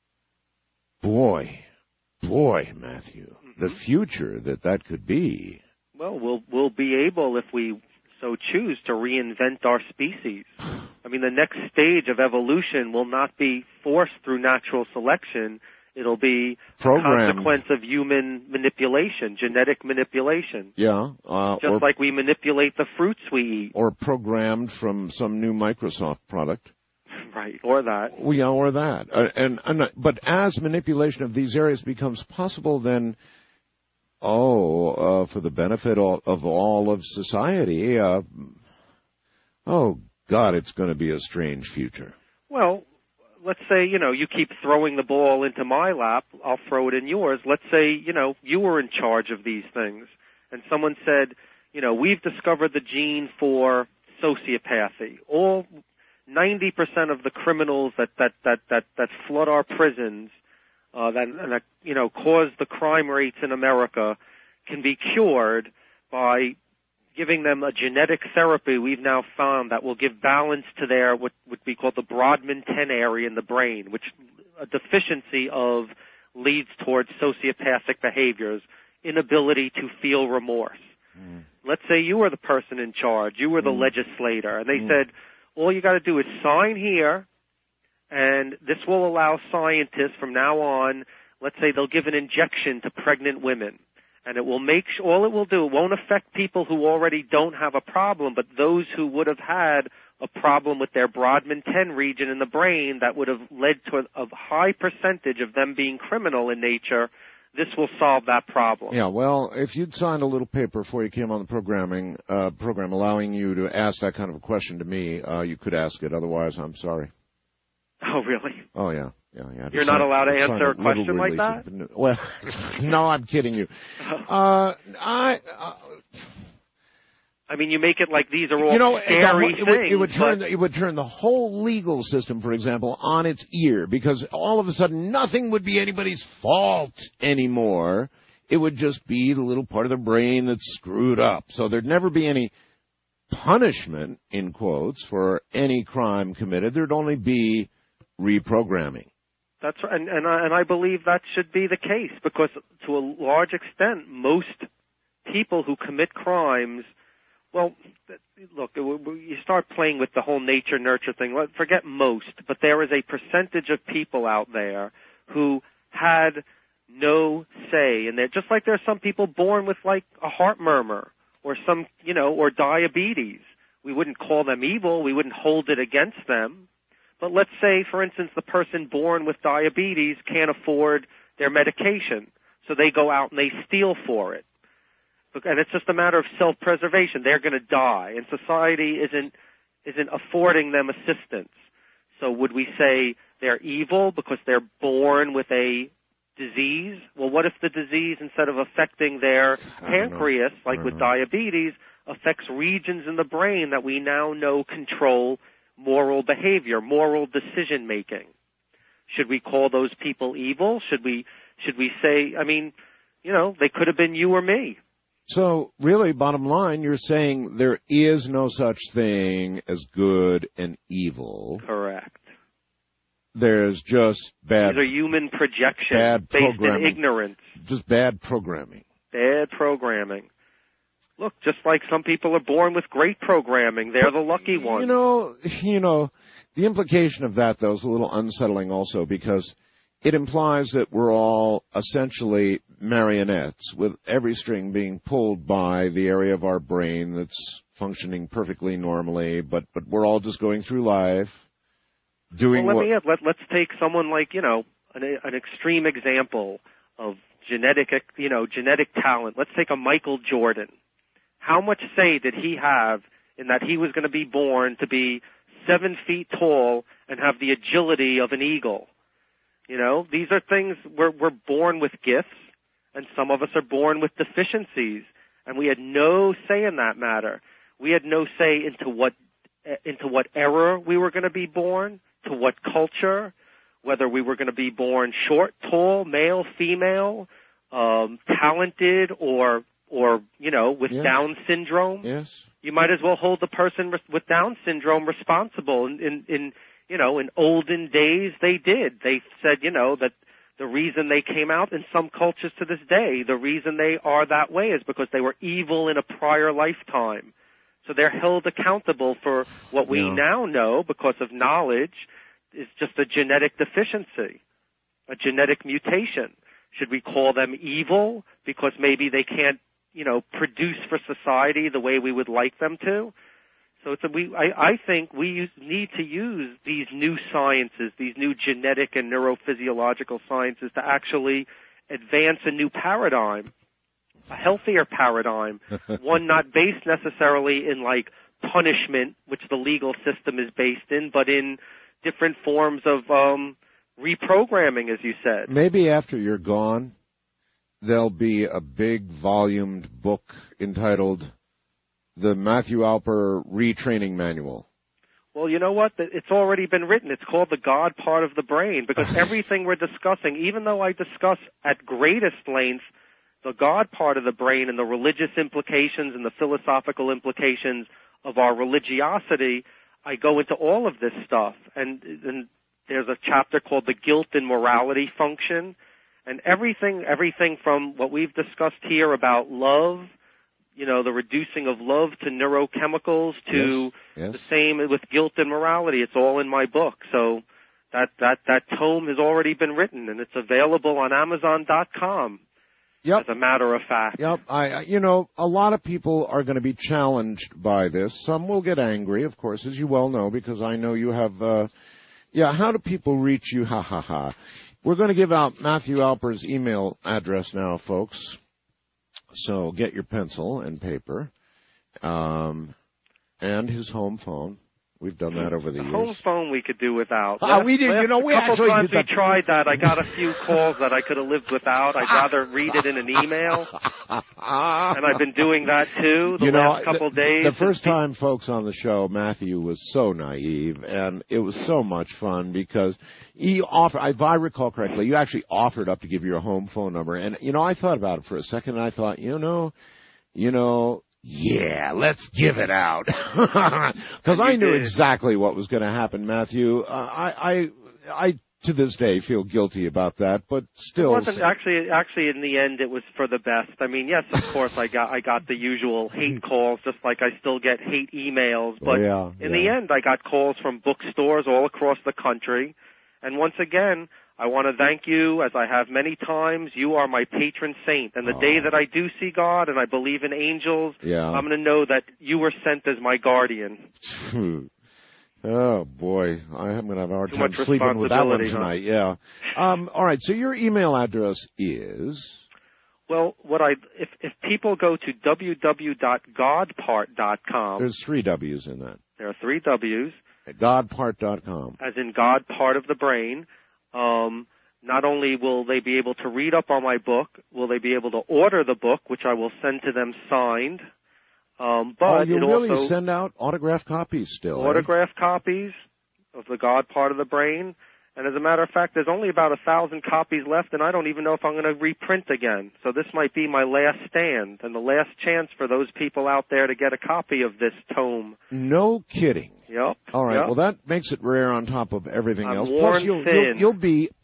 S1: boy, Matthew, the future that could be.
S9: Well, we'll be able, if we so choose, to reinvent our species. The next stage of evolution will not be forced through natural selection. It'll be a consequence of human manipulation, genetic manipulation.
S1: Yeah.
S9: Just like we manipulate the fruits we eat.
S1: Or programmed from some new Microsoft product.
S9: Right, or that.
S1: Or that. But as manipulation of these areas becomes possible, then, for the benefit of all of society, God, it's going to be a strange future.
S9: Well, let's say, you keep throwing the ball into my lap, I'll throw it in yours. Let's say, you were in charge of these things, and someone said, we've discovered the gene for sociopathy. All 90% of the criminals that flood our prisons, that cause the crime rates in America, can be cured by giving them a genetic therapy we've now found that will give balance to their what would be called the Brodmann 10 area in the brain, which a deficiency of leads towards sociopathic behaviors, inability to feel remorse. Let's say you were the person in charge, you were the legislator, and they said, all you got to do is sign here, and this will allow scientists from now on, let's say they'll give an injection to pregnant women, and it will all it will do, it won't affect people who already don't have a problem, but those who would have had a problem with their Brodmann 10 region in the brain that would have led to a high percentage of them being criminal in nature. This will solve that problem.
S1: Yeah, well, if you'd signed a little paper before you came on the program allowing you to ask that kind of a question to me, you could ask it. Otherwise, I'm sorry.
S9: Oh, really?
S1: Oh, yeah.
S9: You're not allowed to answer a question like that?
S1: Well, no, I'm kidding you.
S9: You make it like these are all scary things.
S1: It would turn the whole legal system, for example, on its ear, because all of a sudden nothing would be anybody's fault anymore It would just be the little part of the brain that's screwed up. So there'd never be any punishment, in quotes, for any crime committed. There'd only be reprogramming.
S9: That's right, and I believe that should be the case, because to a large extent, most people who commit crimes, well, look, you start playing with the whole nature-nurture thing. Forget most, but there is a percentage of people out there who had no say, and they're just like there are some people born with like a heart murmur or some, or diabetes. We wouldn't call them evil. We wouldn't hold it against them. But let's say, for instance, the person born with diabetes can't afford their medication, so they go out and they steal for it. And it's just a matter of self-preservation. They're going to die, and society isn't affording them assistance. So would we say they're evil because they're born with a disease? Well, what if the disease, instead of affecting their pancreas, like with diabetes, affects regions in the brain that we now know control moral behavior, moral decision-making? Should we call those people evil? Should we say, they could have been you or me.
S1: So, really, bottom line, you're saying there is no such thing as good and evil.
S9: Correct.
S1: There's just bad...
S9: These are human projections based in ignorance.
S1: Just bad programming.
S9: Bad programming. Look, just like some people are born with great programming. They're the lucky ones.
S1: The implication of that, though, is a little unsettling also, because it implies that we're all essentially marionettes, with every string being pulled by the area of our brain that's functioning perfectly normally, but we're all just going through life doing
S9: let's take someone like, an extreme example of genetic talent. Let's take a Michael Jordan. How much say did he have in that he was going to be born to be 7 feet tall and have the agility of an eagle? These are things we're born with gifts, and some of us are born with deficiencies, and we had no say in that matter. We had no say into what era we were going to be born, to what culture, whether we were going to be born short, tall, male, female, talented, or with Down syndrome.
S1: Yes.
S9: You might as well hold the person with Down syndrome responsible. In olden days, they did. They said, that the reason they came out, in some cultures to this day, the reason they are that way is because they were evil in a prior lifetime. So they're held accountable for what we now know, because of knowledge, is just a genetic deficiency, a genetic mutation. Should we call them evil because maybe they can't, produce for society the way we would like them to? So I think we need to use these new sciences, these new genetic and neurophysiological sciences, to actually advance a new paradigm, a healthier paradigm, one not based necessarily in like punishment, which the legal system is based in, but in different forms of reprogramming, as you said.
S1: Maybe after you're gone, there'll be a big volumed book entitled The Matthew Alper Retraining Manual.
S9: Well, you know what? It's already been written. It's called The God Part of the Brain, because everything we're discussing, even though I discuss at greatest length the God part of the brain and the religious implications and the philosophical implications of our religiosity, I go into all of this stuff. And there's a chapter called The Guilt and Morality Function. And everything from what we've discussed here about love, the reducing of love to neurochemicals, to the same with guilt and morality. It's all in my book. So that tome has already been written, and it's available on Amazon.com.
S1: Yep.
S9: As a matter of fact.
S1: Yep. A lot of people are going to be challenged by this. Some will get angry, of course, as you well know, because I know you have, how do people reach you? Ha, ha, ha. We're going to give out Matthew Alper's email address now, folks. So get your pencil and paper, and his home phone, We've done that over the years.
S9: Home phone we could do without.
S1: We did. You know, we actually
S9: times
S1: did that.
S9: we tried that. I got a few calls that I could have lived without. I'd rather read it in an email. And I've been doing that too the last couple of days.
S1: The first time, folks, on the show, Matthew was so naive, and it was so much fun because he offered, if I recall correctly, you actually offered up to give your home phone number. And, you know, I thought about it for a second, and I thought, yeah, let's give it out. Because I knew exactly what was going to happen, Matthew. I to this day feel guilty about that, but still.
S9: It wasn't actually in the end it was for the best. I mean, yes, of course I got the usual hate calls, just like I still get hate emails, but in the end I got calls from bookstores all across the country. And once again, I want to thank you, as I have many times. You are my patron saint. And the day that I do see God and I believe in angels, I'm going to know that you were sent as my guardian.
S1: Oh, boy. I'm going to have a hard time sleeping with that one tonight. Yeah. All right. So your email address is?
S9: Well, if people go to www.godpart.com.
S1: There's 3 W's in that.
S9: There are 3 W's.
S1: At godpart.com.
S9: As in God, part of the brain. Not only will they be able to read up on my book, will they be able to order the book, which I will send to them signed. But
S1: you'll really send out autographed copies still.
S9: Autographed copies of the God part of the brain. And as a matter of fact, there's only about 1,000 copies left, and I don't even know if I'm going to reprint again. So this might be my last stand and the last chance for those people out there to get a copy of this tome.
S1: No kidding.
S9: Yep.
S1: All right. Yep. Well, that makes it rare on top of everything else.
S9: Plus,
S1: you'll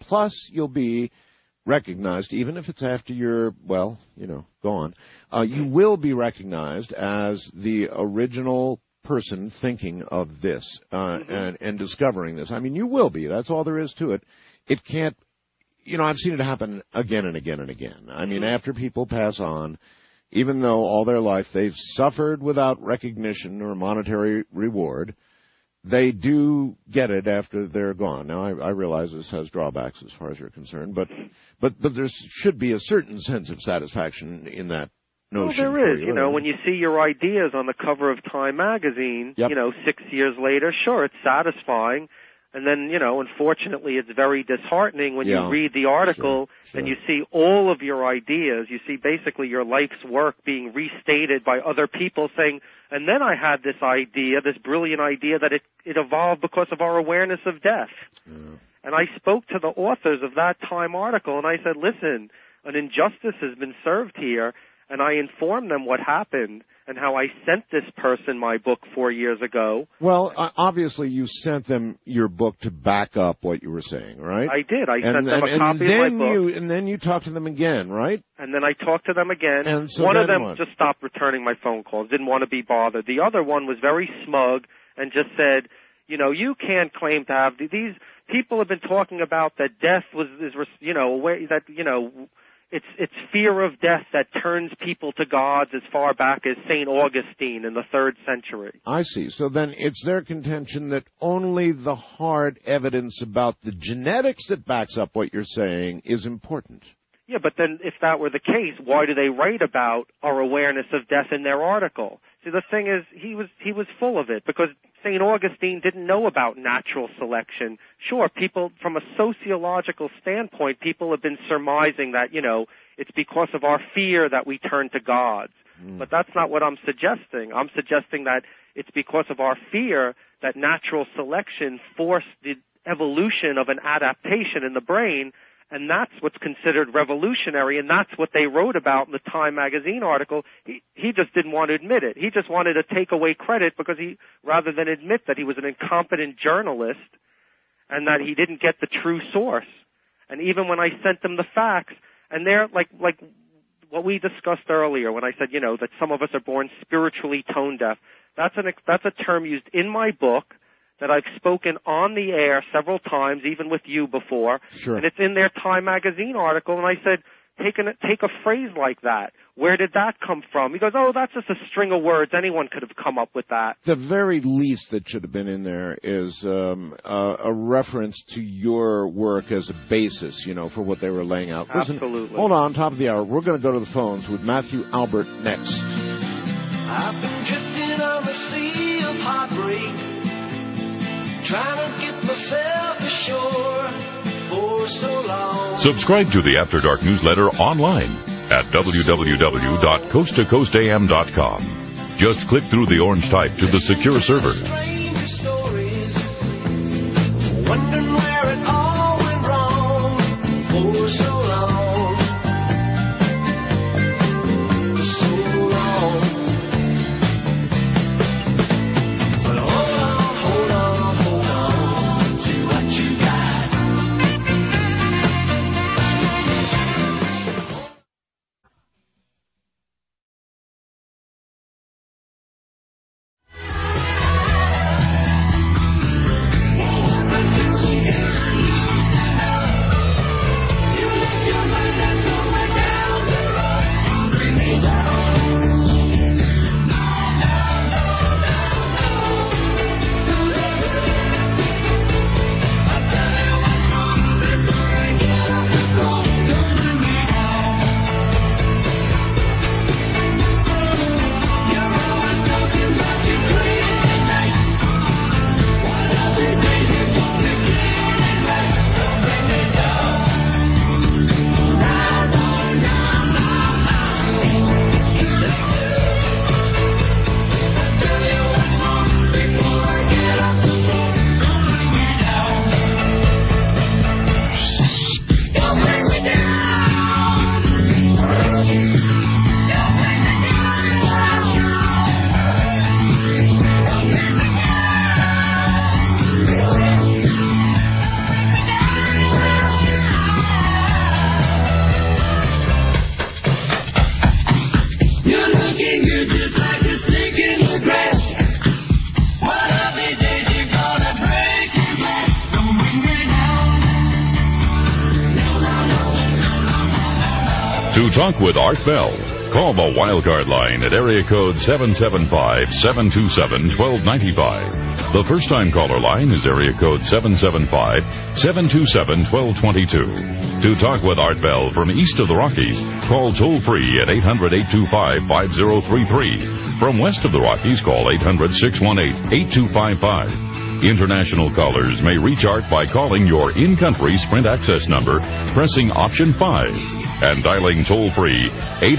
S1: be recognized, even if it's after you're, gone. You will be recognized as the original person thinking of this and discovering this. I mean, you will be. That's all there is to it. It can't, I've seen it happen again and again and again. I mean, after people pass on, even though all their life they've suffered without recognition or monetary reward, they do get it after they're gone. Now, I realize this has drawbacks as far as you're concerned, but there should be a certain sense of satisfaction in that notion.
S9: Well, there is. When you see your ideas on the cover of Time magazine, 6 years later, sure, it's satisfying. And then, unfortunately, it's very disheartening when you read the article and you see all of your ideas. You see basically your life's work being restated by other people saying, and then I had this idea, this brilliant idea that it evolved because of our awareness of death. And I spoke to the authors of that Time article and I said, listen, an injustice has been served here. And I informed them what happened and how I sent this person my book 4 years ago.
S1: Well, obviously you sent them your book to back up what you were saying, right?
S9: I did. I sent them a copy of my book.
S1: And then you talked to them again, right?
S9: And then I talked to them again.
S1: And so
S9: one of them just stopped returning my phone calls, didn't want to be bothered. The other one was very smug and just said, you can't claim to have these people have been talking about that death It's fear of death that turns people to gods as far back as St. Augustine in the 3rd century.
S1: I see. So then it's their contention that only the hard evidence about the genetics that backs up what you're saying is important.
S9: Yeah, but then if that were the case, why do they write about our awareness of death in their article? See, the thing is, he was full of it because St. Augustine didn't know about natural selection. Sure, people, from a sociological standpoint, people have been surmising that, it's because of our fear that we turn to gods. But that's not what I'm suggesting. I'm suggesting that it's because of our fear that natural selection forced the evolution of an adaptation in the brain, and that's what's considered revolutionary, and that's what they wrote about in the Time magazine article. He just didn't want to admit it. He just wanted to take away credit because rather than admit that he was an incompetent journalist and that he didn't get the true source. And even when I sent them the facts, and they're like what we discussed earlier when I said, that some of us are born spiritually tone deaf. That's a term used in my book that I've spoken on the air several times, even with you before.
S1: Sure.
S9: And it's in their Time magazine article, and I said, take a phrase like that. Where did that come from? He goes, that's just a string of words. Anyone could have come up with that.
S1: The very least that should have been in there is a reference to your work as a basis, for what they were laying out.
S9: Absolutely.
S1: Listen, hold on, top of the hour. We're going to go to the phones with Matthew Albert next.
S8: I've been drifting on the sea of heartbreak, trying to get myself ashore for so long.
S2: Subscribe to the After Dark newsletter online at www.coasttocoastam.com. Just click through the orange type to the secure server.
S8: Wondering where it all went wrong for so long. For so long. But hold on to what you got.
S2: To talk with Art Bell, call the Wildcard line at area code 775-727-1295. The first-time caller line is area code 775-727-1222. To talk with Art Bell from east of the Rockies, call toll-free at 800-825-5033. From west of the Rockies, call 800-618-8255. International callers may reach Art by calling your in-country Sprint access number, pressing option 5, and dialing toll-free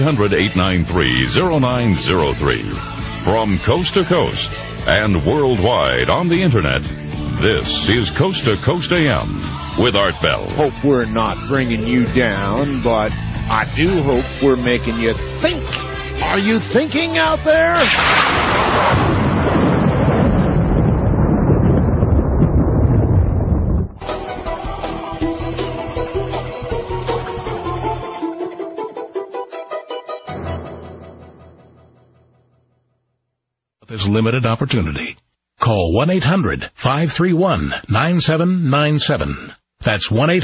S2: 800-893-0903. From coast to coast and worldwide on the Internet, this is Coast to Coast AM with Art Bell.
S1: Hope we're not bringing you down, but I do hope we're making you think. Are you thinking out there?
S11: This limited opportunity. Call 1-800-531-9797. That's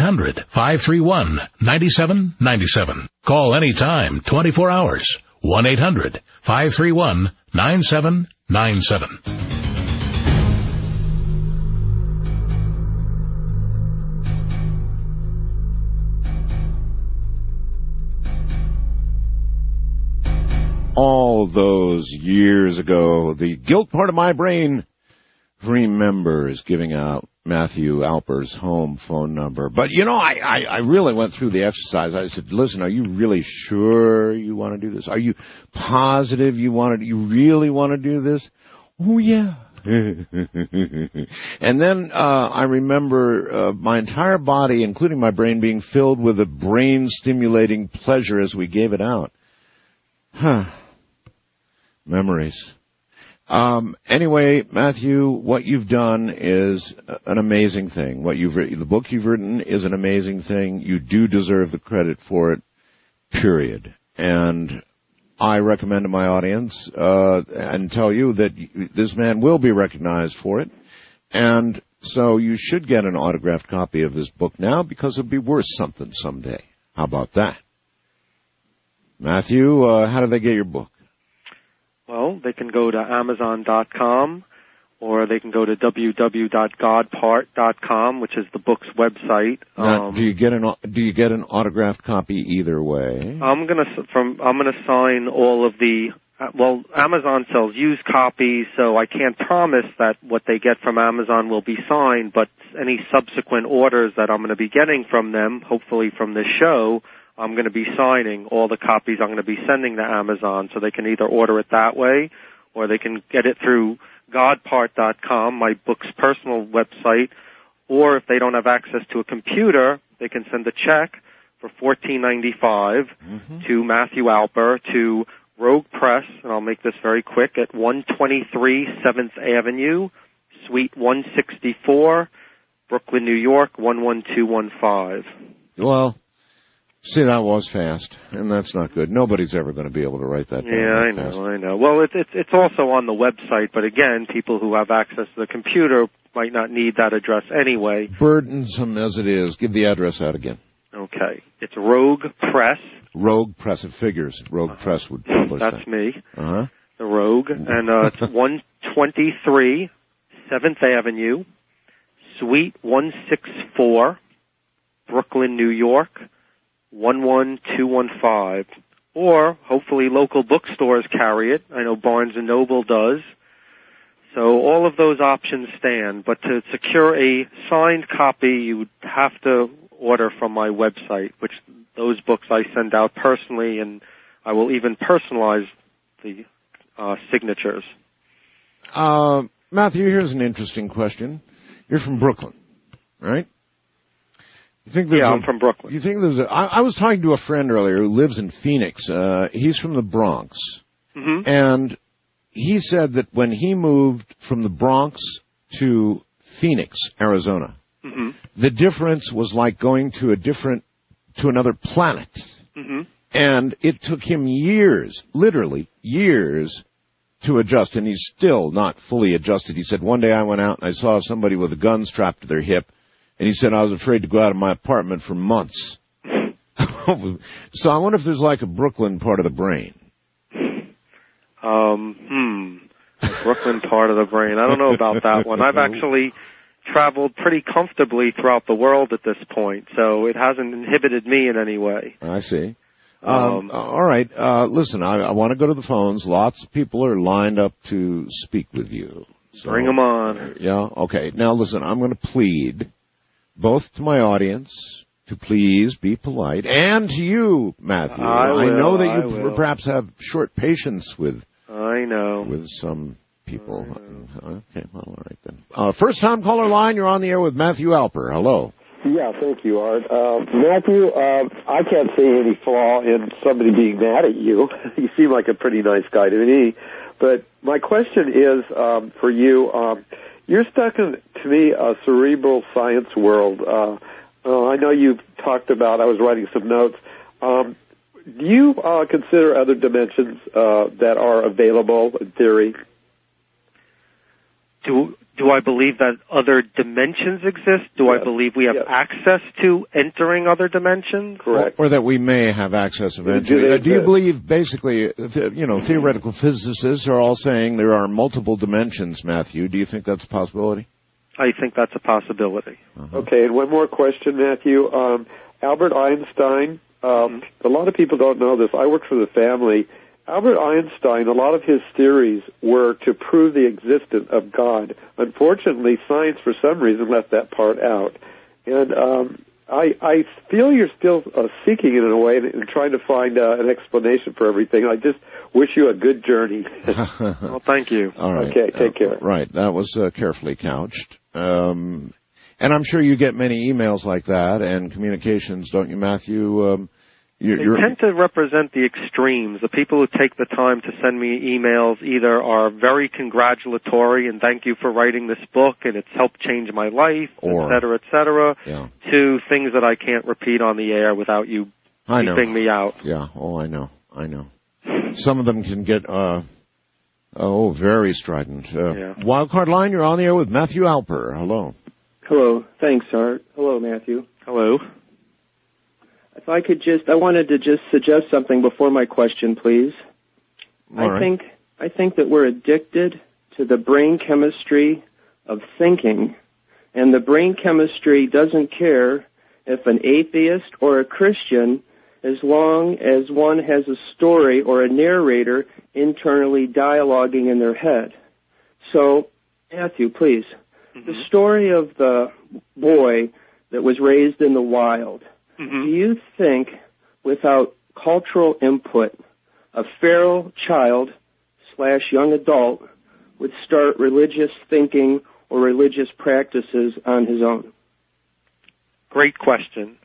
S11: 1-800-531-9797. Call anytime, 24 hours. 1-800-531-9797.
S1: All those years ago, the guilt part of my brain remembers giving out Matthew Alper's home phone number. But, you know, I really went through the exercise. I said, listen, are you really sure you want to do this? Are you positive you really want to do this? Oh, yeah. And then I remember my entire body, including my brain, being filled with a brain-stimulating pleasure as we gave it out. Memories. Anyway, Matthew, what you've done is an amazing thing. The book you've written is an amazing thing. You do deserve the credit for it, period. And I recommend to my audience and tell you that this man will be recognized for it. And so you should get an autographed copy of this book now because it'll be worth something someday. How about that? Matthew, how do they get your book?
S9: Well, they can go to Amazon.com, or they can go to www.godpart.com, which is the book's website.
S1: Now, do you get an autographed copy either way?
S9: I'm gonna sign all of the Well, Amazon sells used copies, so I can't promise that what they get from Amazon will be signed, but any subsequent orders that I'm going to be getting from them, hopefully from this show, I'm going to be signing all the copies I'm going to be sending to Amazon, so they can either order it that way, or they can get it through godpart.com, my book's personal website, or if they don't have access to a computer, they can send a check for $14.95 to Matthew Alper to Rogue Press, and I'll make this very quick, at 123 7th Avenue, Suite 164, Brooklyn, New York, 11215.
S1: Well, see, that was fast, and that's not good. Nobody's ever going to be able to write that down.
S9: Yeah, I know. Well, it's also on the website, but again, people who have access to the computer might not need that address anyway.
S1: Burdensome as it is, give the address out again.
S9: Okay. It's Rogue Press.
S1: Rogue Press, it figures. Rogue Press would publish that.
S9: That's me.
S1: Uh-huh.
S9: The Rogue. And it's 123 7th Avenue, Suite 164, Brooklyn, New York, 11215. Or, hopefully, local bookstores carry it. I know Barnes & Noble does. So all of those options stand. But to secure a signed copy, you would have to order from my website, which those books I send out personally, and I will even personalize the signatures.
S1: Matthew, here's an interesting question. You're from Brooklyn, right? You think there's
S9: I'm from Brooklyn.
S1: You think there's I was talking to a friend earlier who lives in Phoenix. He's from the Bronx.
S9: Mm-hmm.
S1: And he said that when he moved from the Bronx to Phoenix, Arizona,
S9: mm-hmm.
S1: the difference was like going to another planet.
S9: Mm-hmm.
S1: And it took him years, literally years, to adjust, and he's still not fully adjusted. He said, one day I went out and I saw somebody with a gun strapped to their hip, and he said, I was afraid to go out of my apartment for months. So I wonder if there's like a Brooklyn part of the brain.
S9: Brooklyn part of the brain. I don't know about that one. I've actually traveled pretty comfortably throughout the world at this point, so it hasn't inhibited me in any way.
S1: I see. All right. Listen, I want to go to the phones. Lots of people are lined up to speak with you. So,
S9: bring them on.
S1: Yeah, okay. Now, listen, I'm going to plead both to my audience to please be polite, and to you, Matthew. I know that you perhaps have short patience with some people. Okay, well, all right then. First-time caller line, you're on the air with Matthew Alper. Hello.
S12: Yeah, thank you, Art. Matthew, I can't see any flaw in somebody being mad at you. You seem like a pretty nice guy to me. But my question is for you. You're stuck in, to me, a cerebral science world. I know you've talked about, I was writing some notes. Do you consider other dimensions that are available in theory?
S9: Do I believe that other dimensions exist? Do I believe we have access to entering other dimensions?
S12: Correct.
S1: Or that we may have access eventually. Do you believe, basically, theoretical physicists are all saying there are multiple dimensions, Matthew? Do you think that's a possibility?
S9: I think that's a possibility.
S1: Uh-huh.
S12: Okay, and one more question, Matthew. Albert Einstein, a lot of people don't know this. I work for the family. Albert Einstein, a lot of his theories were to prove the existence of God. Unfortunately, science, for some reason, left that part out. And I feel you're still seeking it in a way and trying to find an explanation for everything. I just wish you a good journey.
S9: Well, thank you.
S1: All right.
S12: Okay, take care.
S1: Right, that was carefully couched. And I'm sure you get many emails like that and communications, don't you, Matthew?
S9: They tend to represent the extremes. The people who take the time to send me emails either are very congratulatory and thank you for writing this book and it's helped change my life, et cetera, to things that I can't repeat on the air without you beeping me out.
S1: Yeah, I know. Some of them can get, very strident. Wildcard line, you're on the air with Matthew Alper. Hello.
S13: Hello. Thanks, Art. Hello, Matthew.
S9: Hello.
S13: If I could I wanted to just suggest something before my question, please. I think that we're addicted to the brain chemistry of thinking, and the brain chemistry doesn't care if an atheist or a Christian as long as one has a story or a narrator internally dialoguing in their head. So, Matthew, please. Mm-hmm. The story of the boy that was raised in the wild, mm-hmm. do you think, without cultural input, a feral child / young adult would start religious thinking or religious practices on his own?
S9: Great question.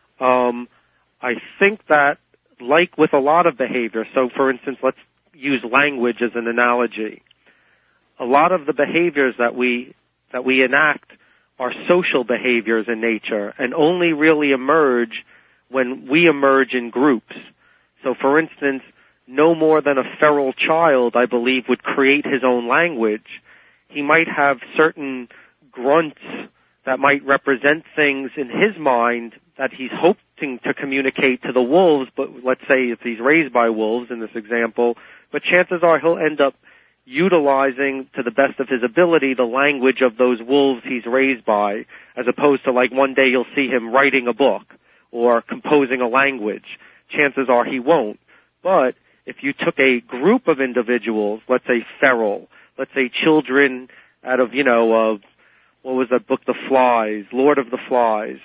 S9: I think that, like with a lot of behavior, so for instance, let's use language as an analogy. A lot of the behaviors that we enact are social behaviors in nature and only really emerge when we emerge in groups. So for instance, no more than a feral child, I believe, would create his own language. He might have certain grunts that might represent things in his mind that he's hoping to communicate to the wolves, but let's say if he's raised by wolves in this example, but chances are he'll end up utilizing to the best of his ability the language of those wolves he's raised by, as opposed to like one day you'll see him writing a book or composing a language. Chances are he won't. But if you took a group of individuals, let's say feral, let's say children out of, what was that book, The Flies, Lord of the Flies,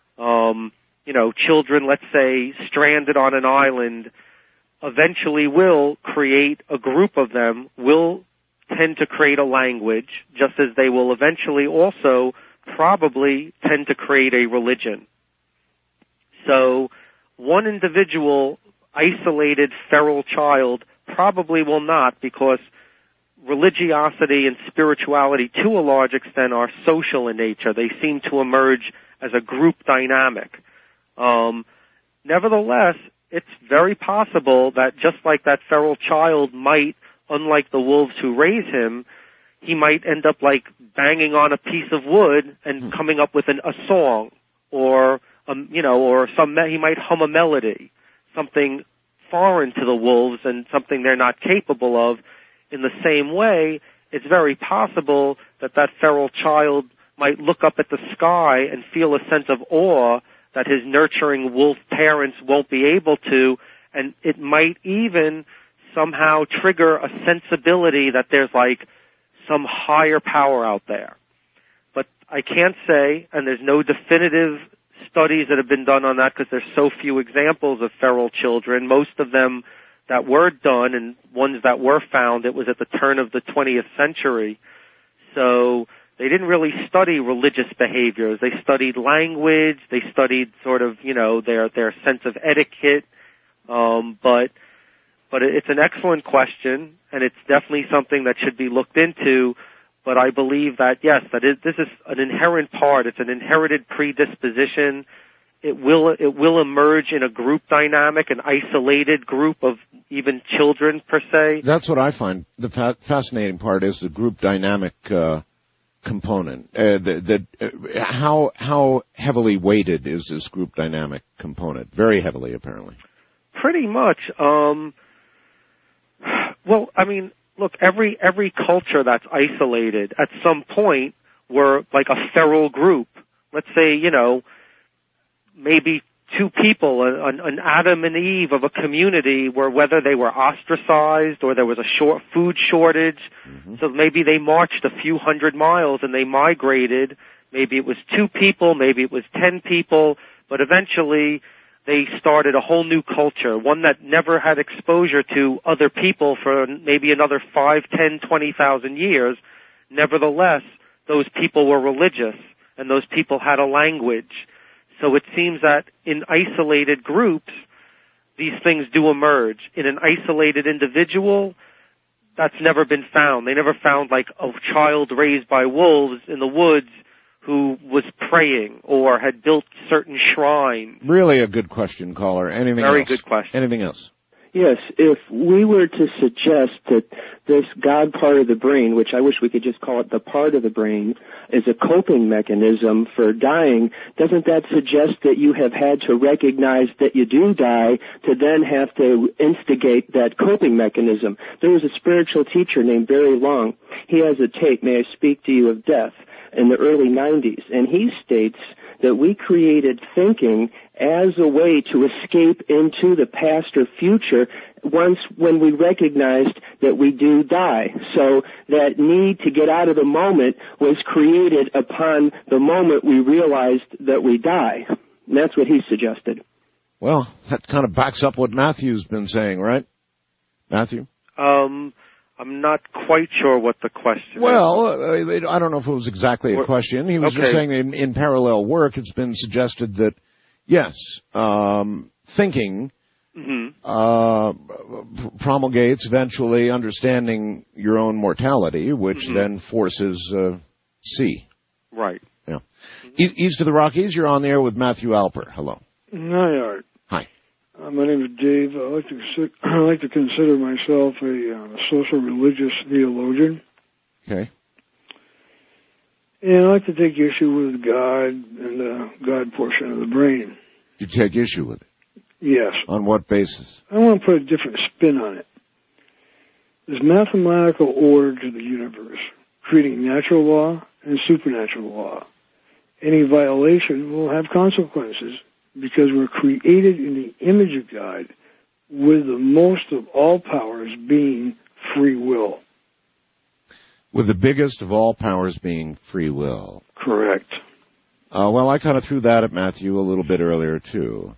S9: children, let's say, stranded on an island, eventually will create a group of them, will tend to create a language, just as they will eventually also probably tend to create a religion. So one individual, isolated feral child, probably will not, because religiosity and spirituality to a large extent are social in nature. They seem to emerge as a group dynamic. Nevertheless, it's very possible that just like that feral child might, unlike the wolves who raise him, he might end up like banging on a piece of wood and coming up with a song, or he might hum a melody, something foreign to the wolves and something they're not capable of. In the same way, it's very possible that that feral child might look up at the sky and feel a sense of awe that his nurturing wolf parents won't be able to, and it might even somehow trigger a sensibility that there's like some higher power out there. But I can't say, and there's no definitive studies that have been done on that because there's so few examples of feral children. Most of them that were done and ones that were found, it was at the turn of the 20th century. So they didn't really study religious behaviors. They studied language. They studied sort of, their sense of etiquette. But it's an excellent question, and it's definitely something that should be looked into. But I believe that, yes, this is an inherent part. It's an inherited predisposition. It will emerge in a group dynamic, an isolated group of even children per se.
S1: That's what I find the fascinating part is the group dynamic component. How heavily weighted is this group dynamic component? Very heavily, apparently.
S9: Pretty much. Look, every culture that's isolated at some point were like a feral group. Let's say, maybe two people, an Adam and Eve of a community, where whether they were ostracized or there was a food shortage, so maybe they marched a few hundred miles and they migrated. Maybe it was 2 people, maybe it was 10 people, but eventually they started a whole new culture, one that never had exposure to other people for maybe another 5, 10, 20,000 years. Nevertheless, those people were religious and those people had a language. So it seems that in isolated groups, these things do emerge. In an isolated individual, that's never been found. They never found like a child raised by wolves in the woods who was praying or had built certain shrines.
S1: Really a good question, caller. Anything else?
S9: Very good question.
S1: Anything else?
S13: Yes, if we were to suggest that this God part of the brain, which I wish we could just call it the part of the brain, is a coping mechanism for dying, doesn't that suggest that you have had to recognize that you do die to then have to instigate that coping mechanism? There was a spiritual teacher named Barry Long. He has a tape, May I Speak to You of Death, in the early 90s, and he states that we created thinking as a way to escape into the past or future when we recognized that we do die. So that need to get out of the moment was created upon the moment we realized that we die. And that's what he suggested.
S1: Well, that kind of backs up what Matthew's been saying, right? Matthew?
S9: I'm not quite sure what the question is.
S1: Well, I don't know if it was exactly a question. He was just saying in parallel work, it's been suggested that, yes, thinking promulgates eventually understanding your own mortality, which then forces C.
S9: Right.
S1: Yeah. East of the Rockies, you're on the air with Matthew Alper. Hello.
S14: Hi, Art.
S1: Hi.
S14: My name is Dave. I like to consider myself a social religious theologian.
S1: Okay.
S14: And I like to take issue with God and the God portion of the brain.
S1: You take issue with it?
S14: Yes.
S1: On what basis?
S14: I want to put a different spin on it. There's mathematical order to the universe, creating natural law and supernatural law. Any violation will have consequences because we're created in the image of God with the most of all powers being free will.
S1: With the biggest of all powers being free will.
S14: Correct.
S1: Well, I kind of threw that at Matthew a little bit earlier, too.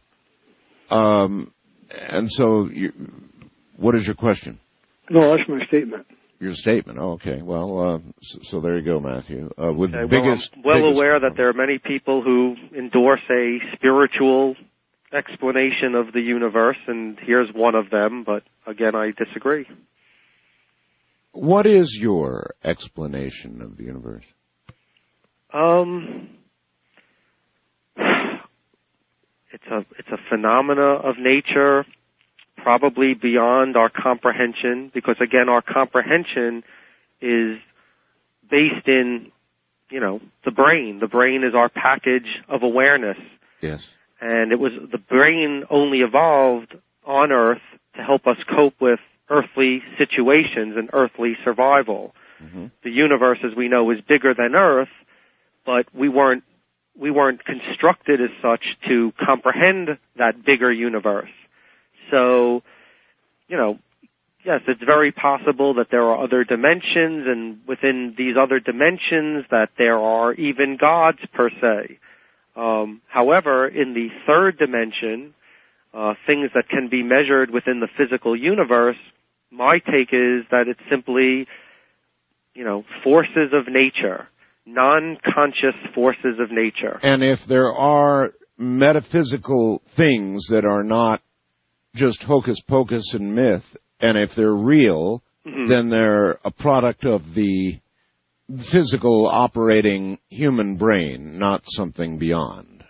S1: And so, what is your question?
S14: No, that's my statement.
S1: Your statement. Oh, okay. Well, so there you go, Matthew. With
S9: I'm
S1: biggest
S9: aware that there are many people who endorse a spiritual explanation of the universe, and here's one of them, but again, I disagree.
S1: What is your explanation of the universe?
S9: It's a phenomena of nature, probably beyond our comprehension, because again, our comprehension is based in, the brain. The brain is our package of awareness.
S1: Yes.
S9: And the brain only evolved on Earth to help us cope with earthly situations and earthly survival. Mm-hmm. The universe, as we know, is bigger than Earth, but we weren't constructed as such to comprehend that bigger universe. So, yes, it's very possible that there are other dimensions, and within these other dimensions that there are even gods per se. However, in the third dimension, things that can be measured within the physical universe, my take is that it's simply, forces of nature, non-conscious forces of nature.
S1: And if there are metaphysical things that are not just hocus pocus and myth, and if they're real, then they're a product of the physical operating human brain, not something beyond.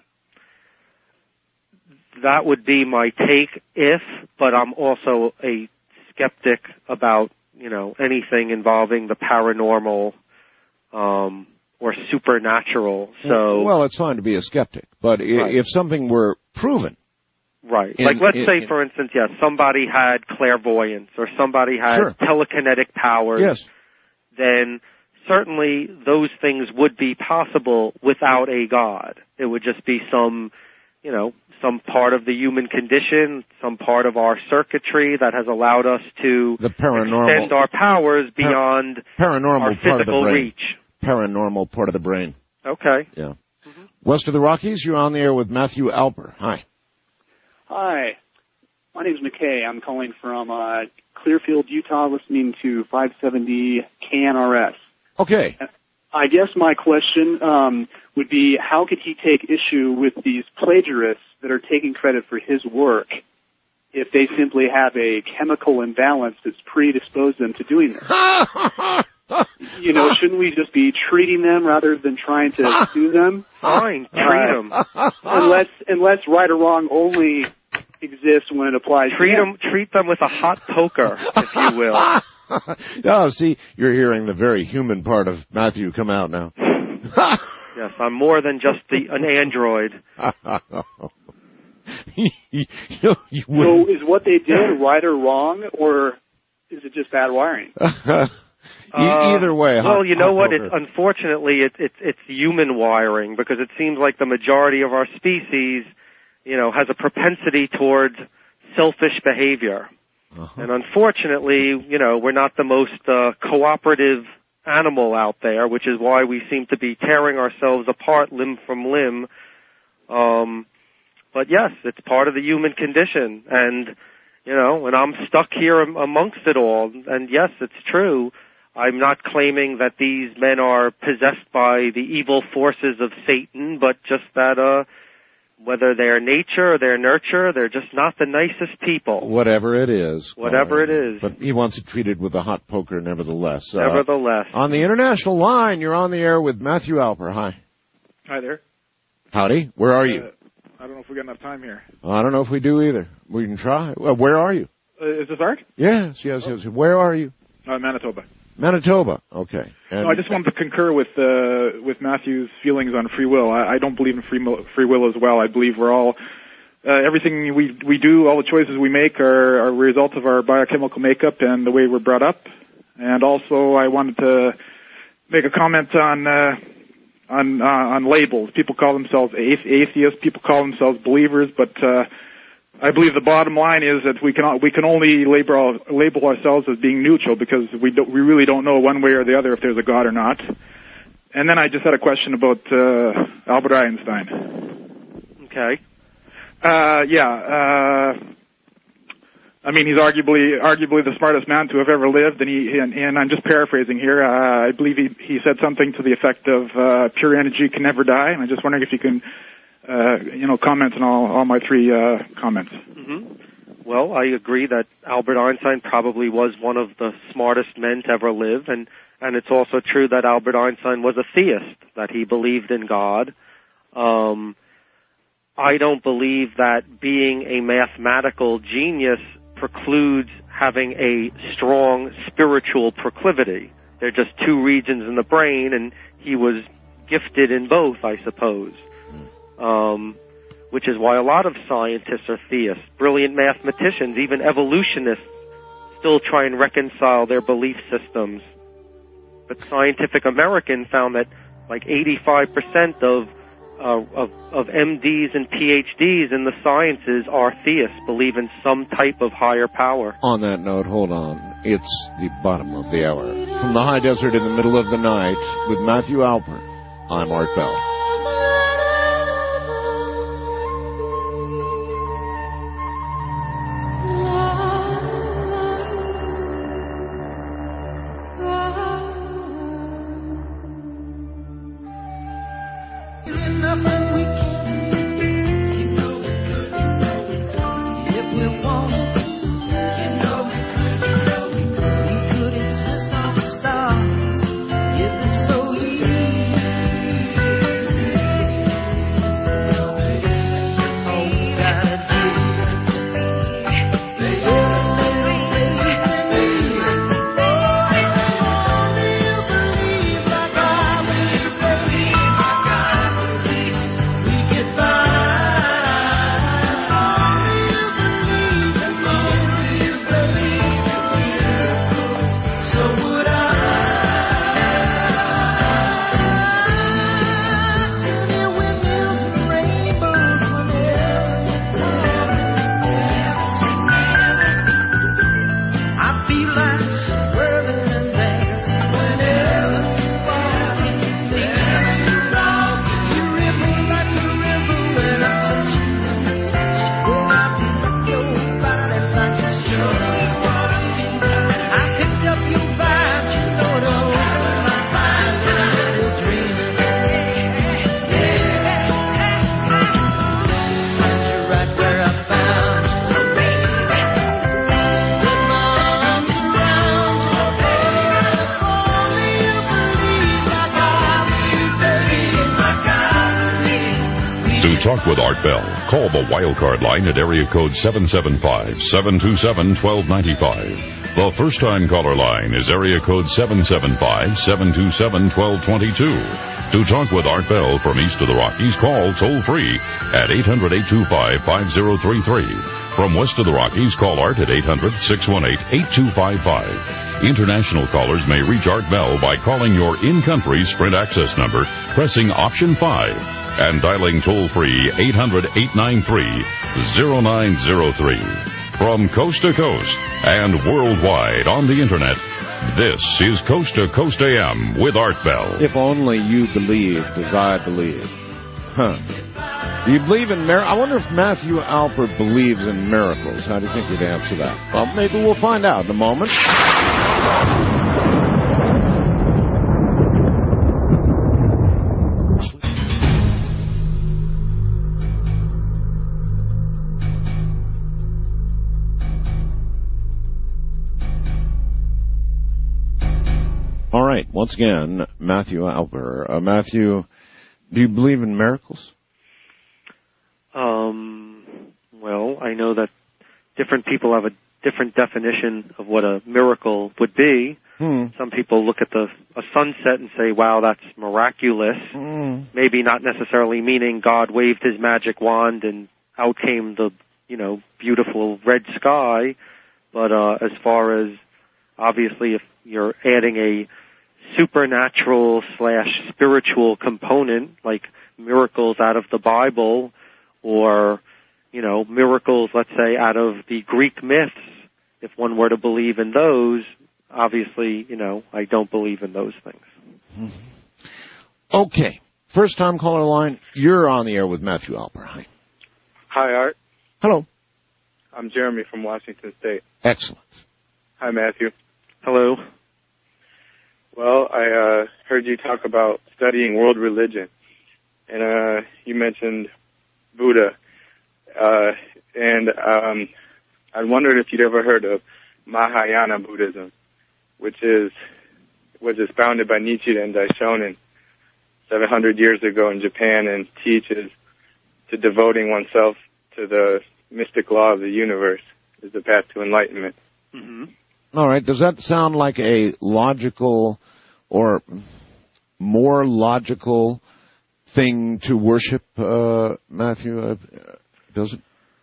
S9: That would be my take but I'm also a skeptic about, anything involving the paranormal, or supernatural. So,
S1: well, it's fine to be a skeptic, but if something were proven.
S9: Right. Let's say, for instance, somebody had clairvoyance or somebody had telekinetic powers.
S1: Yes.
S9: Then certainly those things would be possible without a God. It would just be some part of the human condition, some part of our circuitry that has allowed us to extend our powers beyond our physical reach.
S1: Paranormal part of the brain.
S9: Okay.
S1: Yeah. Mm-hmm. West of the Rockies, you're on the air with Matthew Alper. Hi.
S15: Hi. My name's McKay. I'm calling from Clearfield, Utah, listening to 570 KNRS.
S1: Okay.
S15: I guess my question would be, how could he take issue with these plagiarists that are taking credit for his work if they simply have a chemical imbalance that's predisposed them to doing this? Shouldn't we just be treating them rather than trying to sue them?
S9: Fine, treat them.
S15: Unless right or wrong only exists when it applies
S9: to them. Treat them with a hot poker, if you will.
S1: Oh, see, you're hearing the very human part of Matthew come out now.
S9: Yes, I'm more than just an android.
S15: So is what they did right or wrong, or is it just bad wiring?
S1: Either way.
S9: Well, you know what? Unfortunately, it's human wiring, because it seems like the majority of our species, has a propensity towards selfish behavior. Uh-huh. And unfortunately, we're not the most cooperative animal out there, which is why we seem to be tearing ourselves apart limb from limb. But yes, it's part of the human condition. And, and I'm stuck here amongst it all. And yes, it's true. I'm not claiming that these men are possessed by the evil forces of Satan, but just that, whether they're nature or they're nurture, they're just not the nicest people.
S1: Whatever it is.
S9: Whatever it is.
S1: But he wants it treated with a hot poker nevertheless.
S9: Nevertheless.
S1: On the international line, you're on the air with Matthew Alper. Hi.
S16: Hi there.
S1: Howdy. Where are you?
S16: I don't know if we got enough time here.
S1: I don't know if we do either. We can try. Well, where are you?
S16: Is this Art?
S1: Yes. Where are you?
S16: Manitoba.
S1: Manitoba. Okay.
S16: No, I just wanted to concur with Matthew's feelings on free will. I don't believe in free will as well. I believe we're all everything we do, all the choices we make are a result of our biochemical makeup and the way we're brought up. And also, I wanted to make a comment on labels. People call themselves atheists. People call themselves believers, but I believe the bottom line is that we can only label ourselves as being neutral, because we really don't know one way or the other if there's a God or not. And then I just had a question about Albert Einstein.
S9: Okay.
S16: I mean, he's arguably the smartest man to have ever lived, and I'm just paraphrasing here. I believe he said something to the effect of pure energy can never die, and I'm just wondering if you can comment on all my three comments.
S9: Mm-hmm. Well, I agree that Albert Einstein probably was one of the smartest men to ever live, and it's also true that Albert Einstein was a theist, that he believed in God. I don't believe that being a mathematical genius precludes having a strong spiritual proclivity. They're just two regions in the brain, and he was gifted in both, I suppose. Which is why a lot of scientists are theists. Brilliant mathematicians, even evolutionists, still try and reconcile their belief systems. But Scientific American found that like 85% of MDs and PhDs in the sciences are theists, believe in some type of higher power.
S1: On that note, hold on. It's the bottom of the hour. From the high desert in the middle of the night with Matthew Alper, I'm Art Bell.
S2: Talk with Art Bell. Call the Wildcard line at area code 775-727-1295. The first-time caller line is area code 775-727-1222. To talk with Art Bell from east of the Rockies, call toll-free at 800-825-5033. From west of the Rockies, call Art at 800-618-8255. International callers may reach Art Bell by calling your in-country Sprint access number, pressing option 5, and dialing toll-free 800-893-0903. From coast to coast and worldwide on the Internet, this is Coast to Coast AM with Art Bell.
S1: If only you believed as I believe. Huh. Do you believe in miracles? I wonder if Matthew Alpert believes in miracles. How do you think you'd answer that? Well, maybe we'll find out in a moment. All right, once again, Matthew Alpert. Matthew, do you believe in miracles?
S9: Well, I know that different people have a different definition of what a miracle would be. Some people look at a sunset and say, wow, that's miraculous. Maybe not necessarily meaning God waved his magic wand and out came the, beautiful red sky. But as far as, obviously, if you're adding a supernatural/spiritual component, like miracles out of the Bible, or, miracles, let's say, out of the Greek myths, if one were to believe in those, obviously, I don't believe in those things.
S1: Okay. First time caller line, you're on the air with Matthew Alpert. Hi.
S17: Hi, Art.
S1: Hello.
S17: I'm Jeremy from Washington State.
S1: Excellent.
S17: Hi, Matthew.
S9: Hello.
S17: Well, I heard you talk about studying world religion, and you mentioned Buddha, and I wondered if you'd ever heard of Mahayana Buddhism, which was founded by Nichiren Daishonin 700 years ago in Japan, and teaches to devoting oneself to the mystic law of the universe is the path to enlightenment.
S9: Mm-hmm.
S1: All right. Does that sound like a logical or more logical thing to worship, Matthew? Does it?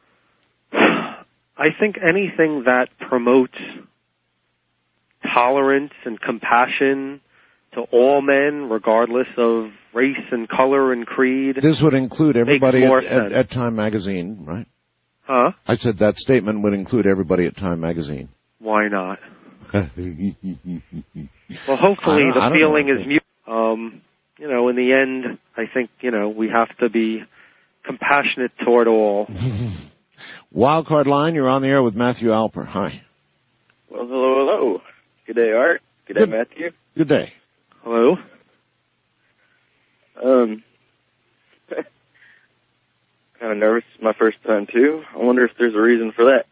S9: I think anything that promotes tolerance and compassion to all men, regardless of race and color and creed.
S1: This would include everybody at Time Magazine, right?
S9: Huh?
S1: I said that statement would include everybody at Time Magazine.
S9: Why not? Well, hopefully the feeling is mutual. In the end, I think, we have to be compassionate toward all.
S1: Wildcard line, you're on the air with Matthew Alpert. Hi.
S18: Well, hello. Good day, Art. Good day, Matthew.
S1: Good day.
S9: Hello.
S18: Kind of nervous. It's my first time, too. I wonder if there's a reason for that.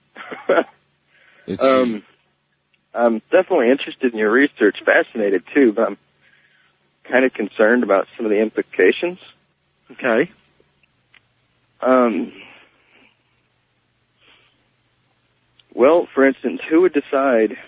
S18: I'm definitely interested in your research, fascinated, too, but I'm kind of concerned about some of the implications.
S9: Okay.
S18: Well, for instance, who would decide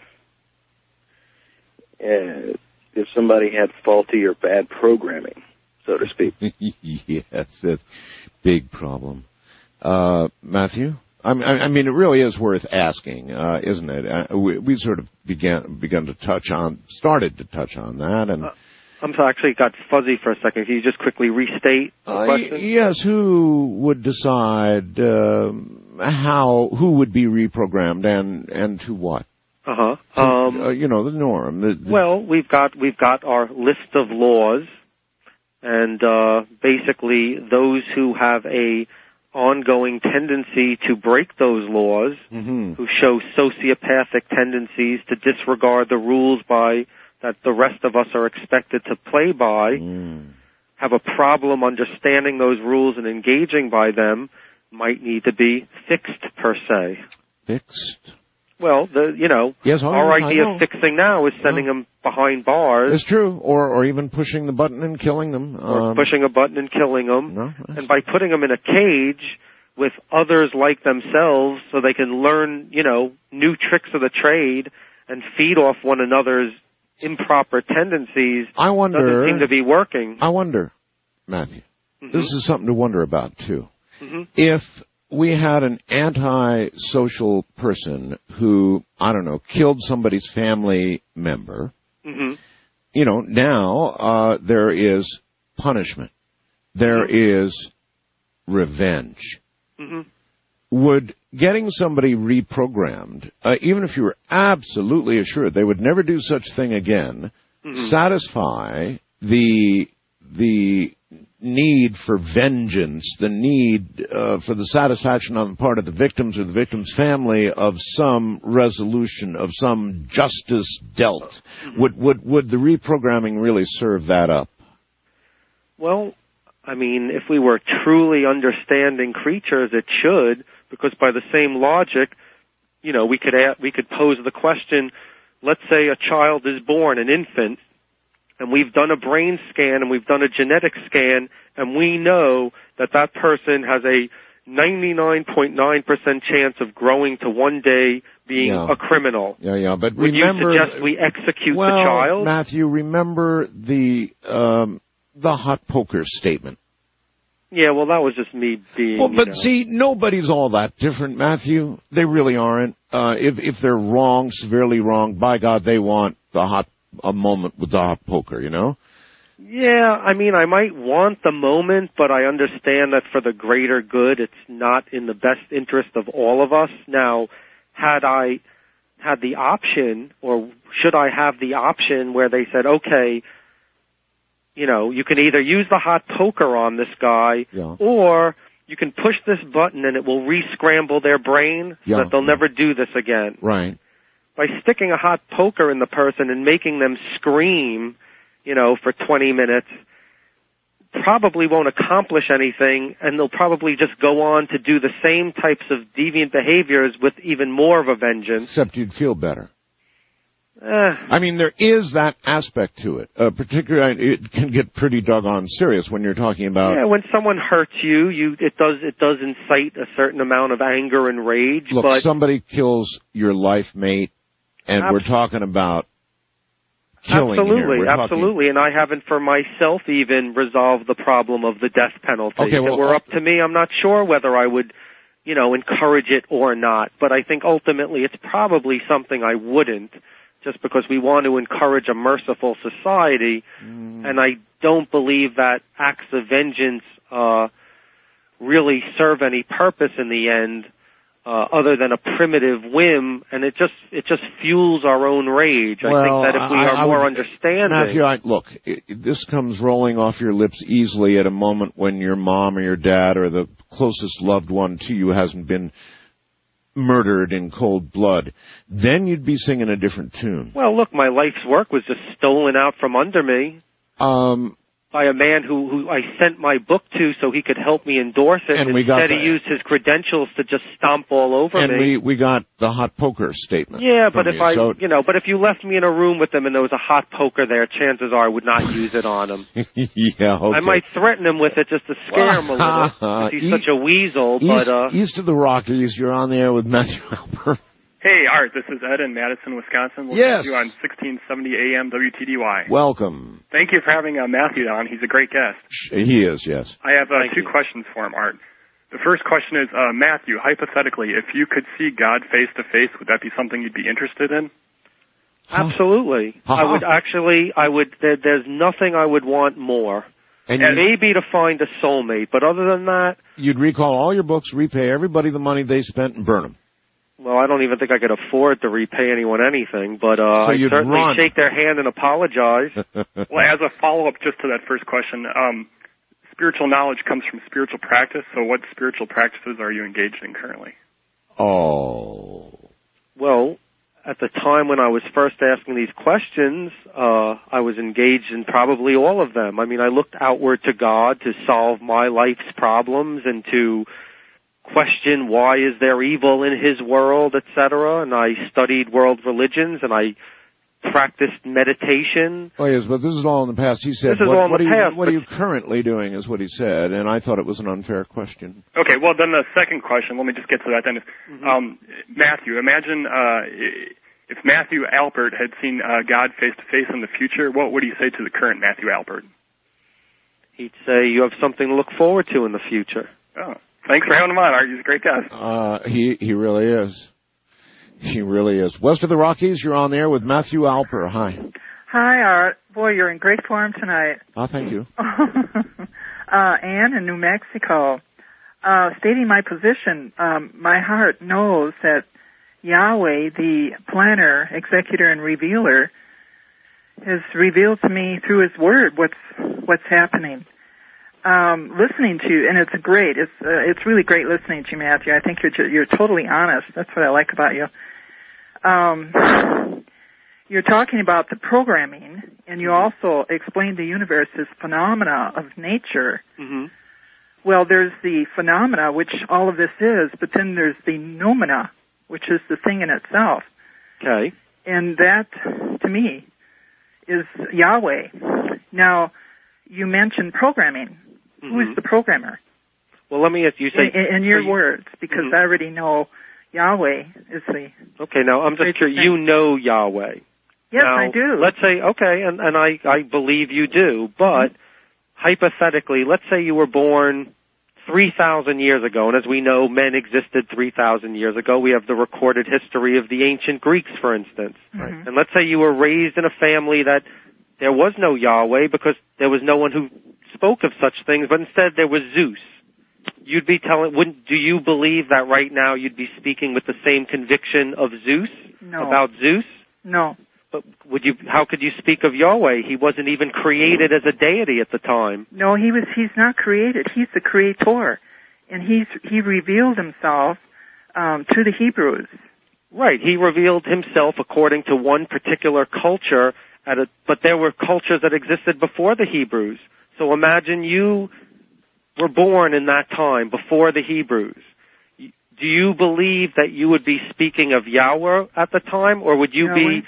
S18: if somebody had faulty or bad programming, so to speak?
S1: Yes, that's a big problem. Matthew? I mean, it really is worth asking, isn't it? We sort of started to touch on that, and
S9: I'm sorry, actually got fuzzy for a second. Can you just quickly restate the question?
S1: Yes, who would decide who would be reprogrammed and to what?
S9: Uh-huh.
S1: The norm.
S9: Well, we've got our list of laws, and basically those who have a ongoing tendency to break those laws, who show sociopathic tendencies to disregard the rules that the rest of us are expected to play by, have a problem understanding those rules and engaging by them, might need to be fixed per se.
S1: Fixed?
S9: Well, our idea of fixing now is sending them behind bars.
S1: It's true, or even pushing the button and killing them.
S9: Or pushing a button and killing them.
S1: No,
S9: and by putting them in a cage with others like themselves so they can learn, new tricks of the trade and feed off one another's improper tendencies, doesn't seem to be working.
S1: I wonder, Matthew, this is something to wonder about, too.
S9: Mm-hmm.
S1: If we had an anti-social person who, I don't know, killed somebody's family member,
S9: Mm-hmm.
S1: you know, now there is punishment. There is revenge.
S9: Mm-hmm.
S1: Would getting somebody reprogrammed, even if you were absolutely assured they would never do such thing again, satisfy the need for vengeance, the need for the satisfaction on the part of the victims or the victim's family of some resolution, of some justice dealt? Would the reprogramming really serve that up?
S9: Well, I mean, if we were truly understanding creatures, it should, because by the same logic, you know, we could pose the question, let's say a child is born, an infant, and we've done a brain scan and we've done a genetic scan, and we know that that person has a 99.9% chance of growing to one day being a criminal.
S1: Yeah, but
S9: would
S1: remember,
S9: you suggest we execute the child?
S1: Matthew, remember the hot poker statement.
S9: Yeah, well, that was just me being...
S1: Well, but see, nobody's all that different, Matthew. They really aren't. If they're wrong, severely wrong, by God, they want a moment with the hot poker, you know?
S9: Yeah, I mean, I might want the moment, but I understand that for the greater good, it's not in the best interest of all of us. Now, had I had the option, or should I have the option where they said, okay, you know, you can either use the hot poker on this guy, or you can push this button and it will re-scramble their brain so that they'll never do this again.
S1: Right.
S9: By sticking a hot poker in the person and making them scream, you know, for 20 minutes, probably won't accomplish anything, and they'll probably just go on to do the same types of deviant behaviors with even more of a vengeance.
S1: Except you'd feel better. I mean, there is that aspect to it. Particularly, it can get pretty doggone serious when you're talking about...
S9: Yeah, when someone hurts you, it does incite a certain amount of anger and rage.
S1: Look,
S9: but
S1: somebody kills your life mate, and we're talking about killing
S9: Absolutely, and I haven't for myself even resolved the problem of the death penalty.
S1: Okay, well,
S9: if it were up to me, I'm not sure whether I would, you know, encourage it or not. But I think ultimately it's probably something I wouldn't, just because we want to encourage a merciful society, and I don't believe that acts of vengeance really serve any purpose in the end, other than a primitive whim, and it just fuels our own rage. I think that if we are more understanding...
S1: Matthew, this comes rolling off your lips easily at a moment when your mom or your dad or the closest loved one to you hasn't been murdered in cold blood. Then you'd be singing a different tune.
S9: Well, look, my life's work was just stolen out from under me. By a man who I sent my book to so he could help me endorse it. And instead he used his credentials to just stomp all over me.
S1: And we got the hot poker statement.
S9: Yeah, but if you left me in a room with him and there was a hot poker there, chances are I would not use it on him.
S1: Yeah, okay.
S9: I might threaten him with it just to scare him a little, because he's such a weasel.
S1: East of the Rockies, you're on the air with Matthew Albert.
S19: Hey, Art, this is Ed in Madison, Wisconsin. We'll
S1: yes.
S19: You on 1670 AM WTDY.
S1: Welcome.
S19: Thank you for having Matthew on. He's a great guest.
S1: He is, yes.
S19: I have two questions for him, Art. The first question is, Matthew, hypothetically, if you could see God face to face, would that be something you'd be interested in?
S9: Absolutely. There's nothing I would want more. And maybe to find a soulmate, but other than that...
S1: You'd recall all your books, repay everybody the money they spent, and burn them.
S9: Well, I don't even think I could afford to repay anyone anything, but I'd certainly shake their hand and apologize.
S19: Well, as a follow-up just to that first question, spiritual knowledge comes from spiritual practice, so what spiritual practices are you engaged in currently?
S1: Oh.
S9: Well, at the time when I was first asking these questions, I was engaged in probably all of them. I mean, I looked outward to God to solve my life's problems and to question why is there evil in his world, etc. And I studied world religions and I practiced meditation.
S1: Oh yes, but this is all in the past. He said, what are you currently doing is what he said, and I thought it was an unfair question.
S19: Okay, well then the second question, let me just get to that then. Matthew, imagine if Matthew Albert had seen God face to face in the future, what would he say to the current Matthew Albert?
S9: He'd say, you have something to look forward to in the future.
S19: Oh. Thanks for having him on, Art. He's a great guy.
S1: He really is. He really is. West of the Rockies, you're on there with Matthew Alper. Hi.
S20: Hi, Art. Boy, you're in great form tonight.
S1: Oh, thank you.
S20: Ann in New Mexico. Stating my position, my heart knows that Yahweh, the planner, executor, and revealer, has revealed to me through His Word what's happening. Listening to you, and it's great. It's really great listening to you, Matthew. I think you're totally honest. That's what I like about you. You're talking about the programming, and you also explained the universe as phenomena of nature.
S9: Mm-hmm.
S20: Well, there's the phenomena, which all of this is, but then there's the noumena, which is the thing in itself.
S9: Okay.
S20: And that, to me, is Yahweh. Now, you mentioned programming.
S9: Mm-hmm.
S20: Who is the programmer?
S9: Well, let me ask you. Say
S20: in your words, because I already know Yahweh is the...
S9: Okay, now I'm just curious. You know Yahweh.
S20: Yes,
S9: now,
S20: I do.
S9: Let's say, okay, and I believe you do, but hypothetically, let's say you were born 3,000 years ago, and as we know, men existed 3,000 years ago. We have the recorded history of the ancient Greeks, for instance.
S20: Right.
S9: And let's say you were raised in a family that there was no Yahweh because there was no one who spoke of such things, but instead there was Zeus. You'd be do you believe that right now you'd be speaking with the same conviction of Zeus?
S20: No.
S9: About Zeus?
S20: No.
S9: But how could you speak of Yahweh? He wasn't even created as a deity at the time.
S20: No, he's not created. He's the creator. And he revealed himself to the Hebrews.
S9: Right. He revealed himself according to one particular culture but there were cultures that existed before the Hebrews. So imagine you were born in that time, before the Hebrews. Do you believe that you would be speaking of Yahweh at the time, or would you be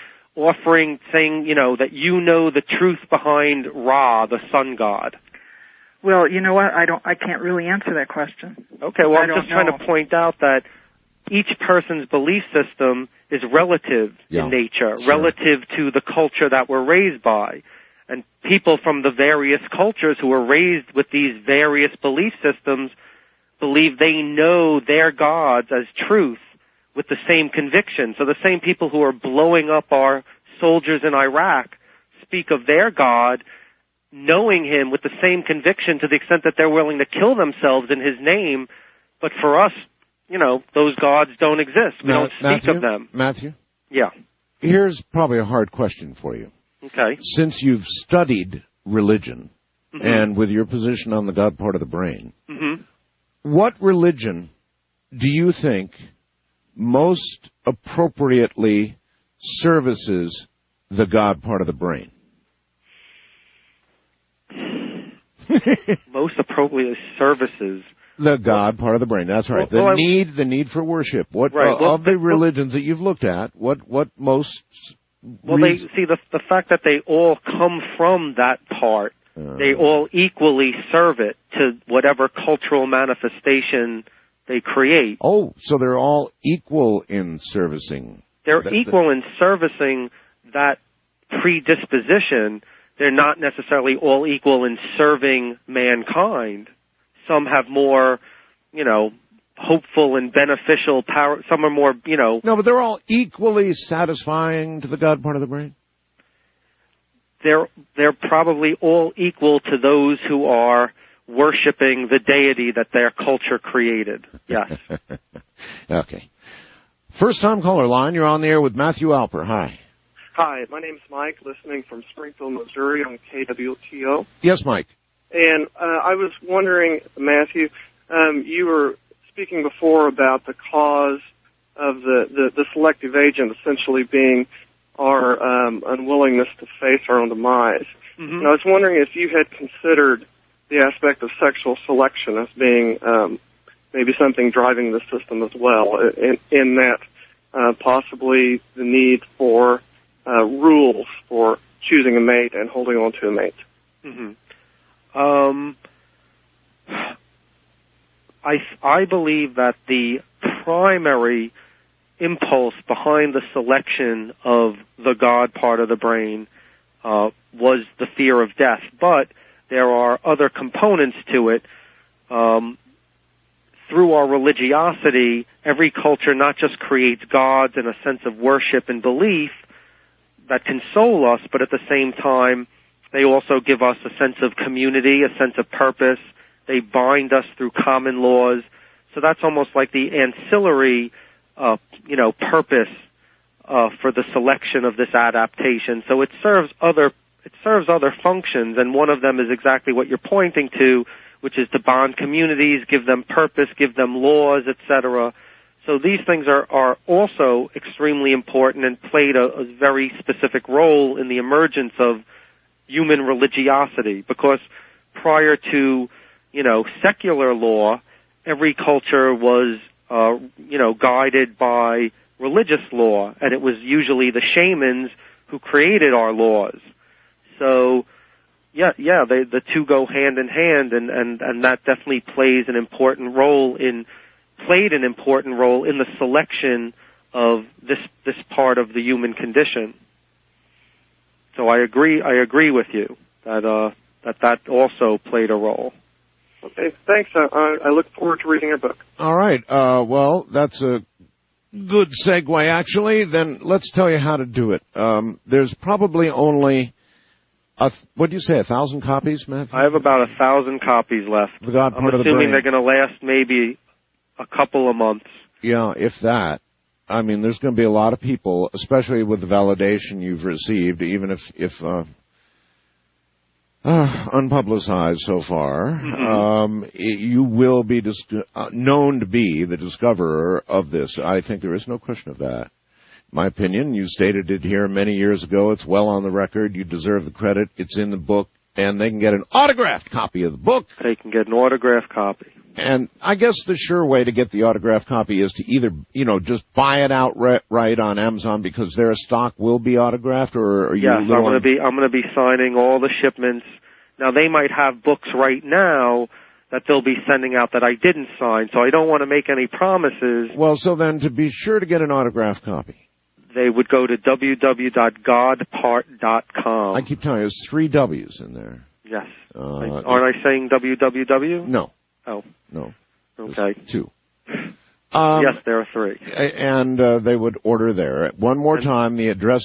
S9: saying, that you know the truth behind Ra, the sun god?
S20: Well, you know what? I can't really answer that question.
S9: Okay, well, I'm just trying to point out that each person's belief system is relative in nature, relative to the culture that we're raised by. And people from the various cultures who were raised with these various belief systems believe they know their gods as truth with the same conviction. So the same people who are blowing up our soldiers in Iraq speak of their God knowing Him with the same conviction to the extent that they're willing to kill themselves in His name. But for us, those gods don't exist. We don't speak of them.
S1: Matthew?
S9: Yeah.
S1: Here's probably a hard question for you.
S9: Okay.
S1: Since you've studied religion, and with your position on the God part of the brain, what religion do you think most appropriately services the God part of the brain?
S9: Most appropriately services
S1: the God part of the brain. That's right. The need for worship. What of the religions that you've looked at? What most?
S9: Well, they see the fact that they all come from that part. They all equally serve it to whatever cultural manifestation they create.
S1: Oh, so they're all equal in servicing.
S9: They're equal in servicing that predisposition. They're not necessarily all equal in serving mankind. Some have more, hopeful and beneficial power. Some are more,
S1: No, but they're all equally satisfying to the God part of the brain?
S9: They're probably all equal to those who are worshiping the deity that their culture created. Yes.
S1: Okay. First time caller line, you're on the air with Matthew Alper. Hi.
S21: Hi, my name's Mike, listening from Springfield, Missouri on KWTO.
S1: Yes, Mike.
S21: And I was wondering, Matthew, you were speaking before about the cause of the selective agent essentially being our unwillingness to face our own demise. And I was wondering if you had considered the aspect of sexual selection as being maybe something driving the system as well, in that possibly the need for rules for choosing a mate and holding on to a mate.
S9: I believe that the primary impulse behind the selection of the God part of the brain was the fear of death, but there are other components to it. through our religiosity, every culture not just creates gods and a sense of worship and belief that console us, but at the same time, they also give us a sense of community, a sense of purpose. They bind us through common laws. So that's almost like the ancillary, purpose for the selection of this adaptation. So it serves other functions, and one of them is exactly what you're pointing to, which is to bond communities, give them purpose, give them laws, etc. So these things are also extremely important and played a very specific role in the emergence of human religiosity, because prior to, secular law, every culture was, guided by religious law, and it was usually the shamans who created our laws. So, the two go hand in hand, and that definitely played an important role in the selection of this part of the human condition. So I agree with you that also played a role.
S21: Okay, thanks. I look forward to reading your book.
S1: All right. Well, that's a good segue, actually. Then let's tell you how to do it. There's probably only, what do you say, 1,000 copies, Matthew?
S9: I have about 1,000 copies left.
S1: The God Part of the Brain.
S9: I'm assuming they're going to last maybe a couple of months.
S1: Yeah, if that. I mean, there's going to be a lot of people, especially with the validation you've received, even if unpublicized so far.
S9: Mm-hmm.
S1: You will be known to be the discoverer of this. I think there is no question of that. My opinion, you stated it here many years ago. It's well on the record. You deserve the credit. It's in the book, and they can get an autographed copy of the book.
S9: They can get an autographed copy.
S1: And I guess the sure way to get the autographed copy is to either, just buy it outright on Amazon because their stock will be autographed, or are you?
S9: Yes, I'm going to be signing all the shipments. Now they might have books right now that they'll be sending out that I didn't sign, so I don't want to make any promises.
S1: Well, so then to be sure to get an autographed copy,
S9: they would go to www.godpart.com.
S1: I keep telling you, there's 3 W's in there.
S9: Yes. Aren't I saying www?
S1: No.
S9: Oh.
S1: No.
S9: Okay.
S1: 2.
S9: Yes, there are 3.
S1: And they would order there. One more time, the address,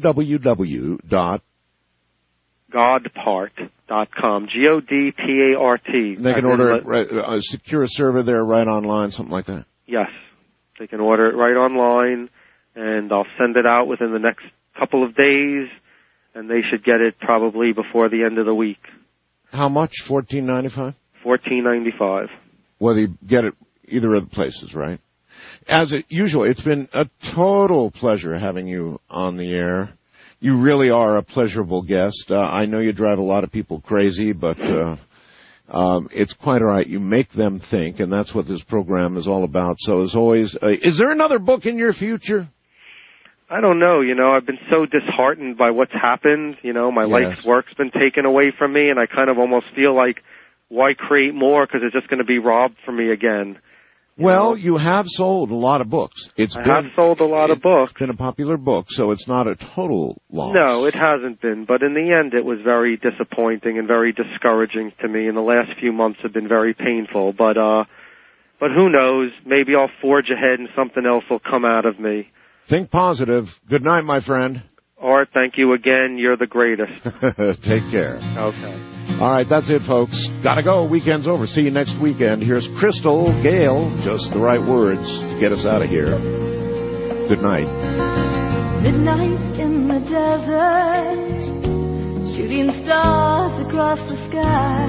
S9: www.godpart.com. Godpart.
S1: They can order it, secure a server there right online, something like that?
S9: Yes. They can order it right online, and I'll send it out within the next couple of days, and they should get it probably before the end of the week.
S1: How much? $14.95?
S9: $14.95.
S1: Whether you get it either of the places, right? As usual, it's been a total pleasure having you on the air. You really are a pleasurable guest. I know you drive a lot of people crazy, but it's quite all right. You make them think, and that's what this program is all about. So as always, is there another book in your future?
S9: I don't know. I've been so disheartened by what's happened. My life's work's been taken away from me, and I kind of almost feel like, why create more? Because it's just going to be robbed from me again.
S1: Well, you have sold a lot of books.
S9: I have sold a lot of books.
S1: It's been a popular book, so it's not a total loss.
S9: No, it hasn't been. But in the end, it was very disappointing and very discouraging to me. And the last few months have been very painful. But who knows? Maybe I'll forge ahead and something else will come out of me.
S1: Think positive. Good night, my friend.
S9: Art, thank you again. You're the greatest.
S1: Take care.
S9: Okay.
S1: All right, that's it, folks. Gotta go. Weekend's over. See you next weekend. Here's Crystal Gale. Just the right words to get us out of here. Good night.
S3: Midnight in the desert, shooting stars across the sky.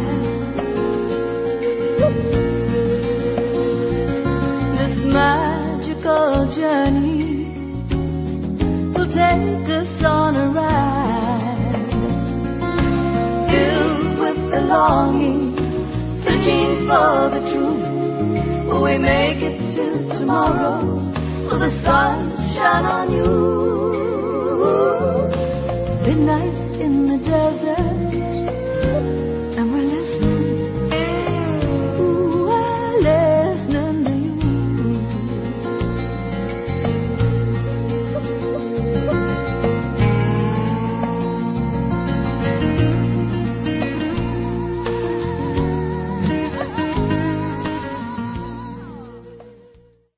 S3: This magical journey will take us on a ride, filled with the longing, searching for the truth. Will we make it to tomorrow? Will the sun shine on you?